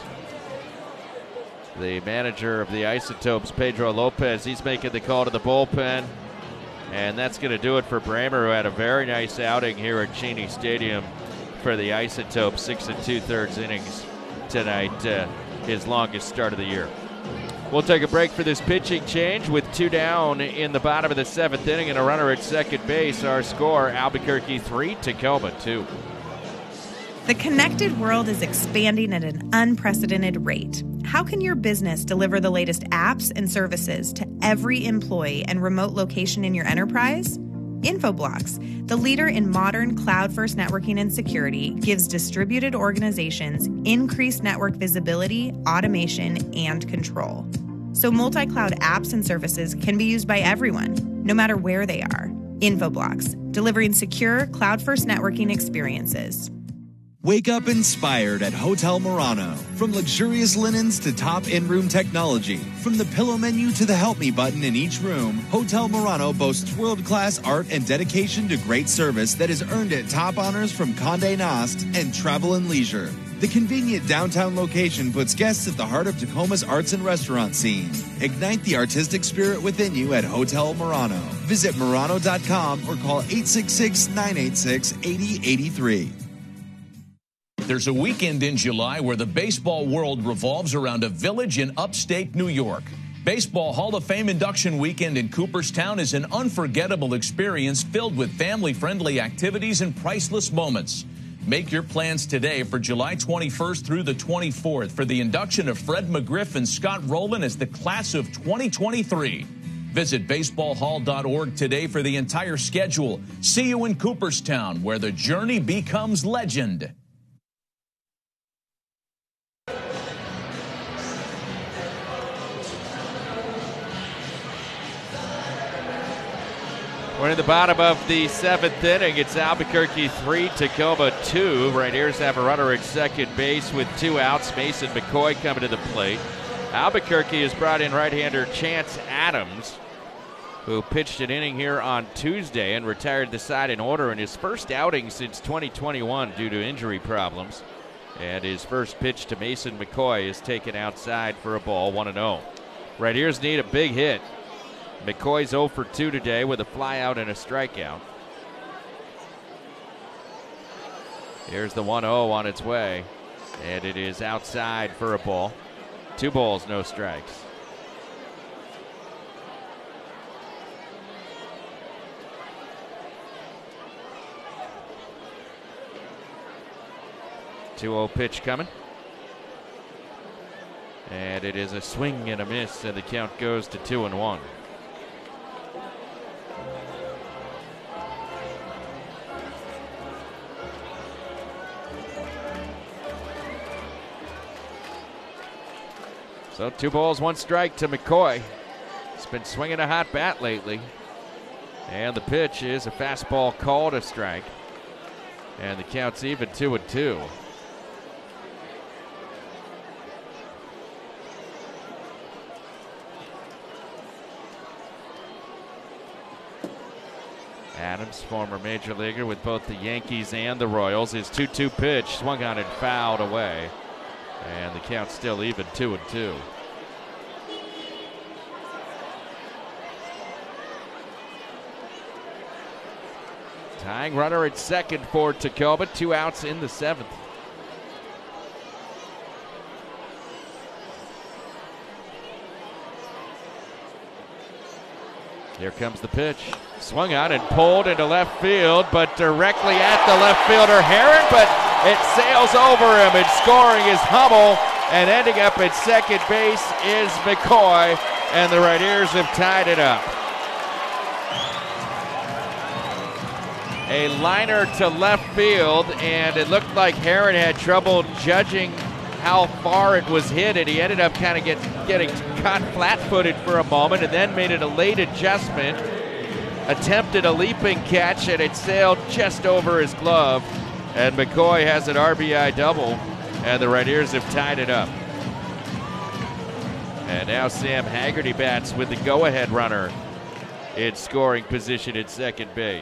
the manager of the Isotopes, Pedro Lopez. He's making the call to the bullpen. And that's going to do it for Bramer, who had a very nice outing here at Cheney Stadium for the Isotopes. Six and two-thirds innings tonight, uh, his longest start of the year. We'll take a break for this pitching change with two down in the bottom of the seventh inning and a runner at second base. Our score, Albuquerque three, Tacoma two. The connected world is expanding at an unprecedented rate. How can your business deliver the latest apps and services to every employee and remote location in your enterprise? Infoblox, the leader in modern cloud-first networking and security, gives distributed organizations increased network visibility, automation, and control. So multi-cloud apps and services can be used by everyone, no matter where they are. Infoblox, delivering secure cloud-first networking experiences. Wake up inspired at Hotel Murano. From luxurious linens to top in-room technology, from the pillow menu to the help me button in each room, Hotel Murano boasts world-class art and dedication to great service that has earned it top honors from Condé Nast and Travel and Leisure. The convenient downtown location puts guests at the heart of Tacoma's arts and restaurant scene. Ignite the artistic spirit within you at Hotel Murano. Visit Murano dot com or call eight six six, nine eight six, eight zero eight three. There's a weekend in July where the baseball world revolves around a village in upstate New York. Baseball Hall of Fame induction weekend in Cooperstown is an unforgettable experience filled with family-friendly activities and priceless moments. Make your plans today for July twenty-first through the twenty-fourth for the induction of Fred McGriff and Scott Rowland as the class of twenty twenty-three. Visit baseball hall dot org today for the entire schedule. See you in Cooperstown, where the journey becomes legend. We're in the bottom of the seventh inning. It's Albuquerque three, Tacoma two. Rainiers have a runner at second base with two outs. Mason McCoy coming to the plate. Albuquerque has brought in right-hander Chance Adams. who pitched an inning here on Tuesday and retired the side in order in his first outing since twenty twenty-one due to injury problems. And his first pitch to Mason McCoy is taken outside for a ball, one and oh. Raiders need a big hit. McCoy's oh for two today with a flyout and a strikeout. Here's the one oh on its way, and it is outside for a ball. Two balls, no strikes. two oh pitch coming. And it is a swing and a miss, and the count goes to two and one. So two balls, one strike to McCoy. He's been swinging a hot bat lately. And the pitch is a fastball called a strike. And the count's even two and two. Adams, former major leaguer with both the Yankees and the Royals. His two two pitch swung on and fouled away. And the count's still even, two and two. Tying runner at second for Tacoma. Two outs in the seventh. Here comes the pitch. Swung on and pulled into left field, but directly at the left fielder, Herron, but it sails over him, and scoring is Hummel, and ending up at second base is McCoy, and the Raiders have tied it up. A liner to left field, and it looked like Herron had trouble judging how far it was hit, and he ended up kind of get, getting caught flat-footed for a moment and then made it a late adjustment, attempted a leaping catch, and it sailed just over his glove, and McCoy has an R B I double, and the Raiders have tied it up. And now Sam Haggerty bats with the go-ahead runner in scoring position at second base.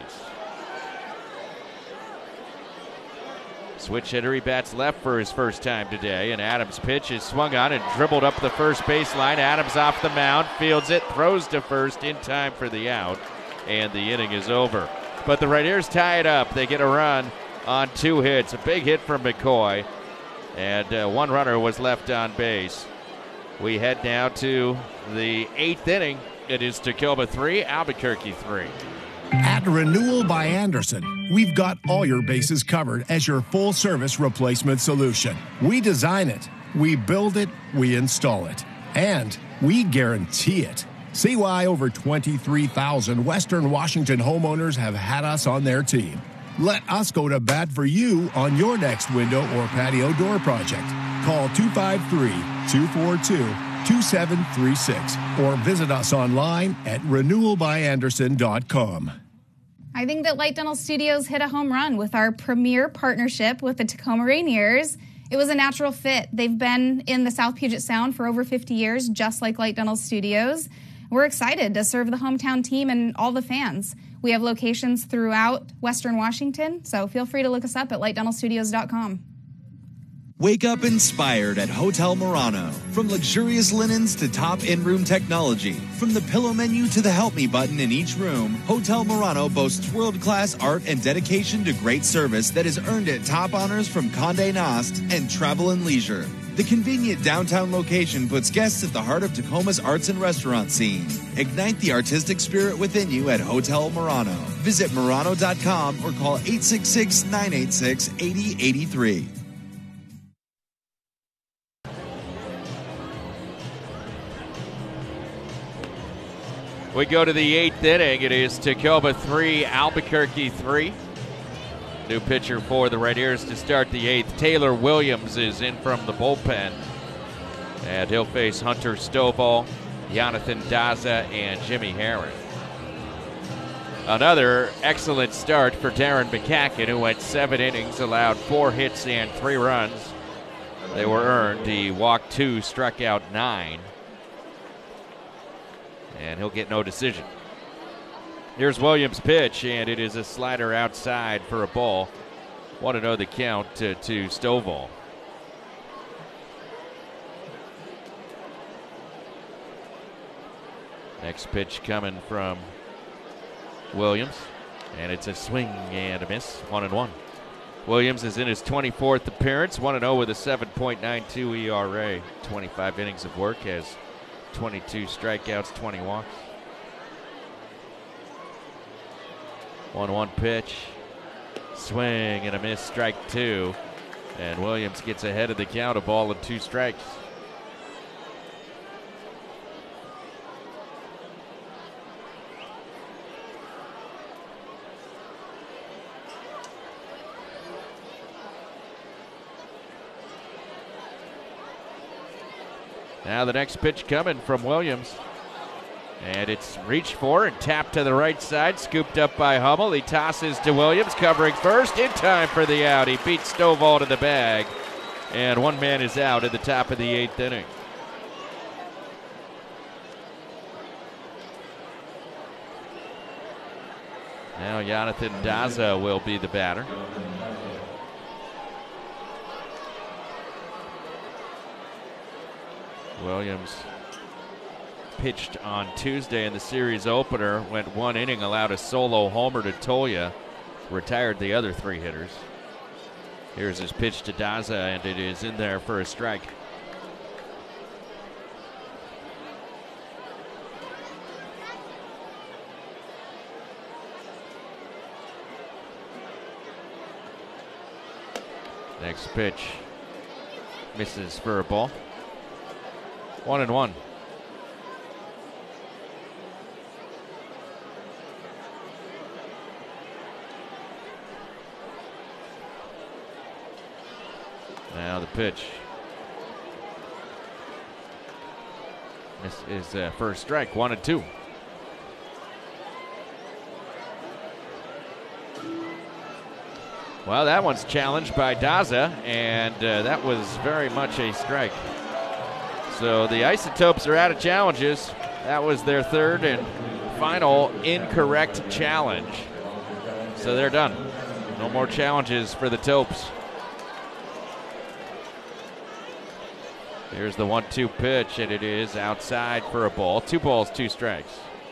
Switch hitter, he bats left for his first time today, and Adams' pitch is swung on and dribbled up the first baseline. Adams off the mound, fields it, throws to first in time for the out, and the inning is over. But the Raiders tie it up. They get a run on two hits. A big hit from McCoy, and uh, one runner was left on base. We head now to the eighth inning. It is Tacoma three, Albuquerque three. At Renewal by Andersen, we've got all your bases covered as your full-service replacement solution. We design it, we build it, we install it, and we guarantee it. See why over twenty-three thousand Western Washington homeowners have had us on their team. Let us go to bat for you on your next window or patio door project. Call two five three, two four two, two seven three six or visit us online at renewal by andersen dot com. I think that Light Dental Studios hit a home run with our premier partnership with the Tacoma Rainiers. It was a natural fit. They've been in the South Puget Sound for over fifty years, just like Light Dental Studios. We're excited to serve the hometown team and all the fans. We have locations throughout Western Washington, so feel free to look us up at light dental studios dot com. Wake up inspired at Hotel Murano. From luxurious linens to top in-room technology, from the pillow menu to the help me button in each room, Hotel Murano boasts world-class art and dedication to great service that has earned it top honors from Condé Nast and Travel and Leisure. The convenient downtown location puts guests at the heart of Tacoma's arts and restaurant scene. Ignite the artistic spirit within you at Hotel Murano. Visit Murano dot com or call eight six six, nine eight six, eight zero eight three. We go to the eighth inning. It is Tacoma three, Albuquerque three. New pitcher for the Raiders to start the eighth. Taylor Williams is in from the bullpen. And he'll face Hunter Stovall, Jonathan Daza, and Jimmy Herron. Another excellent start for Darren McCacken, who went seven innings, allowed four hits and three runs. They were earned. He walked two, struck out nine. And he'll get no decision. Here's Williams' pitch, and it is a slider outside for a ball. Want to know the count to, to Stovall. Next pitch coming from Williams, and it's a swing and a miss, one and one. Williams is in his twenty-fourth appearance, one and oh with a seven point nine two E R A. twenty-five innings of work, has twenty-two strikeouts, twenty walks. one one pitch, swing and a miss, strike two. And Williams gets ahead of the count, a ball and two strikes. Now the next pitch coming from Williams. And it's reached for and tapped to the right side, scooped up by Hummel. He tosses to Williams, covering first, in time for the out. He beats Stovall to the bag, and one man is out at the top of the eighth inning. Now Jonathan Daza will be the batter. Williams pitched on Tuesday in the series opener, went one inning, allowed a solo homer to Tolia, retired the other three hitters. Here's his pitch to Daza, and it is in there for a strike. Next pitch misses for a ball. One and one. Now the pitch. This is uh, first strike, one and two. Well, that one's challenged by Daza, and uh, that was very much a strike. So the Isotopes are out of challenges. That was their third and final incorrect challenge. So they're done. No more challenges for the Topes. Here's the one two pitch, and it is outside for a ball. Two balls, two strikes.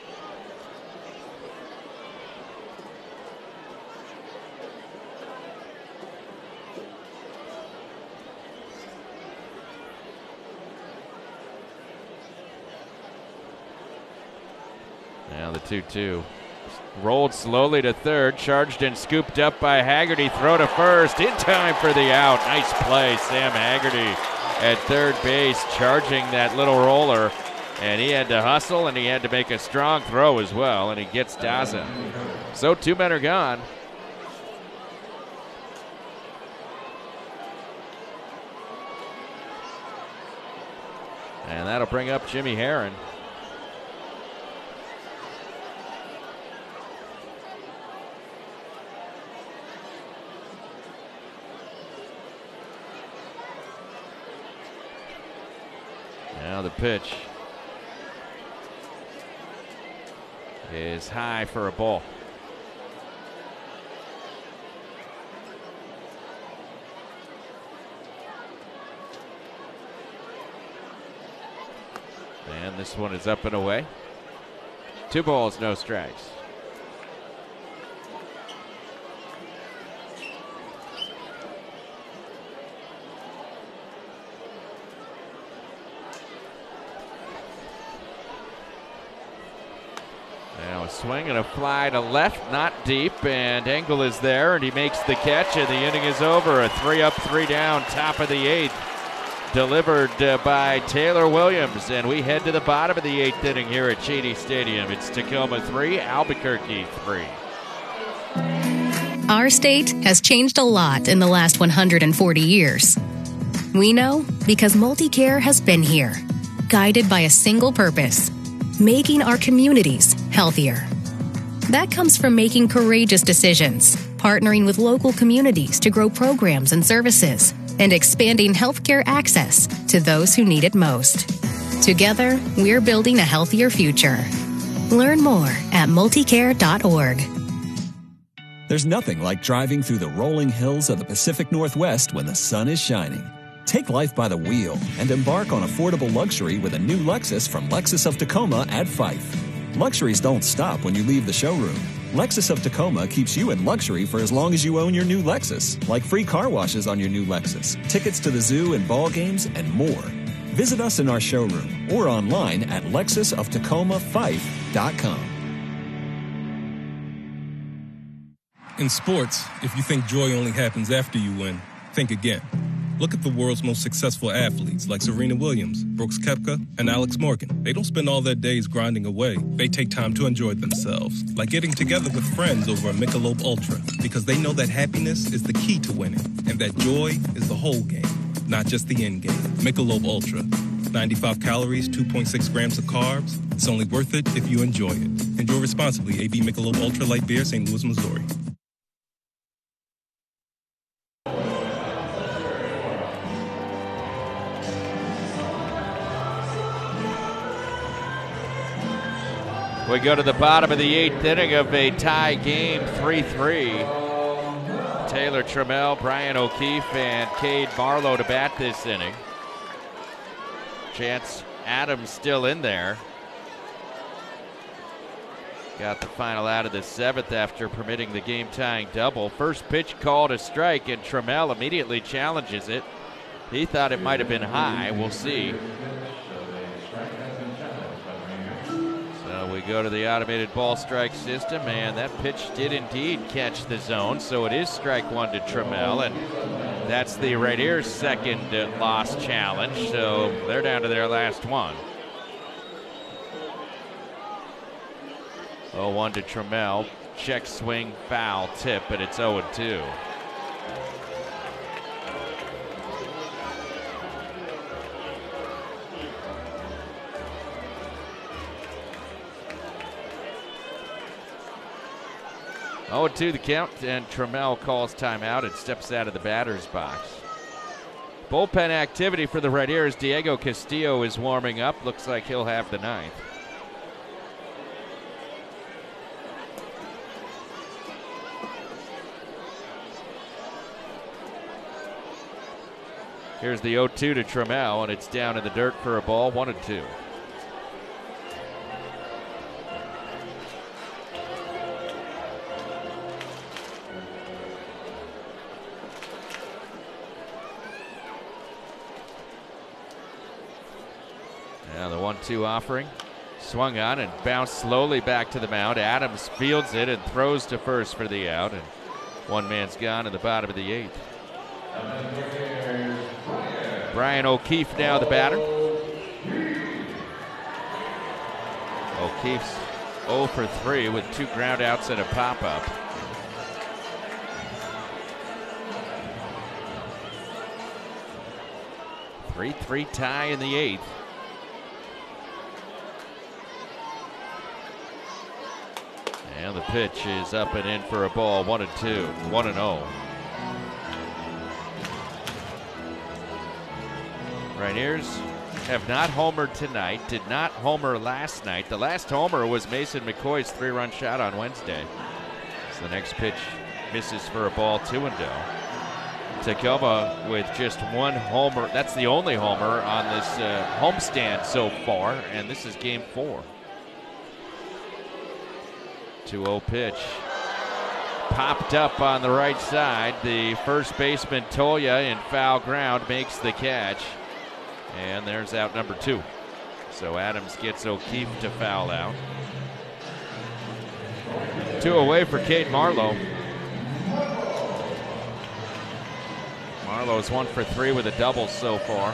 Now the two two. Rolled slowly to third, charged and scooped up by Haggerty. Throw to first, in time for the out. Nice play, Sam Haggerty at third base, charging that little roller. And he had to hustle, and he had to make a strong throw as well, and he gets Daza. So two men are gone. And that'll bring up Jimmy Herron. Now the pitch is high for a ball. And this one is up and away. Two balls, no strikes. Now a swing and a fly to left, not deep, and Engel is there, and he makes the catch, and the inning is over. A three up, three down, top of the eighth, delivered uh, by Taylor Williams, and we head to the bottom of the eighth inning here at Cheney Stadium. It's Tacoma three, Albuquerque three. Our state has changed a lot in the last one hundred forty years. We know because MultiCare has been here, guided by a single purpose: making our communities healthier. That comes from making courageous decisions, partnering with local communities to grow programs and services, and expanding healthcare access to those who need it most. Together, we're building a healthier future. Learn more at multicare dot org. There's nothing like driving through the rolling hills of the Pacific Northwest when the sun is shining. Take life by the wheel and embark on affordable luxury with a new Lexus from Lexus of Tacoma at Fife. Luxuries don't stop when you leave the showroom. Lexus of Tacoma keeps you in luxury for as long as you own your new Lexus, like free car washes on your new Lexus, tickets to the zoo and ball games, and more. Visit us in our showroom or online at lexus of tacoma fife dot com. In sports, if you think joy only happens after you win, think again. Look at the world's most successful athletes like Serena Williams, Brooks Koepka, and Alex Morgan. They don't spend all their days grinding away. They take time to enjoy themselves, like getting together with friends over a Michelob Ultra, because they know that happiness is the key to winning, and that joy is the whole game, not just the end game. Michelob Ultra. ninety-five calories, two point six grams of carbs. It's only worth it if you enjoy it. Enjoy responsibly. A B Michelob Ultra Light Beer, Saint Louis, Missouri. We go to the bottom of the eighth inning of a tie game, three three. Taylor Trammell, Brian O'Keefe, and Cade Marlowe to bat this inning. Chance Adams still in there. Got the final out of the seventh after permitting the game-tying double. First pitch called a strike, and Trammell immediately challenges it. He thought it might have been high. We'll see. So we go to the automated ball strike system, and that pitch did indeed catch the zone. So it is strike one to Trammell, and that's the Raiders' second uh, loss challenge. So they're down to their last one. oh one to Trammell. Check swing, foul, tip, but it's oh two. oh two the count, and Trammell calls timeout and steps out of the batter's box. Bullpen activity for the Raiders. Diego Castillo is warming up. Looks like he'll have the ninth. Here's the oh two to Trammell, and it's down in the dirt for a ball, one and two. Now the one two offering. Swung on and bounced slowly back to the mound. Adams fields it and throws to first for the out, and one man's gone in the bottom of the eighth. Brian O'Keefe now the batter. O'Keefe's oh for three with two ground outs and a pop-up. three three tie in the eighth. And the pitch is up and in for a ball, one and two, one and oh. Rainiers have not homered tonight, did not homer last night. The last homer was Mason McCoy's three-run shot on Wednesday. So the next pitch misses for a ball, two and oh. Tacoma with just one homer. That's the only homer on this uh, homestand so far, and this is game four. two oh pitch. Popped up on the right side. The first baseman, Tolia, in foul ground, makes the catch. And there's out number two. So Adams gets O'Keefe to foul out. Two away for Cade Marlowe. Marlowe's one for three with a double so far.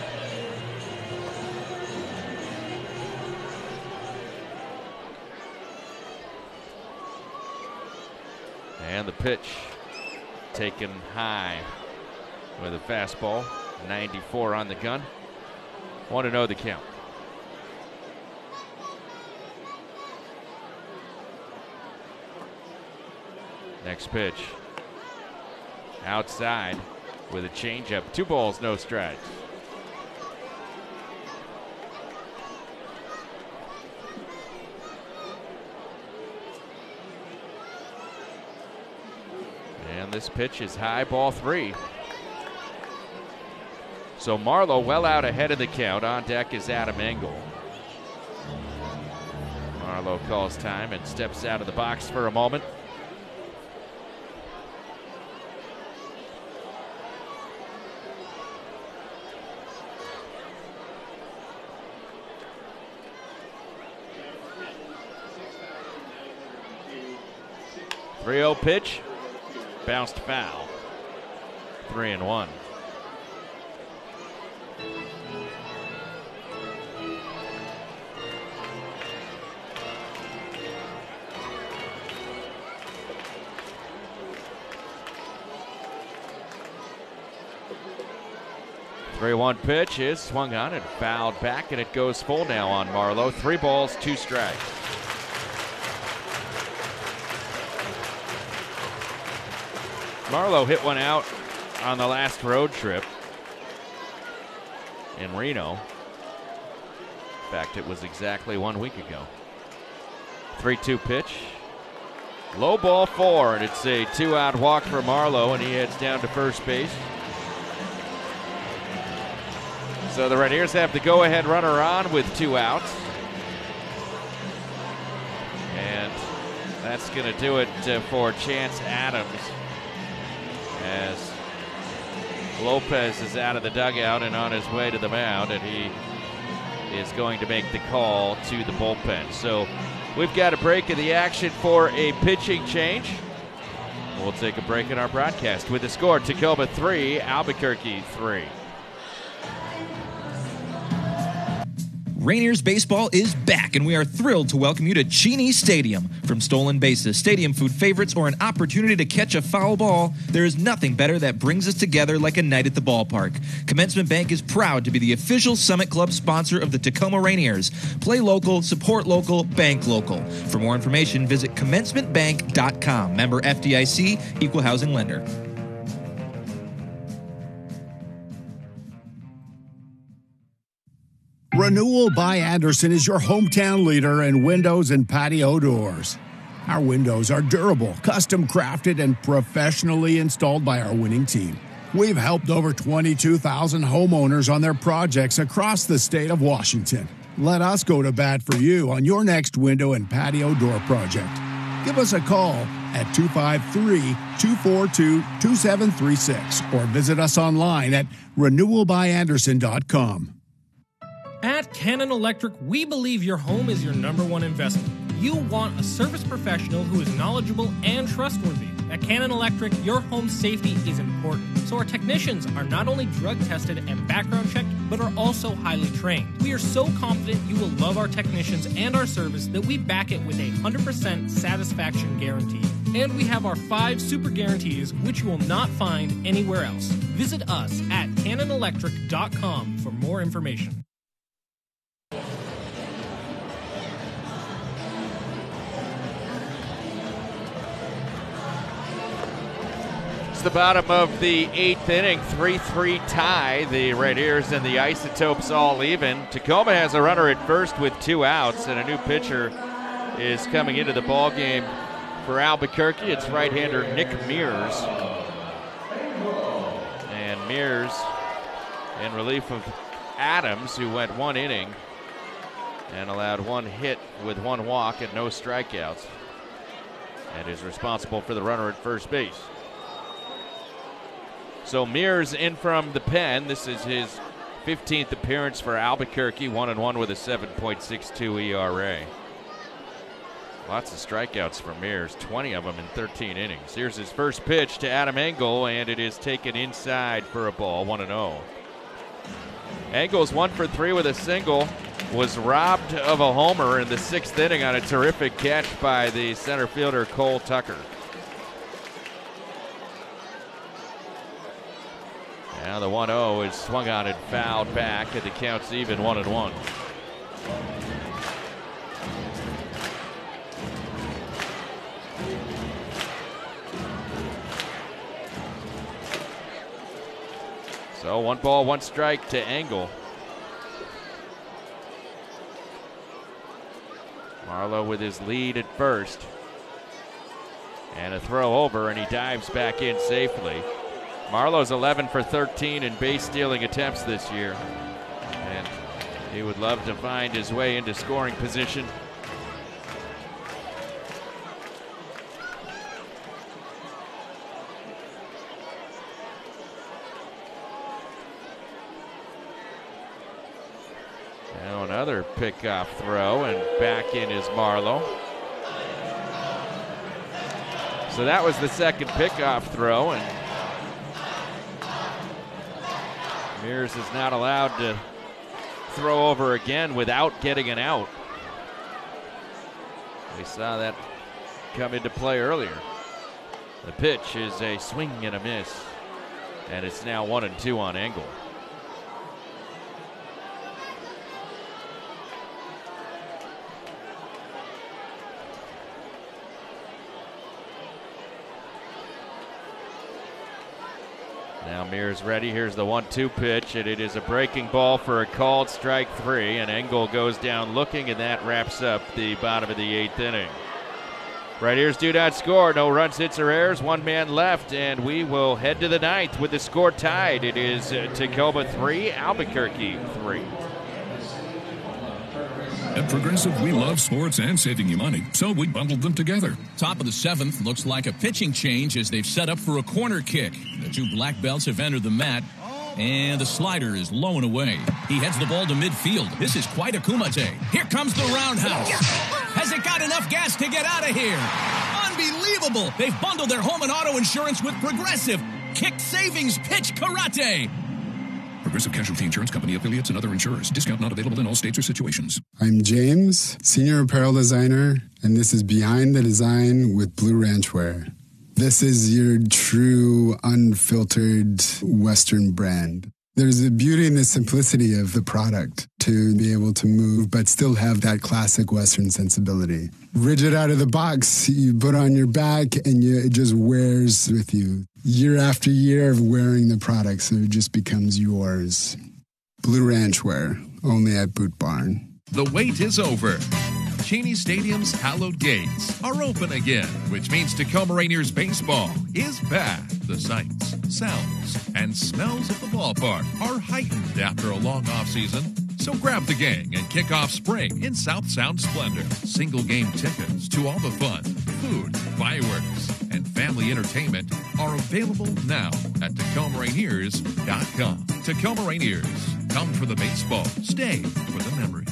And the pitch taken high with a fastball. ninety-four on the gun. one to oh the count. Next pitch. Outside with a changeup. Two balls, no strikes. And this pitch is high, ball three. So Marlowe well out ahead of the count. On deck is Adam Engel. Marlowe calls time and steps out of the box for a moment. three oh pitch, bounced foul. Three and one. three one pitch is swung on and fouled back, and it goes full now on Marlowe. Three balls, two strikes. Marlowe hit one out on the last road trip in Reno. In fact, it was exactly one week ago. three two pitch. Low ball four, and it's a two-out walk for Marlowe, and he heads down to first base. So the Rainiers have the go-ahead runner on with two outs. And that's going to do it uh, for Chance Adams, as Lopez is out of the dugout and on his way to the mound, and he is going to make the call to the bullpen. So we've got a break in the action for a pitching change. We'll take a break in our broadcast with the score: Tacoma three, Albuquerque three. Rainiers baseball is back, and we are thrilled to welcome you to Cheney Stadium. From stolen bases, stadium food favorites, or an opportunity to catch a foul ball, there is nothing better that brings us together like a night at the ballpark. Commencement Bank is proud to be the official Summit Club sponsor of the Tacoma Rainiers. Play local, support local, bank local. For more information, visit commencement bank dot com. Member F D I C, Equal Housing Lender. Renewal by Andersen is your hometown leader in windows and patio doors. Our windows are durable, custom crafted, and professionally installed by our winning team. We've helped over twenty-two thousand homeowners on their projects across the state of Washington. Let us go to bat for you on your next window and patio door project. Give us a call at two five three, two four two, two seven three six or visit us online at renewal by andersen dot com. At Cannon Electric, we believe your home is your number one investment. You want a service professional who is knowledgeable and trustworthy. At Cannon Electric, your home safety is important, so our technicians are not only drug tested and background checked, but are also highly trained. We are so confident you will love our technicians and our service that we back it with a one hundred percent satisfaction guarantee. And we have our five super guarantees, which you will not find anywhere else. Visit us at cannon electric dot com for more information. The bottom of the eighth inning, three three tie. The Rainiers and the Isotopes all even. Tacoma has a runner at first with two outs, and a new pitcher is coming into the ball game for Albuquerque. It's right-hander Nick Mears. And Mears in relief of Adams, who went one inning and allowed one hit with one walk and no strikeouts, and is responsible for the runner at first base. So Mears in from the pen. This is his fifteenth appearance for Albuquerque, one and one with a seven point six two E R A. Lots of strikeouts for Mears, twenty of them in thirteen innings. Here's his first pitch to Adam Engel, and it is taken inside for a ball, one and oh. Engel's one for three with a single, was robbed of a homer in the sixth inning on a terrific catch by the center fielder Cole Tucker. Now the one oh is swung on and fouled back, and the count's even one and one. So one ball, one strike to Engel. Marlowe with his lead at first. And a throw over, and he dives back in safely. Marlowe's eleven for thirteen in base stealing attempts this year. And he would love to find his way into scoring position. Now another pickoff throw, and back in is Marlowe. So that was the second pickoff throw, and Mears is not allowed to throw over again without getting an out. We saw that come into play earlier. The pitch is a swing and a miss, and it's now one and two on Engel. Now Mears ready. Here's the one two pitch, and it is a breaking ball for a called strike three, and Engel goes down looking, and that wraps up the bottom of the eighth inning. Right here's do not score. No runs, hits, or errors. One man left, and we will head to the ninth with the score tied. It is uh, Tacoma three, Albuquerque three. At Progressive, we love sports and saving you money, so we bundled them together. Top of the seventh looks like a pitching change as they've set up for a corner kick. The two black belts have entered the mat, and the slider is low and away. He heads the ball to midfield. This is quite a kumite. Here comes the roundhouse. Has it got enough gas to get out of here? Unbelievable! They've bundled their home and auto insurance with Progressive. Kick Savings Pitch Karate. Progressive Casualty Insurance Company, affiliates, and other insurers. Discount not available in all states or situations. I'm James, Senior Apparel Designer, and this is Behind the Design with Blue Ranch Wear. This is your true, unfiltered Western brand. There's a beauty in the simplicity of the product to be able to move, but still have that classic Western sensibility. Rigid out of the box, you put on your back, and you, it just wears with you. Year after year of wearing the product, so it just becomes yours. Blue Ranch Wear, only at Boot Barn. The wait is over. Cheney Stadium's hallowed gates are open again, which means Tacoma Rainiers baseball is back. The sights, sounds, and smells of the ballpark are heightened after a long offseason. So grab the gang and kick off spring in South Sound splendor. Single game tickets to all the fun, food, fireworks, and family entertainment are available now at Tacoma Rainiers dot com. Tacoma Rainiers, come for the baseball, stay for the memories.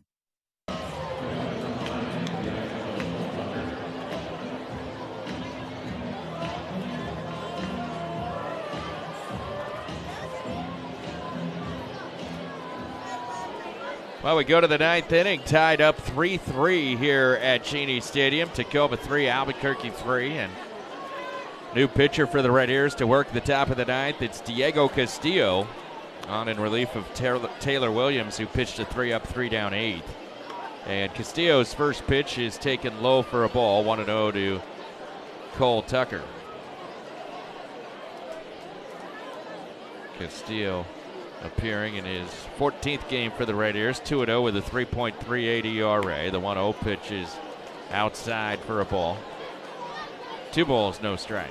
Well, we go to the ninth inning, tied up three three here at Cheney Stadium. Tacoma three, Albuquerque three, and new pitcher for the Red Ears to work the top of the ninth. It's Diego Castillo on in relief of Taylor Williams, who pitched a three up, three down eighth. And Castillo's first pitch is taken low for a ball, one and oh to Cole Tucker. Castillo appearing in his fourteenth game for the Red Ears, two and oh with a three point three eight E R A. The one oh pitch is outside for a ball. Two balls, no strikes.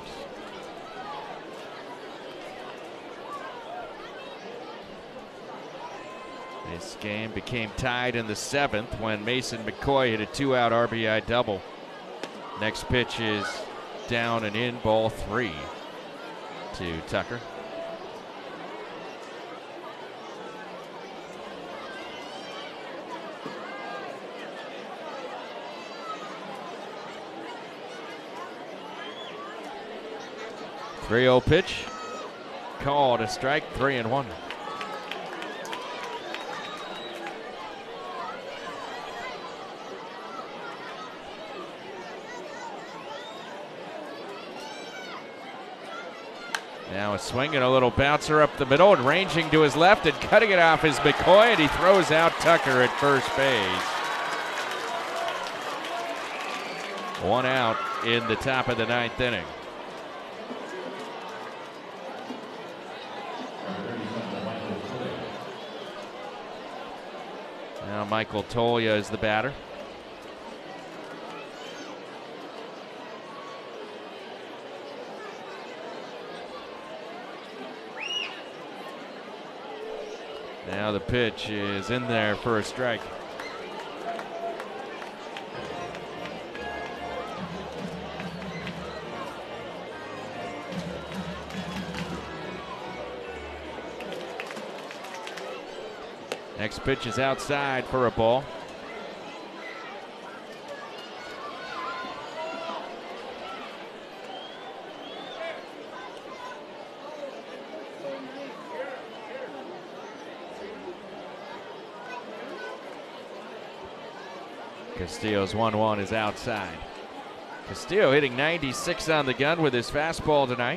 This game became tied in the seventh when Mason McCoy hit a two-out R B I double. Next pitch is down and in, ball three to Tucker. three oh pitch, called a strike, three and one. Now a swing and a little bouncer up the middle, and ranging to his left and cutting it off is McCoy, and he throws out Tucker at first base. One out in the top of the ninth inning. Now Michael Toglia is the batter. Now the pitch is in there for a strike. Next pitch is outside for a ball. Castillo's one one is outside. Castillo hitting ninety-six on the gun with his fastball tonight.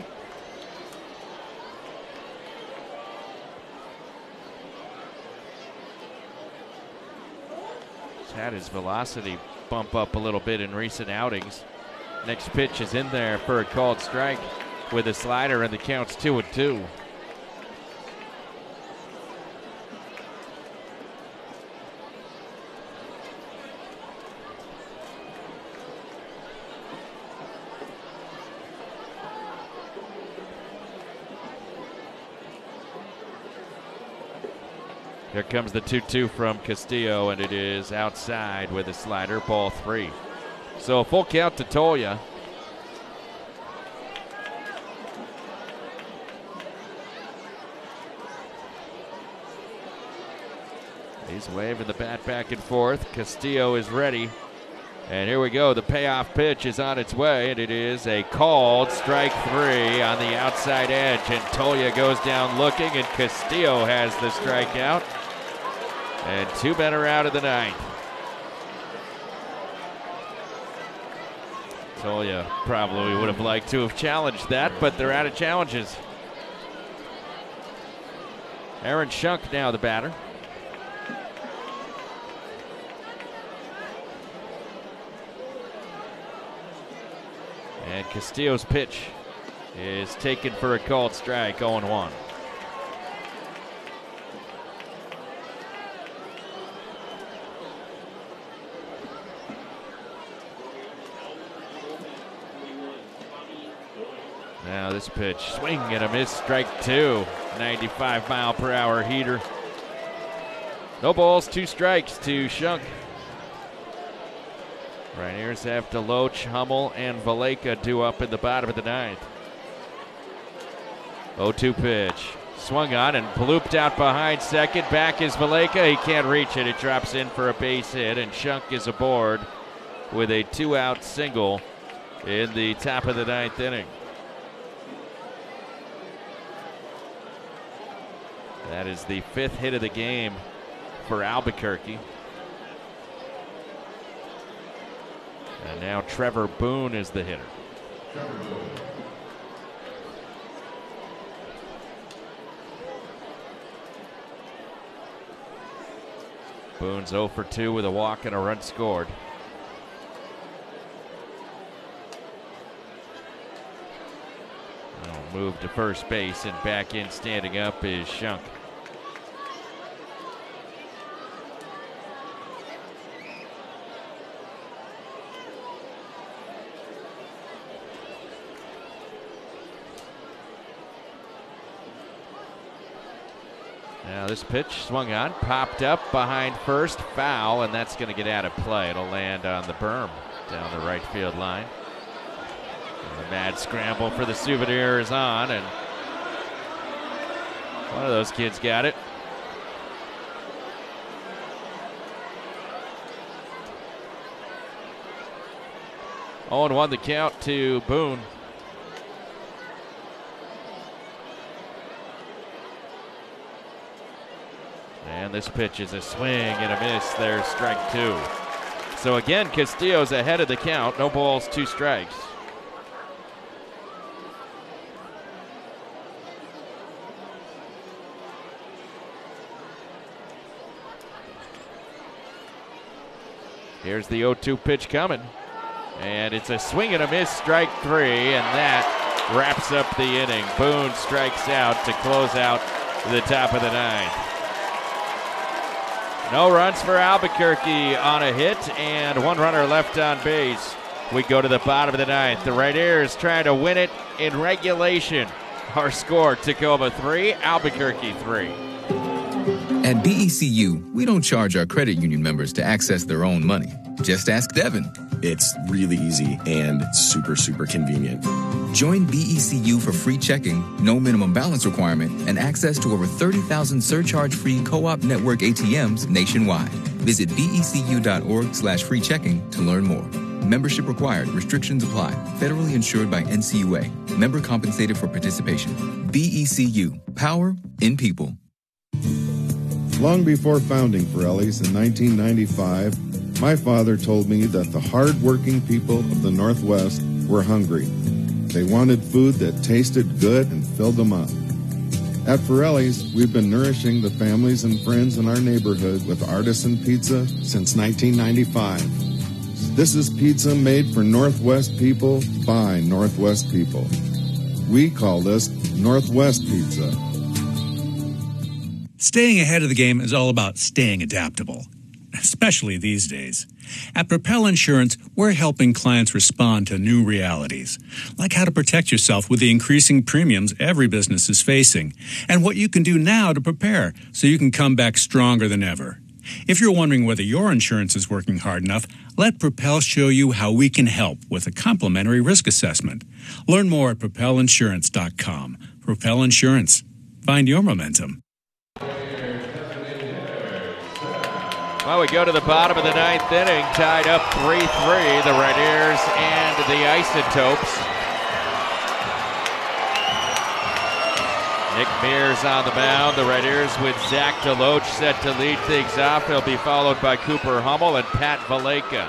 He's had his velocity bump up a little bit in recent outings. Next pitch is in there for a called strike with a slider, and the count's two and two. Here comes the two two from Castillo, and it is outside with a slider, ball three. So a full count to Tolia. He's waving the bat back and forth. Castillo is ready. And here we go. The payoff pitch is on its way, and it is a called strike three on the outside edge. And Tolia goes down looking, and Castillo has the strikeout. And two men are out of the ninth. Tolia probably would have liked to have challenged that, but they're out of challenges. Aaron Schunk now the batter. And Castillo's pitch is taken for a called strike, oh and one. Now this pitch, swing and a miss, strike two. ninety-five mile per hour heater. No balls, two strikes to Schunk. Rainiers have Deloach, Hummel, and Valleca due up in the bottom of the ninth. oh two pitch. Swung on and blooped out behind second. Back is Valleca. He can't reach it. It drops in for a base hit, and Schunk is aboard with a two-out single in the top of the ninth inning. That is the fifth hit of the game for Albuquerque. And now Trevor Boone is the hitter. Boone's oh for two with a walk and a run scored. Oh, move to first base, and back in standing up is Schunk. Now this pitch swung on, popped up behind first, foul, and that's going to get out of play. It'll land on the berm down the right field line. And the mad scramble for the souvenir is on, and one of those kids got it. oh and one the count to Boone. And this pitch is a swing and a miss. There's strike two. So again, Castillo's ahead of the count. No balls, two strikes. Here's the oh two pitch coming. And it's a swing and a miss, strike three, and that wraps up the inning. Boone strikes out to close out the top of the ninth. No runs for Albuquerque on a hit, and one runner left on base. We go to the bottom of the ninth. The Rainiers trying to win it in regulation. Our score, Tacoma three, Albuquerque three. At B E C U, we don't charge our credit union members to access their own money. Just ask Devin. It's really easy and super, super convenient. Join B E C U for free checking, no minimum balance requirement, and access to over thirty thousand surcharge-free Co-op Network A T Ms nationwide. Visit becu.org slash free checking to learn more. Membership required. Restrictions apply. Federally insured by N C U A. Member compensated for participation. B E C U. Power in people. Long before founding Pirelli's in nineteen ninety-five, my father told me that the hard-working people of the Northwest were hungry. They wanted food that tasted good and filled them up. At Pirelli's, we've been nourishing the families and friends in our neighborhood with artisan pizza since nineteen ninety-five. This is pizza made for Northwest people by Northwest people. We call this Northwest Pizza. Staying ahead of the game is all about staying adaptable, especially these days. At Propel Insurance, we're helping clients respond to new realities, like how to protect yourself with the increasing premiums every business is facing, and what you can do now to prepare so you can come back stronger than ever. If you're wondering whether your insurance is working hard enough, let Propel show you how we can help with a complimentary risk assessment. Learn more at propel insurance dot com. Propel Insurance. Find your momentum. Well, we go to the bottom of the ninth inning, tied up three three, the Rainiers and the Isotopes. Nick Mears on the mound. The Rainiers with Zach Deloach set to lead things off. He'll be followed by Cooper Hummel and Pat Valleca.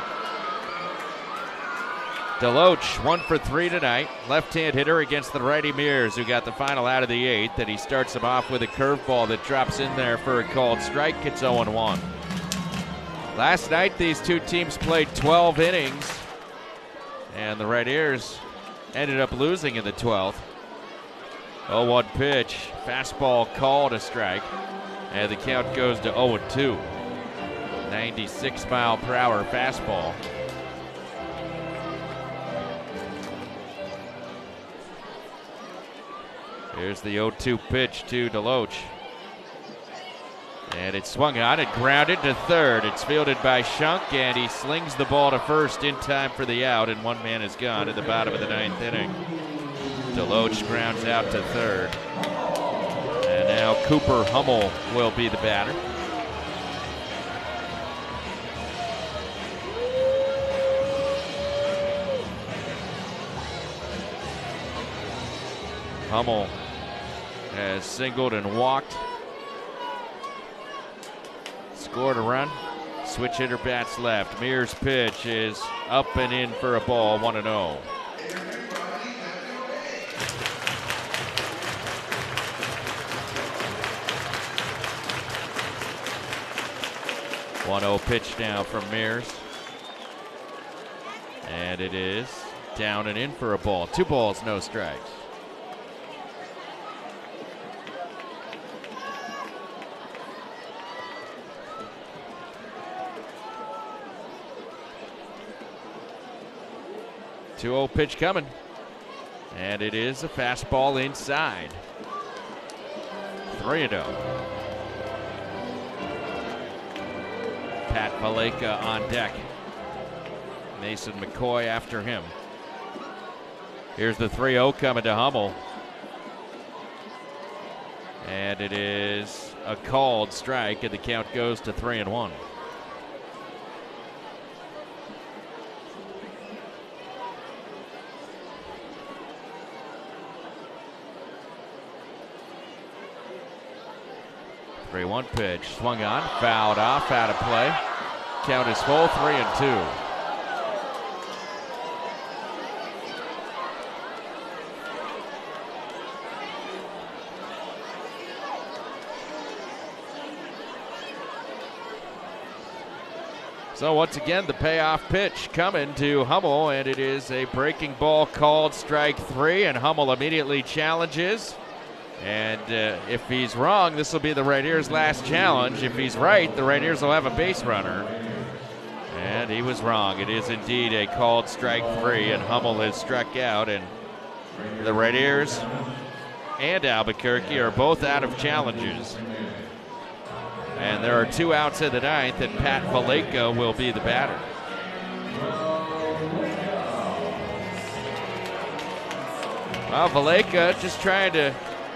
Deloach, one for three tonight. Left-hand hitter against the righty Mears, who got the final out of the eighth, and he starts him off with a curveball that drops in there for a called strike. It's oh and one. Last night, these two teams played twelve innings, and the Rainiers ended up losing in the twelfth. oh one pitch, fastball called a strike, and the count goes to oh and two. ninety-six mile per hour fastball. Here's the oh two pitch to Deloach. And it's swung on and grounded to third. It's fielded by Shunk, and he slings the ball to first in time for the out, and one man is gone at the bottom of the ninth inning. Deloach grounds out to third. And now Cooper Hummel will be the batter. Hummel has singled and walked. Scored a run. Switch hitter bats left. Mears' pitch is up and in for a ball, one and oh. one oh pitch now from Mears. And it is down and in for a ball. Two balls, no strikes. two oh pitch coming. And it is a fastball inside. three and oh. Pat Valleca on deck. Mason McCoy after him. Here's the three oh coming to Hummel. And it is a called strike, and the count goes to three and one. three one pitch, swung on, fouled off, out of play. Count is full, three and two. So once again, the payoff pitch coming to Hummel, and it is a breaking ball called strike three, and Hummel immediately challenges. And uh, if he's wrong, this will be the Rainiers' last challenge. If he's right, the Rainiers will have a base runner. And he was wrong. It is indeed a called strike three, and Hummel has struck out. And the Rainiers and Albuquerque are both out of challenges. And there are two outs in the ninth, and Pat Valleca will be the batter. Well, Valleca just trying to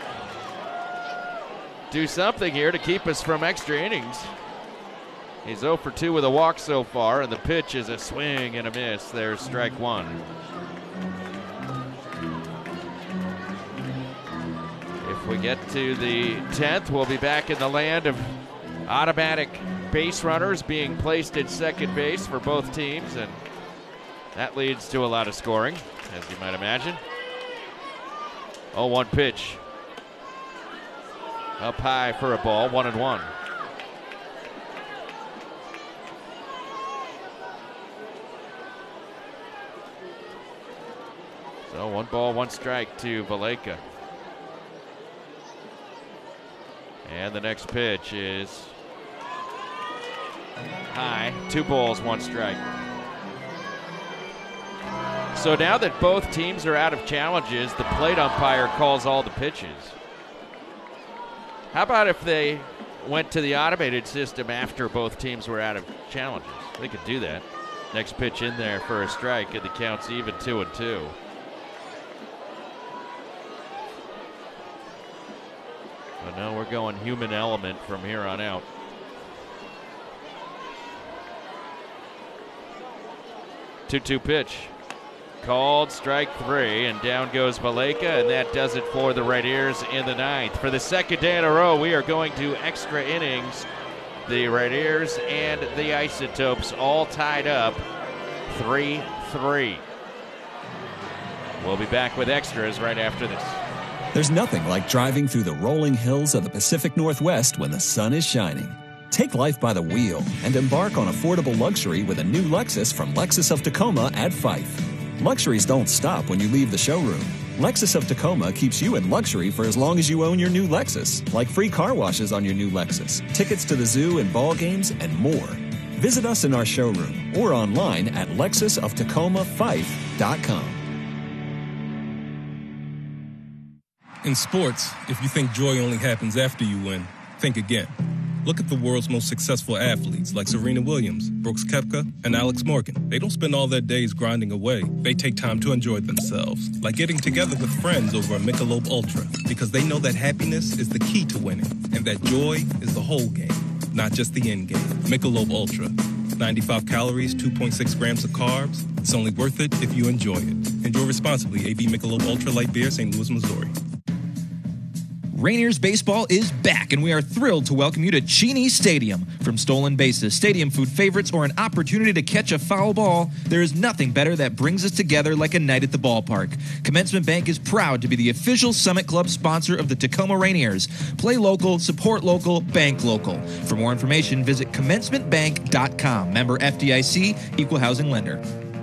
do something here to keep us from extra innings. He's oh for two with a walk so far, and the pitch is a swing and a miss. There's strike one. If we get to the tenth, we'll be back in the land of automatic base runners being placed at second base for both teams, and that leads to a lot of scoring, as you might imagine. oh one pitch. Up high for a ball, one and one. So one ball, one strike to Valleca. And the next pitch is high, two balls, one strike. So now that both teams are out of challenges, the plate umpire calls all the pitches. How about if they went to the automated system after both teams were out of challenges? They could do that. Next pitch in there for a strike, and the count's even two and two. But no, we're going human element from here on out. two two pitch. Called strike three, and down goes Valleca, and that does it for the Red Ears in the ninth. For the second day in a row, we are going to extra innings. The Red Ears and the Isotopes all tied up three three. We'll be back with extras right after this. There's nothing like driving through the rolling hills of the Pacific Northwest when the sun is shining. Take life by the wheel and embark on affordable luxury with a new Lexus from Lexus of Tacoma at Fife. Luxuries don't stop when you leave the showroom. Lexus of Tacoma keeps you in luxury for as long as you own your new Lexus, like free car washes on your new Lexus, tickets to the zoo and ball games, and more. Visit us in our showroom or online at lexus of tacoma fife dot com. In sports, if you think joy only happens after you win, think again. Look at the world's most successful athletes like Serena Williams, Brooks Koepka, and Alex Morgan. They don't spend all their days grinding away. They take time to enjoy themselves, like getting together with friends over a Michelob Ultra, because they know that happiness is the key to winning, and that joy is the whole game, not just the end game. Michelob Ultra. ninety-five calories, two point six grams of carbs. It's only worth it if you enjoy it. Enjoy responsibly. A B Michelob Ultra Light Beer, Saint Louis, Missouri. Rainiers baseball is back, and we are thrilled to welcome you to Cheney Stadium. From stolen bases, stadium food favorites, or an opportunity to catch a foul ball, there is nothing better that brings us together like a night at the ballpark. Commencement Bank is proud to be the official Summit Club sponsor of the Tacoma Rainiers. Play local, support local, bank local. For more information, visit commencement bank dot com. Member F D I C, Equal Housing Lender.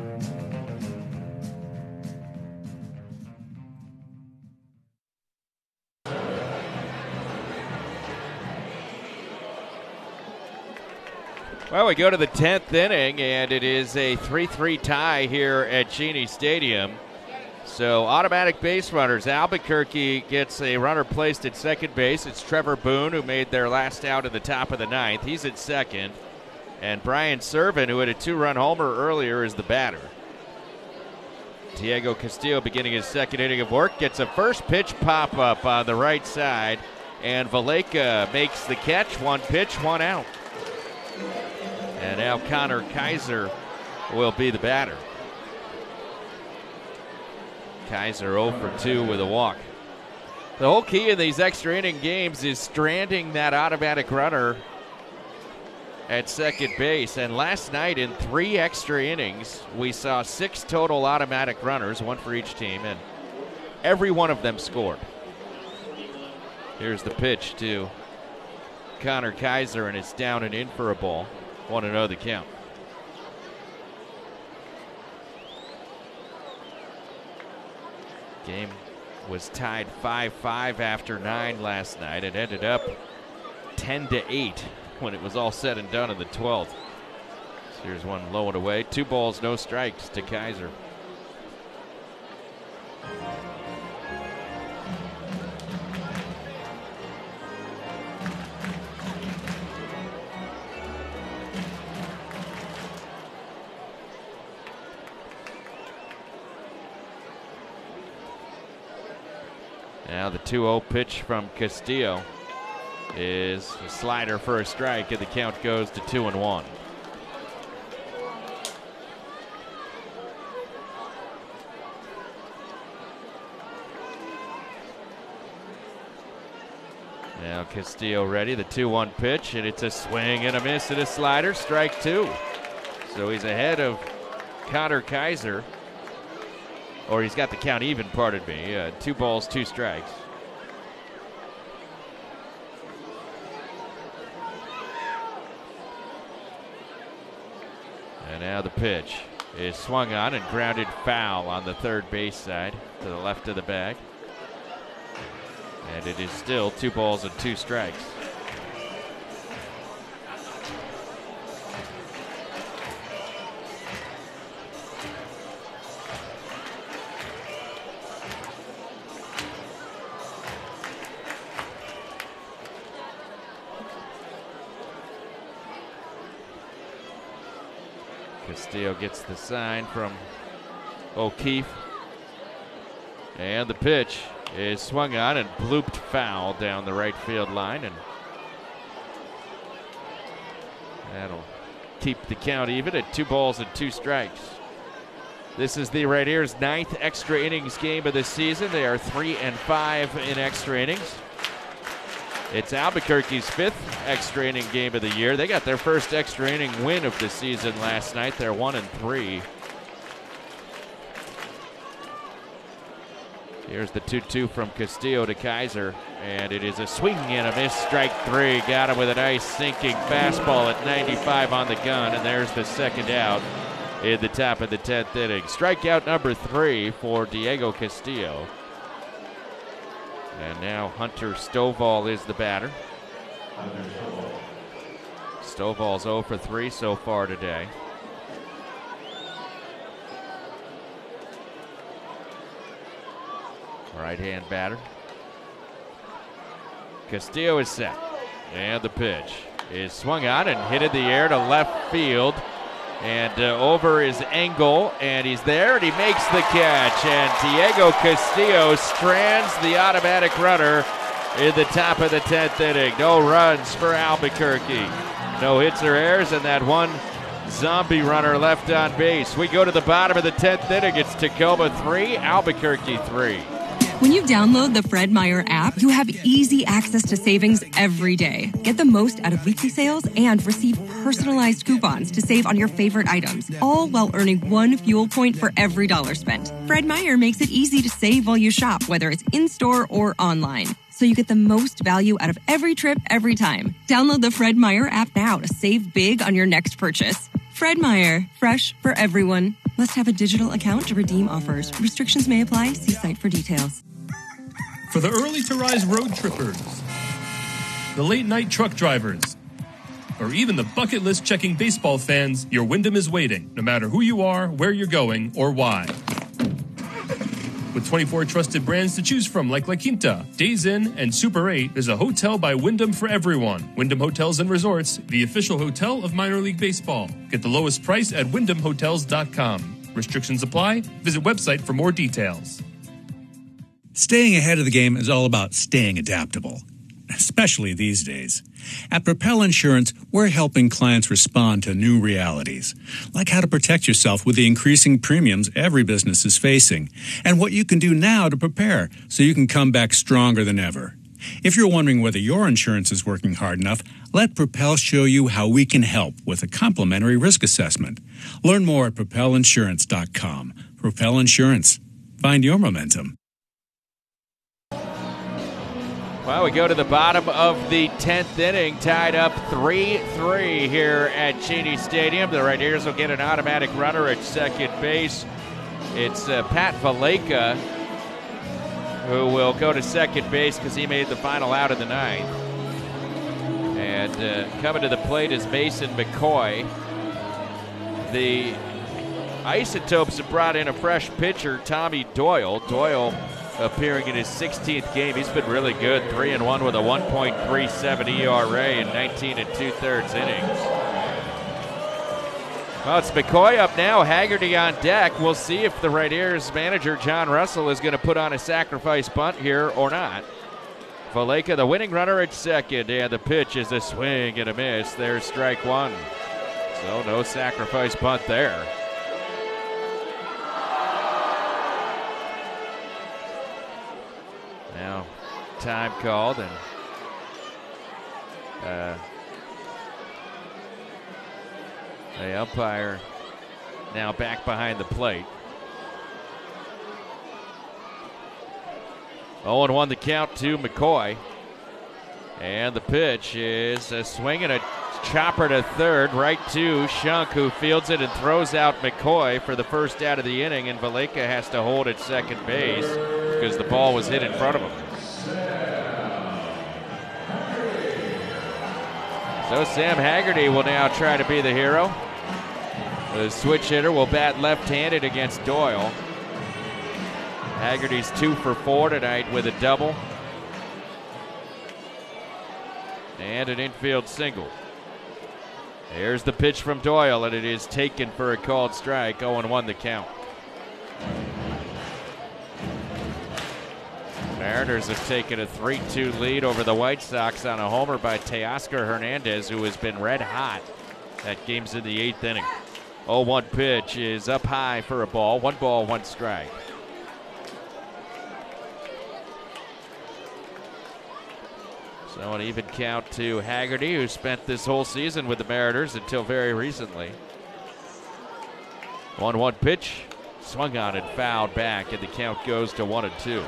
Well, we go to the tenth inning, and it is a three three tie here at Cheney Stadium. So automatic base runners. Albuquerque gets a runner placed at second base. It's Trevor Boone, who made their last out at the top of the ninth. He's at second. And Brian Servin, who had a two-run homer earlier, is the batter. Diego Castillo, beginning his second inning of work, gets a first pitch pop-up on the right side. And Valleca makes the catch. One pitch, one out. And now Connor Kaiser will be the batter. Kaiser oh for two with a walk. The whole key in these extra inning games is stranding that automatic runner at second base. And last night in three extra innings, we saw six total automatic runners, one for each team, and every one of them scored. Here's the pitch to Connor Kaiser, and it's down and in for a ball. one and oh the count. Game was tied five five after nine last night. It ended up ten to eight when it was all said and done in the twelfth. So here's one low and away. Two balls, no strikes to Kaiser. Now the two oh pitch from Castillo is a slider for a strike, and the count goes to two and one. Now Castillo ready, the two one pitch, and it's a swing and a miss and a slider, strike two. So he's ahead of Connor Kaiser, or he's got the count even, pardon me. Uh, two balls, two strikes. And now the pitch is swung on and grounded foul on the third base side to the left of the bag. And it is still two balls and two strikes. Castillo gets the sign from O'Keefe. And the pitch is swung on and blooped foul down the right field line, and that'll keep the count even at two balls and two strikes. This is the Rainiers' ninth extra innings game of the season. They are three and five in extra innings. It's Albuquerque's fifth extra inning game of the year. They got their first extra inning win of the season last night. They're one and three. Here's the two two from Castillo to Kaiser, and it is a swing and a miss, strike three. Got him with a nice sinking fastball at ninety-five on the gun, and there's the second out in the top of the tenth inning. Strikeout number three for Diego Castillo. And now Hunter Stovall is the batter. Stovall's oh for three so far today. Right-hand batter. Castillo is set. And the pitch is swung on and hit in the air to left field. And uh, over is Engel, and he's there, and he makes the catch. And Diego Castillo strands the automatic runner in the top of the tenth inning. No runs for Albuquerque. No hits or errors, and that one zombie runner left on base. We go to the bottom of the tenth inning. It's Tacoma three, Albuquerque three. When you download the Fred Meyer app, you have easy access to savings every day. Get the most out of weekly sales and receive personalized coupons to save on your favorite items, all while earning one fuel point for every dollar spent. Fred Meyer makes it easy to save while you shop, whether it's in-store or online, so you get the most value out of every trip, every time. Download the Fred Meyer app now to save big on your next purchase. Fred Meyer, fresh for everyone. Must have a digital account to redeem offers. Restrictions may apply. See site for details. For the early to rise road trippers, the late night truck drivers, or even the bucket list checking baseball fans, your Wyndham is waiting, no matter who you are, where you're going, or why. With twenty-four trusted brands to choose from like La Quinta, Days Inn, and Super eight, there's a hotel by Wyndham for everyone. Wyndham Hotels and Resorts, the official hotel of minor league baseball. Get the lowest price at wyndham hotels dot com. Restrictions apply. Visit website for more details. Staying ahead of the game is all about staying adaptable, especially these days. At Propel Insurance, we're helping clients respond to new realities, like how to protect yourself with the increasing premiums every business is facing, and what you can do now to prepare so you can come back stronger than ever. If you're wondering whether your insurance is working hard enough, let Propel show you how we can help with a complimentary risk assessment. Learn more at propel insurance dot com. Propel Insurance. Find your momentum. Well, we go to the bottom of the tenth inning, tied up three three here at Cheney Stadium. The Rainiers will get an automatic runner at second base. It's uh, Pat Valleca who will go to second base because he made the final out of the ninth. And uh, coming to the plate is Mason McCoy. The Isotopes have brought in a fresh pitcher, Tommy Doyle. Doyle appearing in his sixteenth game. He's been really good, three and one with a one point three seven E R A in nineteen and two-thirds innings. Well, it's McCoy up now, Haggerty on deck. We'll see if the Rainiers manager, John Russell, is going to put on a sacrifice bunt here or not. Valleca, the winning runner at second, and the pitch is a swing and a miss. There's strike one. So no sacrifice bunt there. Now, time called, and uh, the umpire now back behind the plate. oh and one the count to McCoy. And the pitch is a swing and a chopper to third, right to Shunk, who fields it and throws out McCoy for the first out of the inning, and Valleca has to hold at second base because the ball was hit in front of him. So Sam Haggerty will now try to be the hero. The switch hitter will bat left-handed against Doyle. Haggerty's two for four tonight with a double and an infield single. Here's the pitch from Doyle, and it is taken for a called strike. oh and one the count. Mariners have taken a three two lead over the White Sox on a homer by Teoscar Hernandez, who has been red hot at games in the eighth inning. oh one pitch is up high for a ball. One ball, one strike. So an even count to Haggerty, who spent this whole season with the Mariners until very recently. one one pitch, swung on and fouled back, and the count goes to one and two.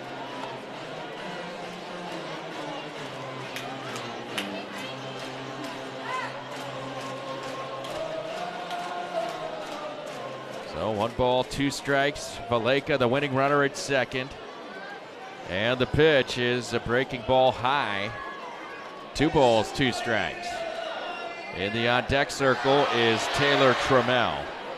So one ball, two strikes. Valleca, the winning runner at second. And the pitch is a breaking ball high. Two balls, two strikes. In the on-deck circle is Taylor Trammell.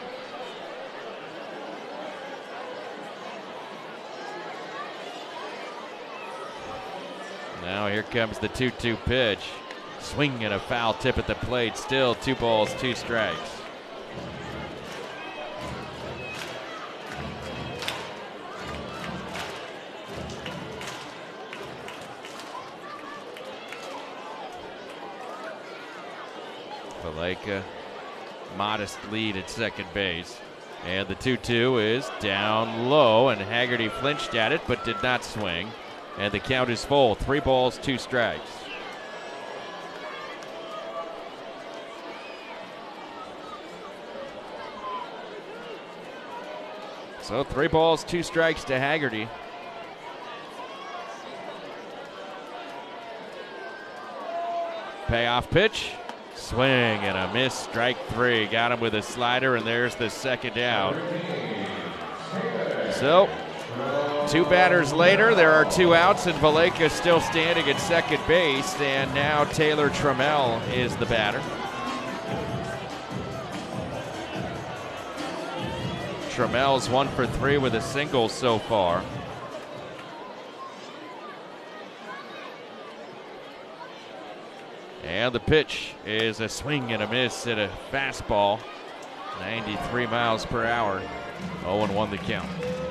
Now here comes the two two pitch. Swing and a foul tip at the plate. Still two balls, two strikes. Valleca, modest lead at second base. And the two two is down low, and Haggerty flinched at it but did not swing. And the count is full. Three balls, two strikes. So three balls, two strikes to Haggerty. Payoff pitch. Swing and a miss, strike three. Got him with a slider, and there's the second out. So, two batters later, there are two outs, and Valleca still standing at second base, and now Taylor Trammell is the batter. Trammell's one for three with a single so far. And the pitch is a swing and a miss at a fastball. ninety-three miles per hour. oh and one the count.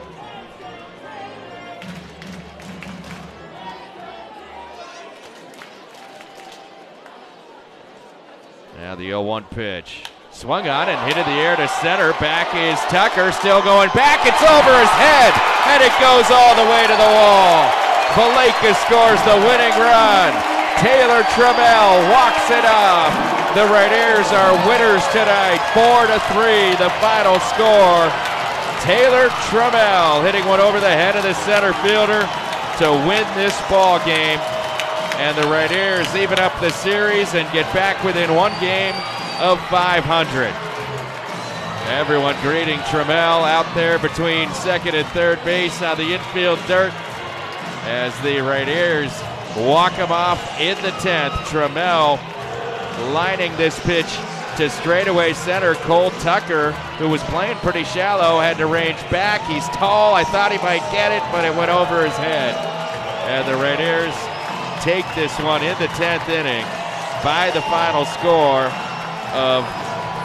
Now the oh one pitch. Swung on and hit in the air to center. Back is Tucker, still going back. It's over his head, and it goes all the way to the wall. Valleca scores the winning run. Taylor Trammell walks it off. The Rainiers are winners tonight, four to three, the final score. Taylor Trammell hitting one over the head of the center fielder to win this ball game. And the Rainiers even up the series and get back within one game of five hundred. Everyone greeting Trammell out there between second and third base on the infield dirt as the Rainiers walk him off in the tenth. Trammell lining this pitch to straightaway center. Cole Tucker, who was playing pretty shallow, had to range back. He's tall. I thought he might get it, but it went over his head. And the Rainiers take this one in the tenth inning by the final score of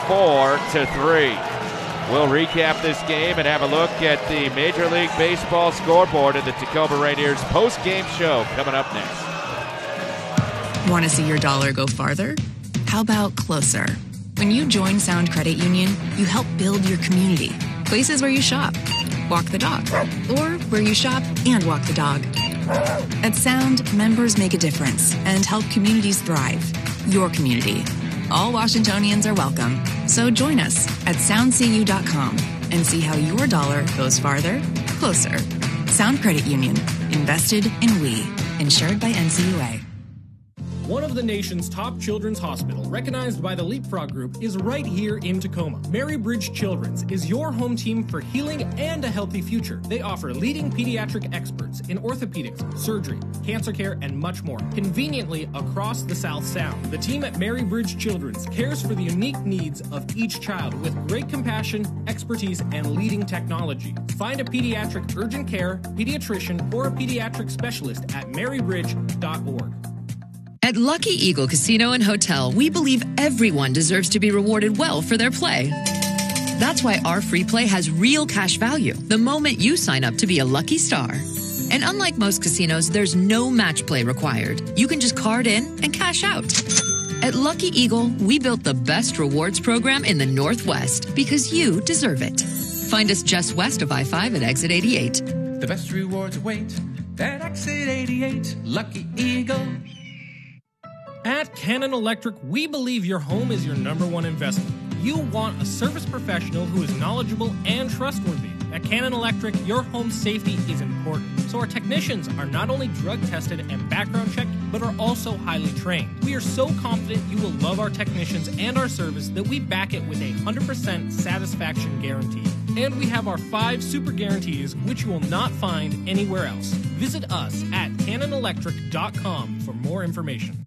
four to three. We'll recap this game and have a look at the Major League Baseball scoreboard of the Tacoma Rainiers post-game show coming up next. Want to see your dollar go farther? How about closer? When you join Sound Credit Union, you help build your community. Places where you shop, walk the dog, or where you shop and walk the dog. At Sound, members make a difference and help communities thrive. Your community. All Washingtonians are welcome. So join us at sound c u dot com and see how your dollar goes farther, closer. Sound Credit Union. Invested in we. Insured by N C U A. One of the nation's top children's hospital, recognized by the Leapfrog Group, is right here in Tacoma. Mary Bridge Children's is your home team for healing and a healthy future. They offer leading pediatric experts in orthopedics, surgery, cancer care, and much more, conveniently across the South Sound. The team at Mary Bridge Children's cares for the unique needs of each child with great compassion, expertise, and leading technology. Find a pediatric urgent care, pediatrician, or a pediatric specialist at mary bridge dot org. At Lucky Eagle Casino and Hotel, we believe everyone deserves to be rewarded well for their play. That's why our free play has real cash value the moment you sign up to be a lucky star. And unlike most casinos, there's no match play required. You can just card in and cash out. At Lucky Eagle, we built the best rewards program in the Northwest because you deserve it. Find us just west of I five at exit eighty-eight. The best rewards await at exit eighty-eight, Lucky Eagle. At Cannon Electric, we believe your home is your number one investment. You want a service professional who is knowledgeable and trustworthy. At Cannon Electric, your home safety is important, so our technicians are not only drug tested and background checked, but are also highly trained. We are so confident you will love our technicians and our service that we back it with a one hundred percent satisfaction guarantee. And we have our five super guarantees, which you will not find anywhere else. Visit us at cannon electric dot com for more information.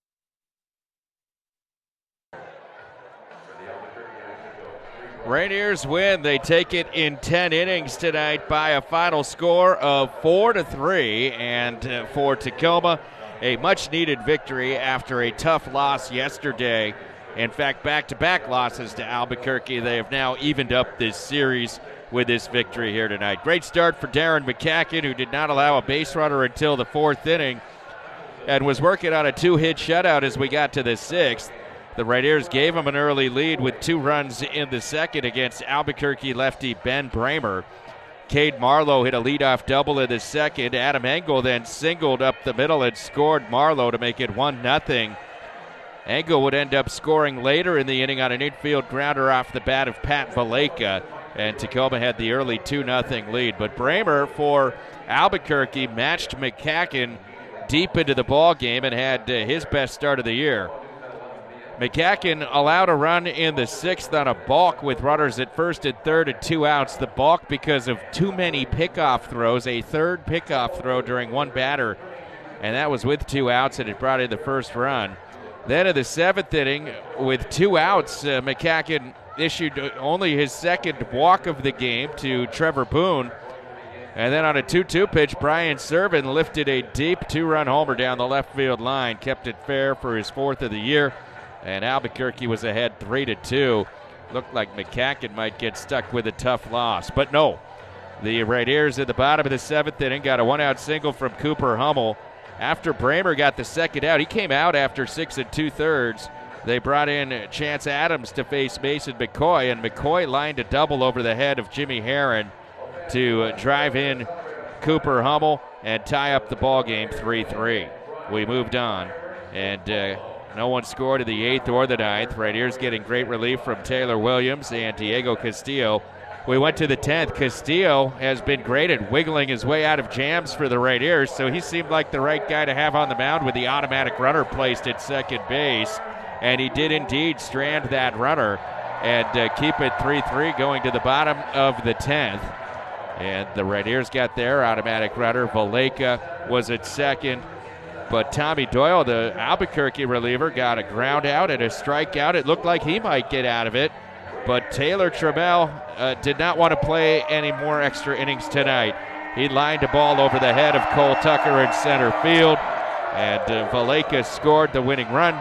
Rainiers win. They take it in ten innings tonight by a final score of four to three. And uh, for Tacoma, a much-needed victory after a tough loss yesterday. In fact, back-to-back losses to Albuquerque. They have now evened up this series with this victory here tonight. Great start for Darren McCacken, who did not allow a base runner until the fourth inning and was working on a two-hit shutout as we got to the sixth. The Rainiers gave him an early lead with two runs in the second against Albuquerque lefty Ben Bramer. Cade Marlowe hit a leadoff double in the second. Adam Engel then singled up the middle and scored Marlowe to make it one nothing. Engel would end up scoring later in the inning on an infield grounder off the bat of Pat Valleca, and Tacoma had the early two nothing lead. But Bramer for Albuquerque matched McCacken deep into the ball game and had uh, his best start of the year. McCacken allowed a run in the sixth on a balk with runners at first and third and two outs. The balk because of too many pickoff throws, a third pickoff throw during one batter, and that was with two outs, and it brought in the first run. Then in the seventh inning, with two outs, uh, McCacken issued only his second walk of the game to Trevor Boone. And then on a two two pitch, Brian Servin lifted a deep two-run homer down the left field line, kept it fair for his fourth of the year. And Albuquerque was ahead three to two. Looked like McCacken might get stuck with a tough loss. But no, the Rainiers at the bottom of the seventh inning got a one-out single from Cooper Hummel. After Bramer got the second out, he came out after six and two-thirds. They brought in Chance Adams to face Mason McCoy, and McCoy lined a double over the head of Jimmy Herron to drive in Cooper Hummel and tie up the ball game three three. We moved on, and uh, no one scored in the eighth or the ninth. Rainiers getting great relief from Taylor Williams and Diego Castillo. We went to the tenth. Castillo has been great at wiggling his way out of jams for the Rainiers, so he seemed like the right guy to have on the mound with the automatic runner placed at second base. And he did indeed strand that runner and uh, keep it three three going to the bottom of the tenth. And the Rainiers got their automatic runner. Valleca was at second. But Tommy Doyle, the Albuquerque reliever, got a ground out and a strikeout. It looked like he might get out of it. But Taylor Trammell uh, did not want to play any more extra innings tonight. He lined a ball over the head of Cole Tucker in center field. And uh, Valleca scored the winning run.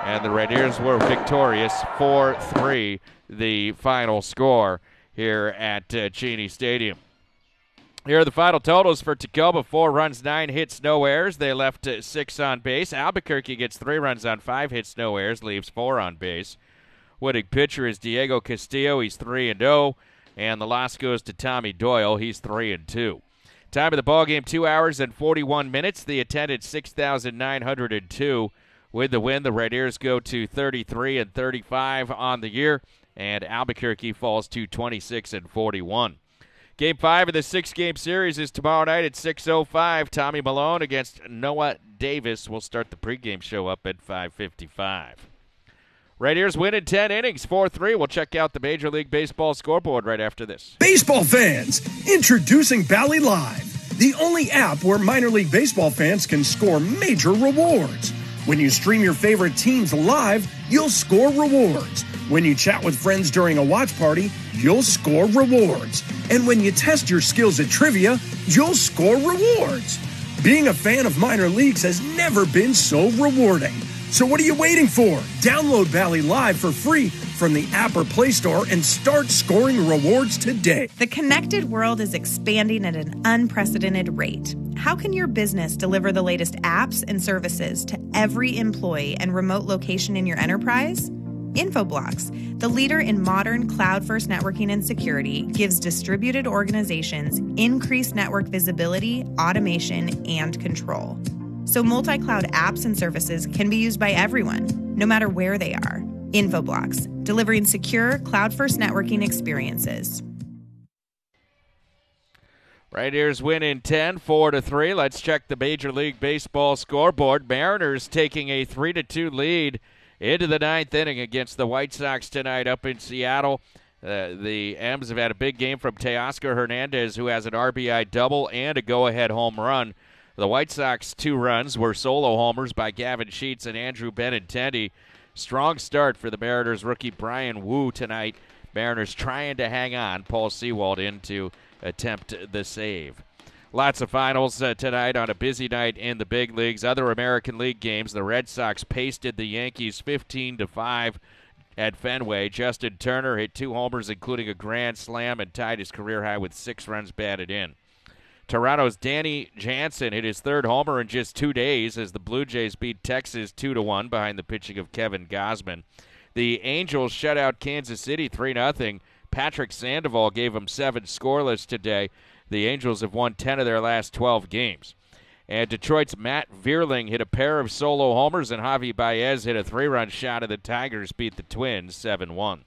And the Rainiers were victorious four three, the final score here at uh, Cheney Stadium. Here are the final totals for Tacoma. Four runs, nine hits, no errors. They left uh, six on base. Albuquerque gets three runs on five hits, no errors, leaves four on base. Winning pitcher is Diego Castillo. He's three and oh. And the loss goes to Tommy Doyle. He's three and two. Time of the ballgame, two hours and forty-one minutes. The attendance, six thousand nine hundred two. With the win, the Rainiers go to thirty-three and thirty-five on the year, and Albuquerque falls to twenty-six and forty-one. Game five of the six-game series is tomorrow night at six oh five. Tommy Malone against Noah Davis will start the pregame show up at five fifty-five. Rainiers win in ten innings, four three. We'll check out the Major League Baseball scoreboard right after this. Baseball fans, introducing Bally Live, the only app where minor league baseball fans can score major rewards. When you stream your favorite teams live, you'll score rewards. When you chat with friends during a watch party, you'll score rewards. And when you test your skills at trivia, you'll score rewards. Being a fan of minor leagues has never been so rewarding. So what are you waiting for? Download Bally Live for free from the app or Play Store and start scoring rewards today. The connected world is expanding at an unprecedented rate. How can your business deliver the latest apps and services to every employee and remote location in your enterprise? Infoblox, the leader in modern cloud-first networking and security, gives distributed organizations increased network visibility, automation, and control. So multi-cloud apps and services can be used by everyone, no matter where they are. Infoblox, delivering secure cloud-first networking experiences. Rainiers win in ten, four to three. Let's check the Major League Baseball scoreboard. Mariners taking a three to two lead into the ninth inning against the White Sox tonight up in Seattle. Uh, the M's have had a big game from Teoscar Hernandez, who has an R B I double and a go-ahead home run. The White Sox two runs were solo homers by Gavin Sheets and Andrew Benintendi. Strong start for the Mariners rookie Brian Wu tonight. Mariners trying to hang on. Paul Sewald in to attempt the save. Lots of finals uh, tonight on a busy night in the big leagues. Other American League games, the Red Sox pasted the Yankees fifteen to five at Fenway. Justin Turner hit two homers, including a grand slam, and tied his career high with six runs batted in. Toronto's Danny Jansen hit his third homer in just two days as the Blue Jays beat Texas two to one behind the pitching of Kevin Gausman. The Angels shut out Kansas City three nothing. Patrick Sandoval gave them seven scoreless today. The Angels have won ten of their last twelve games. And Detroit's Matt Vierling hit a pair of solo homers, and Javi Baez hit a three-run shot, and the Tigers beat the Twins seven one.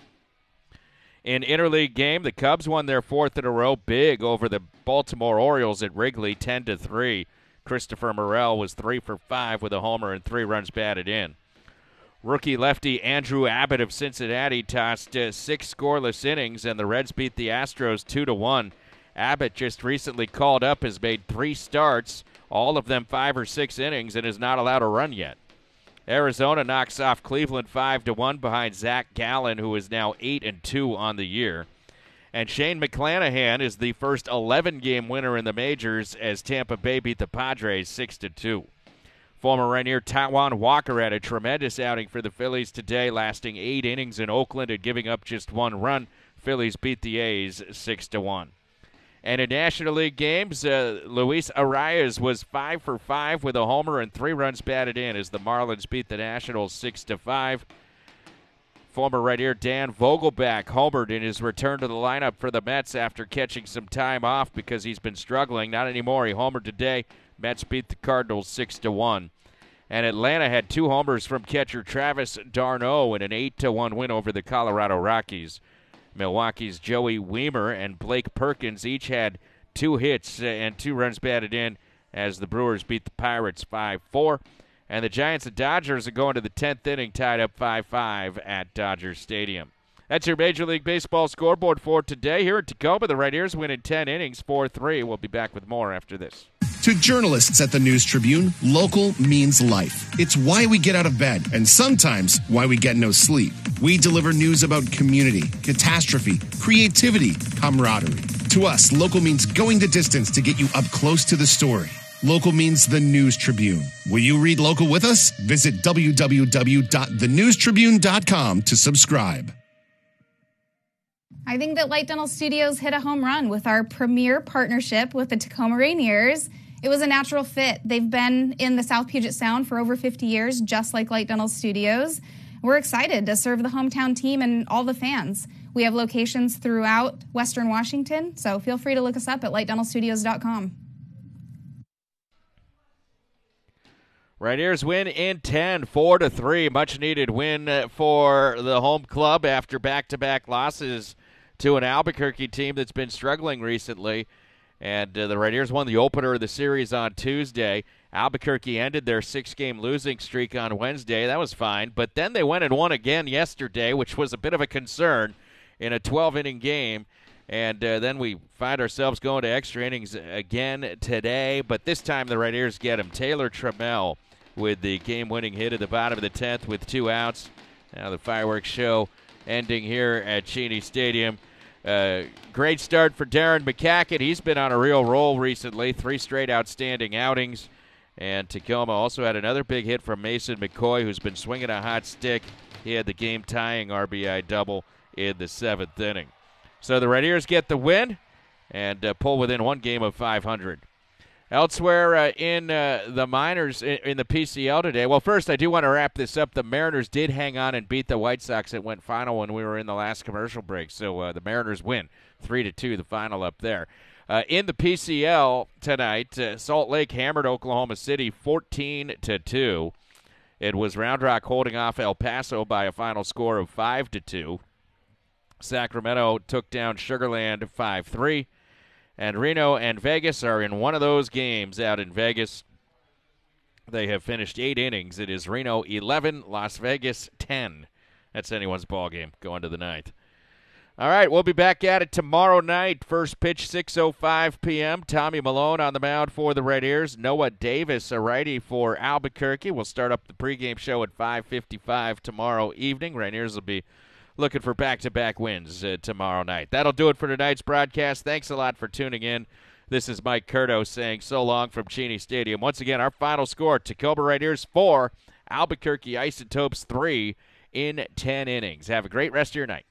In interleague game, the Cubs won their fourth in a row big over the Baltimore Orioles at Wrigley, ten to three. Christopher Morel was three for five with a homer and three runs batted in. Rookie lefty Andrew Abbott of Cincinnati tossed uh, six scoreless innings, and the Reds beat the Astros two to one. Abbott, just recently called up, has made three starts, all of them five or six innings, and is not allowed a run yet. Arizona knocks off Cleveland five to one behind Zach Gallen, who is now eight and two on the year. And Shane McClanahan is the first eleven-game winner in the majors as Tampa Bay beat the Padres six to two. Former Rainier Taijuan Walker had a tremendous outing for the Phillies today, lasting eight innings in Oakland and giving up just one run. Phillies beat the A's six to one. And in National League games, uh, Luis Arias was five for five with a homer and three runs batted in as the Marlins beat the Nationals six to five. Former Rainier Dan Vogelbach homered in his return to the lineup for the Mets after catching some time off because he's been struggling. Not anymore. He homered today. Mets beat the Cardinals six to one. And Atlanta had two homers from catcher Travis d'Arnaud in an eight to one win over the Colorado Rockies. Milwaukee's Joey Weimer and Blake Perkins each had two hits and two runs batted in as the Brewers beat the Pirates five four. And the Giants and Dodgers are going to the tenth inning, tied up five five at Dodger Stadium. That's your Major League Baseball scoreboard for today. Here in Tacoma, the Rainiers win in ten innings, four three. We'll be back with more after this. To journalists at the News Tribune, local means life. It's why we get out of bed, and sometimes why we get no sleep. We deliver news about community, catastrophe, creativity, camaraderie. To us, local means going the distance to get you up close to the story. Local means the News Tribune. Will you read local with us? Visit w w w dot the news tribune dot com to subscribe. I think that Light Dental Studios hit a home run with our premier partnership with the Tacoma Rainiers. It was a natural fit. They've been in the South Puget Sound for over fifty years, just like Light Dental Studios. We're excited to serve the hometown team and all the fans. We have locations throughout Western Washington, so feel free to look us up at light dental studios dot com. Rainiers win in ten, four to three. Much needed win for the home club after back-to-back losses to an Albuquerque team that's been struggling recently. And uh, the Rainiers won the opener of the series on Tuesday. Albuquerque ended their six-game losing streak on Wednesday. That was fine. But then they went and won again yesterday, which was a bit of a concern in a twelve-inning game. And uh, then we find ourselves going to extra innings again today. But this time the Rainiers get him. Taylor Trammell with the game-winning hit at the bottom of the tenth with two outs. Now the fireworks show ending here at Cheney Stadium. Uh, great start for Darren McCacken. He's been on a real roll recently. Three straight outstanding outings. And Tacoma also had another big hit from Mason McCoy, who's been swinging a hot stick. He had the game-tying R B I double in the seventh inning. So the Rainiers get the win and uh, pull within one game of five hundred. Elsewhere uh, in uh, the minors, in, in the P C L today, well, first I do want to wrap this up. The Mariners did hang on and beat the White Sox. It went final when we were in the last commercial break. So uh, the Mariners win three to two, the final up there. Uh, in the P C L tonight, uh, Salt Lake hammered Oklahoma City fourteen to two. It was Round Rock holding off El Paso by a final score of five to two. Sacramento took down Sugar Land five three. And Reno and Vegas are in one of those games out in Vegas. They have finished eight innings. It is Reno eleven, Las Vegas ten. That's anyone's ball game going to the ninth. All right, we'll be back at it tomorrow night. First pitch, six oh five p.m. Tommy Malone on the mound for the Rainiers. Noah Davis, a righty for Albuquerque. We'll start up the pregame show at five fifty-five tomorrow evening. Rainiers will be looking for back-to-back wins uh, tomorrow night. That'll do it for tonight's broadcast. Thanks a lot for tuning in. This is Mike Curto saying so long from Cheney Stadium. Once again, our final score, Tacoma Rainiers four, Albuquerque Isotopes three in ten innings. Have a great rest of your night.